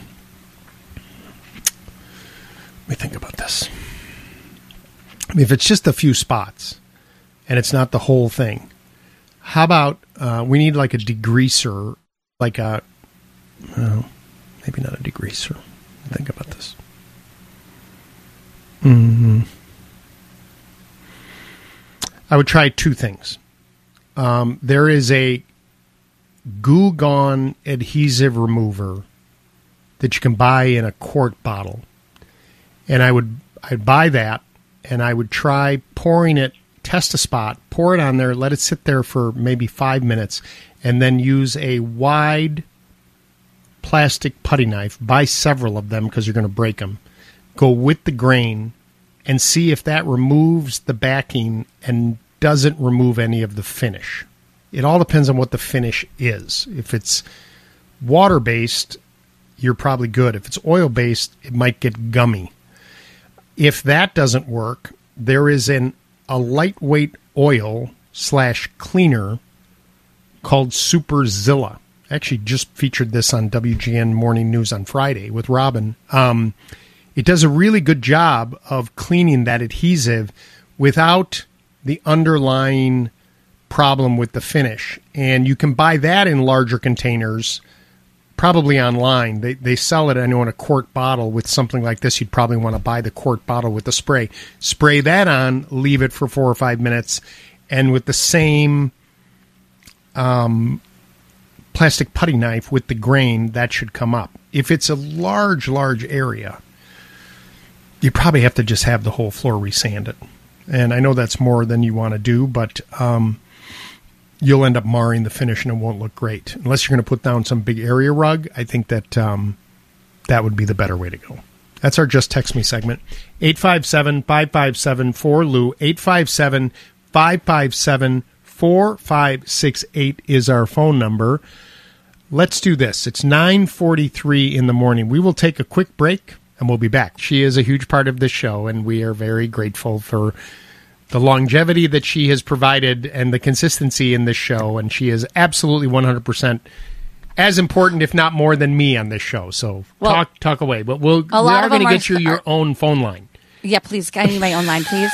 let me think about this. I mean, if it's just a few spots and it's not the whole thing, how about uh, we need like a degreaser, like a, well, maybe not a degreaser. Think about this. Mm-hmm. I would try two things. Um, there is a Goo Gone adhesive remover that you can buy in a quart bottle. And I would I'd buy that, and I would try pouring it, test a spot, pour it on there, let it sit there for maybe five minutes, and then use a wide plastic putty knife, buy several of them because you're going to break them, go with the grain, and see if that removes the backing and doesn't remove any of the finish. It all depends on what the finish is. If it's water-based, you're probably good. If it's oil-based, it might get gummy. If that doesn't work, there is an a lightweight oil slash cleaner called Superzilla. Actually just featured this on W G N Morning News on Friday with Robin. Um, it does a really good job of cleaning that adhesive without the underlying problem with the finish. And you can buy that in larger containers, probably online. They they sell it, I know, in a quart bottle. With something like this, you'd probably want to buy the quart bottle with the spray. Spray that on, leave it for four or five minutes, and with the same um, plastic putty knife with the grain, that should come up. If it's a large, large area, you probably have to just have the whole floor resanded. And I know that's more than you want to do, but um, you'll end up marring the finish and it won't look great. Unless you're going to put down some big area rug, I think that um, that would be the better way to go. That's our Just Text Me segment. eight five seven, five five seven, four L U. eight five seven, five five seven, four five six eight is our phone number. Let's do this. It's nine forty-three in the morning. We will take a quick break and we'll be back. She is a huge part of this show, and we are very grateful for the longevity that she has provided and the consistency in this show, and she is absolutely one hundred percent as important, if not more, than me on this show. So well, talk talk away. But we'll, we are going to get you your own phone line. Yeah, please. I need my own line, please.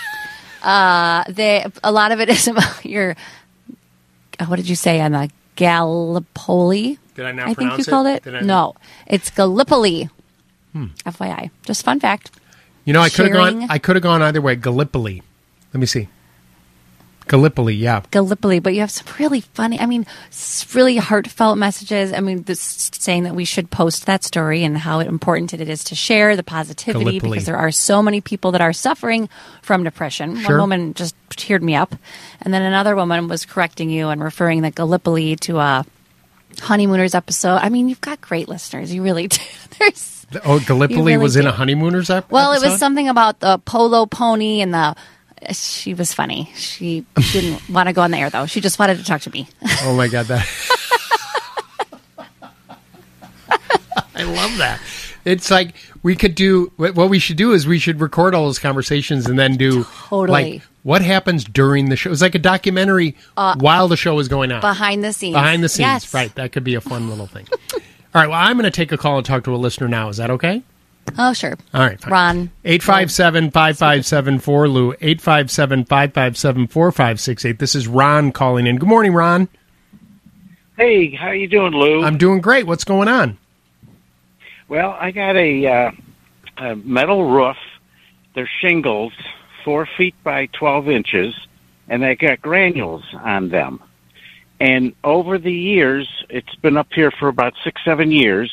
Uh, they, a lot of it is about your, uh, what did you say, on the Gallipoli? Did I not I pronounce think you it? called it? Did I no, it's Gallipoli. Hmm. F Y I. Just fun fact. You know, I could have Sharing. gone. I could have gone either way. Gallipoli. Let me see. Gallipoli, yeah. Gallipoli, but you have some really funny, I mean, s- really heartfelt messages. I mean, this saying that we should post that story and how important it is to share the positivity Gallipoli. because there are so many people that are suffering from depression. Sure. One woman just cheered me up, and then another woman was correcting you and referring the Gallipoli to a Honeymooners episode. I mean, you've got great listeners. You really do. There's Oh, Gallipoli really was in do. a Honeymooners ep- Well, episode? it was something about the polo pony and the. She was funny. She didn't want to go on the air, though. She just wanted to talk to me. Oh, my God. That I love that. It's like we could do, what we should do is we should record all those conversations and then do, Totally. like, what happens during the show. It's like a documentary Uh, while the show is going on. Behind the scenes. Behind the scenes, Yes. right. That could be a fun little thing. All right, well, I'm going to take a call and talk to a listener now. Is that okay? Oh, sure. All right, fine. Ron. eight five seven, five five seven, four L U. eight five seven, five five seven, four five six eight. This is Ron calling in. Good morning, Ron. Hey, how you doing, Lou? I'm doing great. What's going on? Well, I got a, uh, a metal roof. They're shingles, four feet by twelve inches, and they got granules on them. And over the years, it's been up here for about six, seven years,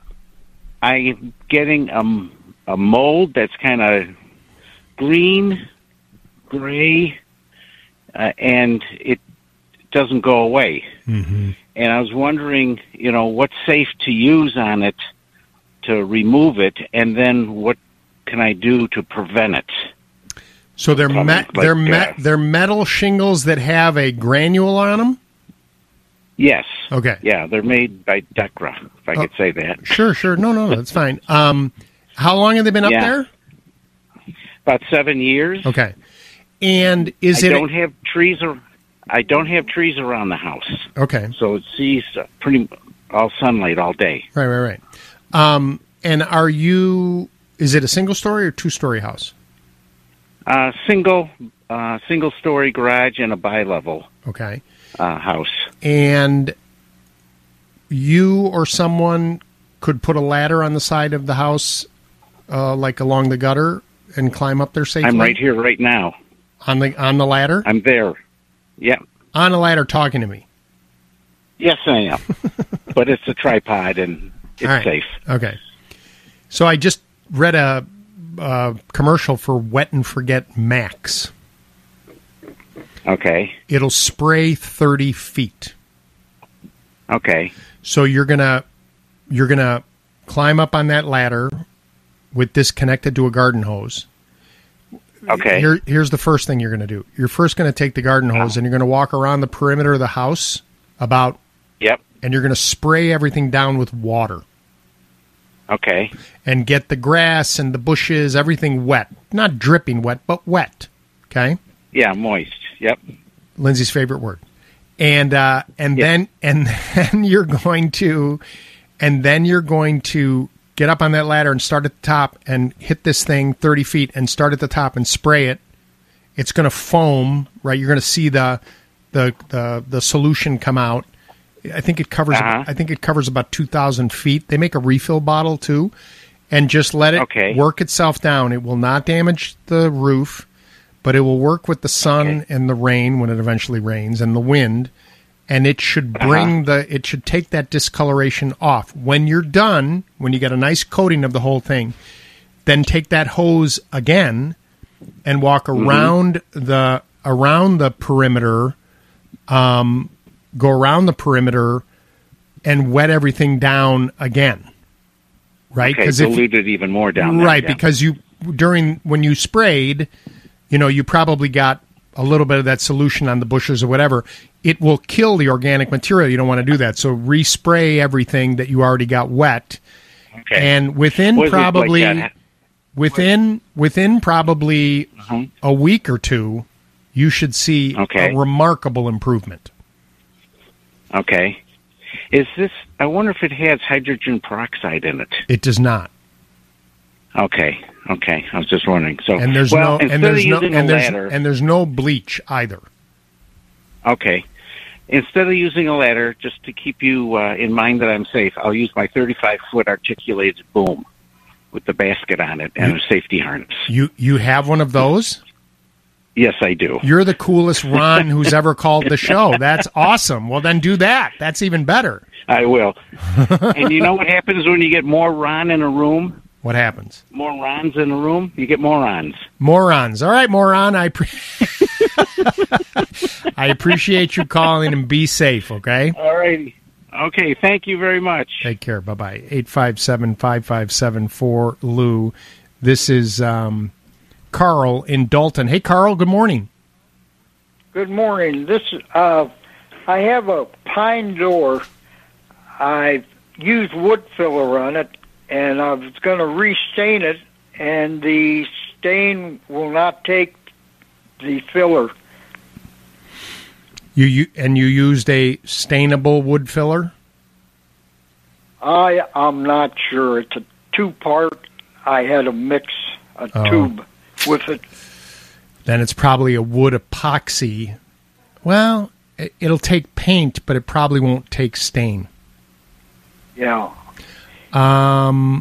I'm getting a, a mold that's kind of green, gray, uh, and it doesn't go away. Mm-hmm. And I was wondering, you know, what's safe to use on it to remove it, and then what can I do to prevent it? So they're Um, me- like, they're me- uh, they're metal shingles that have a granule on them. Yes. Okay. Yeah, they're made by Decra, if I could say that. Sure, sure. No, no, that's fine. Um, how long have they been up Yeah. there? About seven years. Okay. And is I it? don't have trees. Or, I don't have trees around the house, Okay. so it sees uh, pretty all sunlight all day. Right, right, right. Um, and are you? Is it a single story or two story house? Uh, single, uh, single story garage and a bi-level Okay. uh, house. And you or someone could put a ladder on the side of the house, uh, like along the gutter, and climb up there safely. I'm right here, right now. on the on the ladder. I'm there. Yeah. On the ladder, talking to me. Yes, I am. But it's a tripod and it's All right. safe. Okay. So I just read a, a commercial for Wet and Forget Max. Okay. It'll spray thirty feet. Okay. So you're gonna you're gonna climb up on that ladder with this connected to a garden hose. Okay. Here, here's the first thing you're gonna do. You're first gonna take the garden hose and you're gonna walk around the perimeter of the house about. Yep. And you're gonna spray everything down with water. Okay. And get the grass and the bushes, everything wet. Not dripping wet, but wet. Okay? Yeah, moist. Yep. Lindsay's favorite word. And uh, and then and then you're going to and then you're going to get up on that ladder and start at the top and hit this thing thirty feet and start at the top and spray it. It's going to foam, right? You're going to see the the the the solution come out. I think it covers. Uh-huh. I think it covers about two thousand feet. They make a refill bottle too, and just let it Okay. work itself down. It will not damage the roof, but it will work with the sun and the rain when it eventually rains and the wind, and it should bring the. It should take that discoloration off. When you're done, when you get a nice coating of the whole thing, then take that hose again and walk Mhm. around the around the perimeter. Um. Go around the perimeter and wet everything down again, right? Okay, if dilute it even more down there. right, yeah. because you during when you sprayed, you know, you probably got a little bit of that solution on the bushes or whatever. It will kill the organic material. You don't want to do that. So respray everything that you already got wet, Okay. and within Was it like probably that? within within probably Uh-huh. a week or two, you should see Okay. a remarkable improvement. Okay. Is this, I wonder if it has hydrogen peroxide in it. It does not. Okay. Okay. I was just wondering. So, And there's well, no instead and there's of no using and a there's, ladder, and there's no bleach either. okay. Instead of using a ladder, just to keep you uh, in mind that I'm safe, I'll use my thirty-five foot articulated boom with the basket on it and a safety harness. You you have one of those? Yes, I do. You're the coolest Ron who's ever called the show. That's awesome. Well, then do that. That's even better. I will. And you know what happens when you get more Ron in a room? What happens? More Rons in a room? You get morons. Morons. All right, moron. I pre- I appreciate you calling and be safe, okay? All righty. Okay, thank you very much. Take care. Bye-bye. eight five seven, five five seven, four Lou. This is um, Carl in Dalton. Hey, Carl, good morning. Good morning. This uh, I have a pine door. I've used wood filler on it, and I was going to restain it, and the stain will not take the filler. You, you And you used a stainable wood filler? I I'm not sure. It's a two part. I had to mix a Oh. tube with it. Then it's probably a wood epoxy. Well, it- it'll take paint, but it probably won't take stain. Yeah. Um,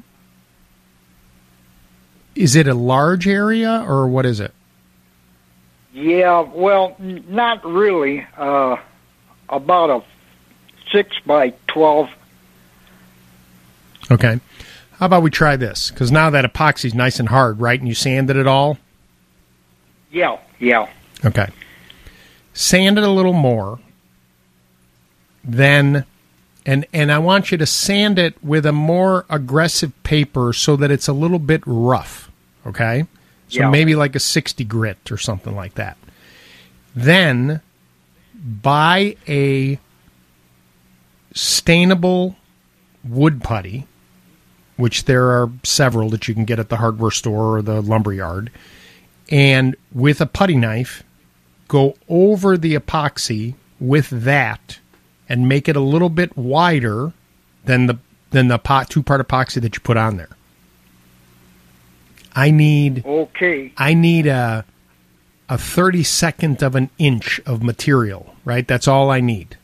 is it a large area or what is it? Yeah, well, n- not really. Uh, about a six by twelve. Okay. How about we try this? Because now that epoxy's nice and hard, right? And you sanded it all? Yeah, yeah. Okay. Sand it a little more. Then, and and I want you to sand it with a more aggressive paper so that it's a little bit rough. Okay? So Yeah. maybe like a sixty grit or something like that. Then, buy a stainable wood putty, which there are several that you can get at the hardware store or the lumberyard, and with a putty knife, go over the epoxy with that and make it a little bit wider than the than the pot, two-part epoxy that you put on there. I need Okay. I need a a thirty-second of an inch of material, right? That's all I need.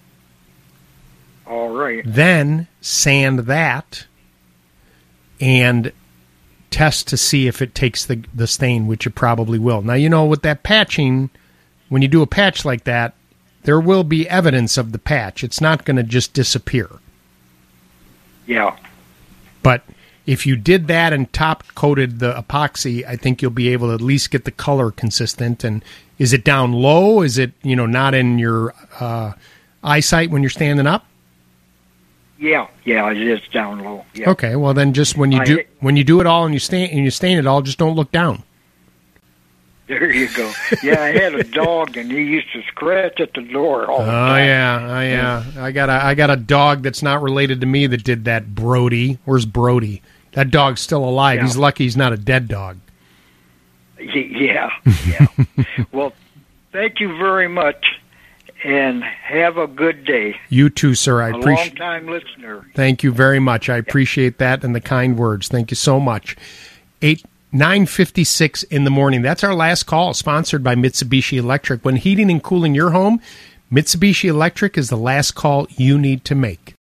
All right. Then sand that and test to see if it takes the, the stain, which it probably will. Now, you know, with that patching, when you do a patch like that, there will be evidence of the patch. It's not going to just disappear. Yeah. But if you did that and top coated the epoxy, I think you'll be able to at least get the color consistent. And is it down low? Is it, you know, not in your uh, eyesight when you're standing up? Yeah, yeah, it is down low. Yeah. Okay, well then just when you I- do when you do it all and you stain and you stain it all, just don't look down. There you go. Yeah, I had a dog, and he used to scratch at the door all Oh the time. yeah, oh yeah. I got a I got a dog that's not related to me that did that. Brody, where's Brody? That dog's still alive. Yeah. He's lucky he's not a dead dog. Y- Yeah, yeah. Well, thank you very much, and have a good day. You too, sir. I a appreciate. long-time listener. Thank you very much. I appreciate that and the kind words. Thank you so much. Eight nine fifty six in the morning. That's our last call. Sponsored by Mitsubishi Electric. When heating and cooling your home, Mitsubishi Electric is the last call you need to make.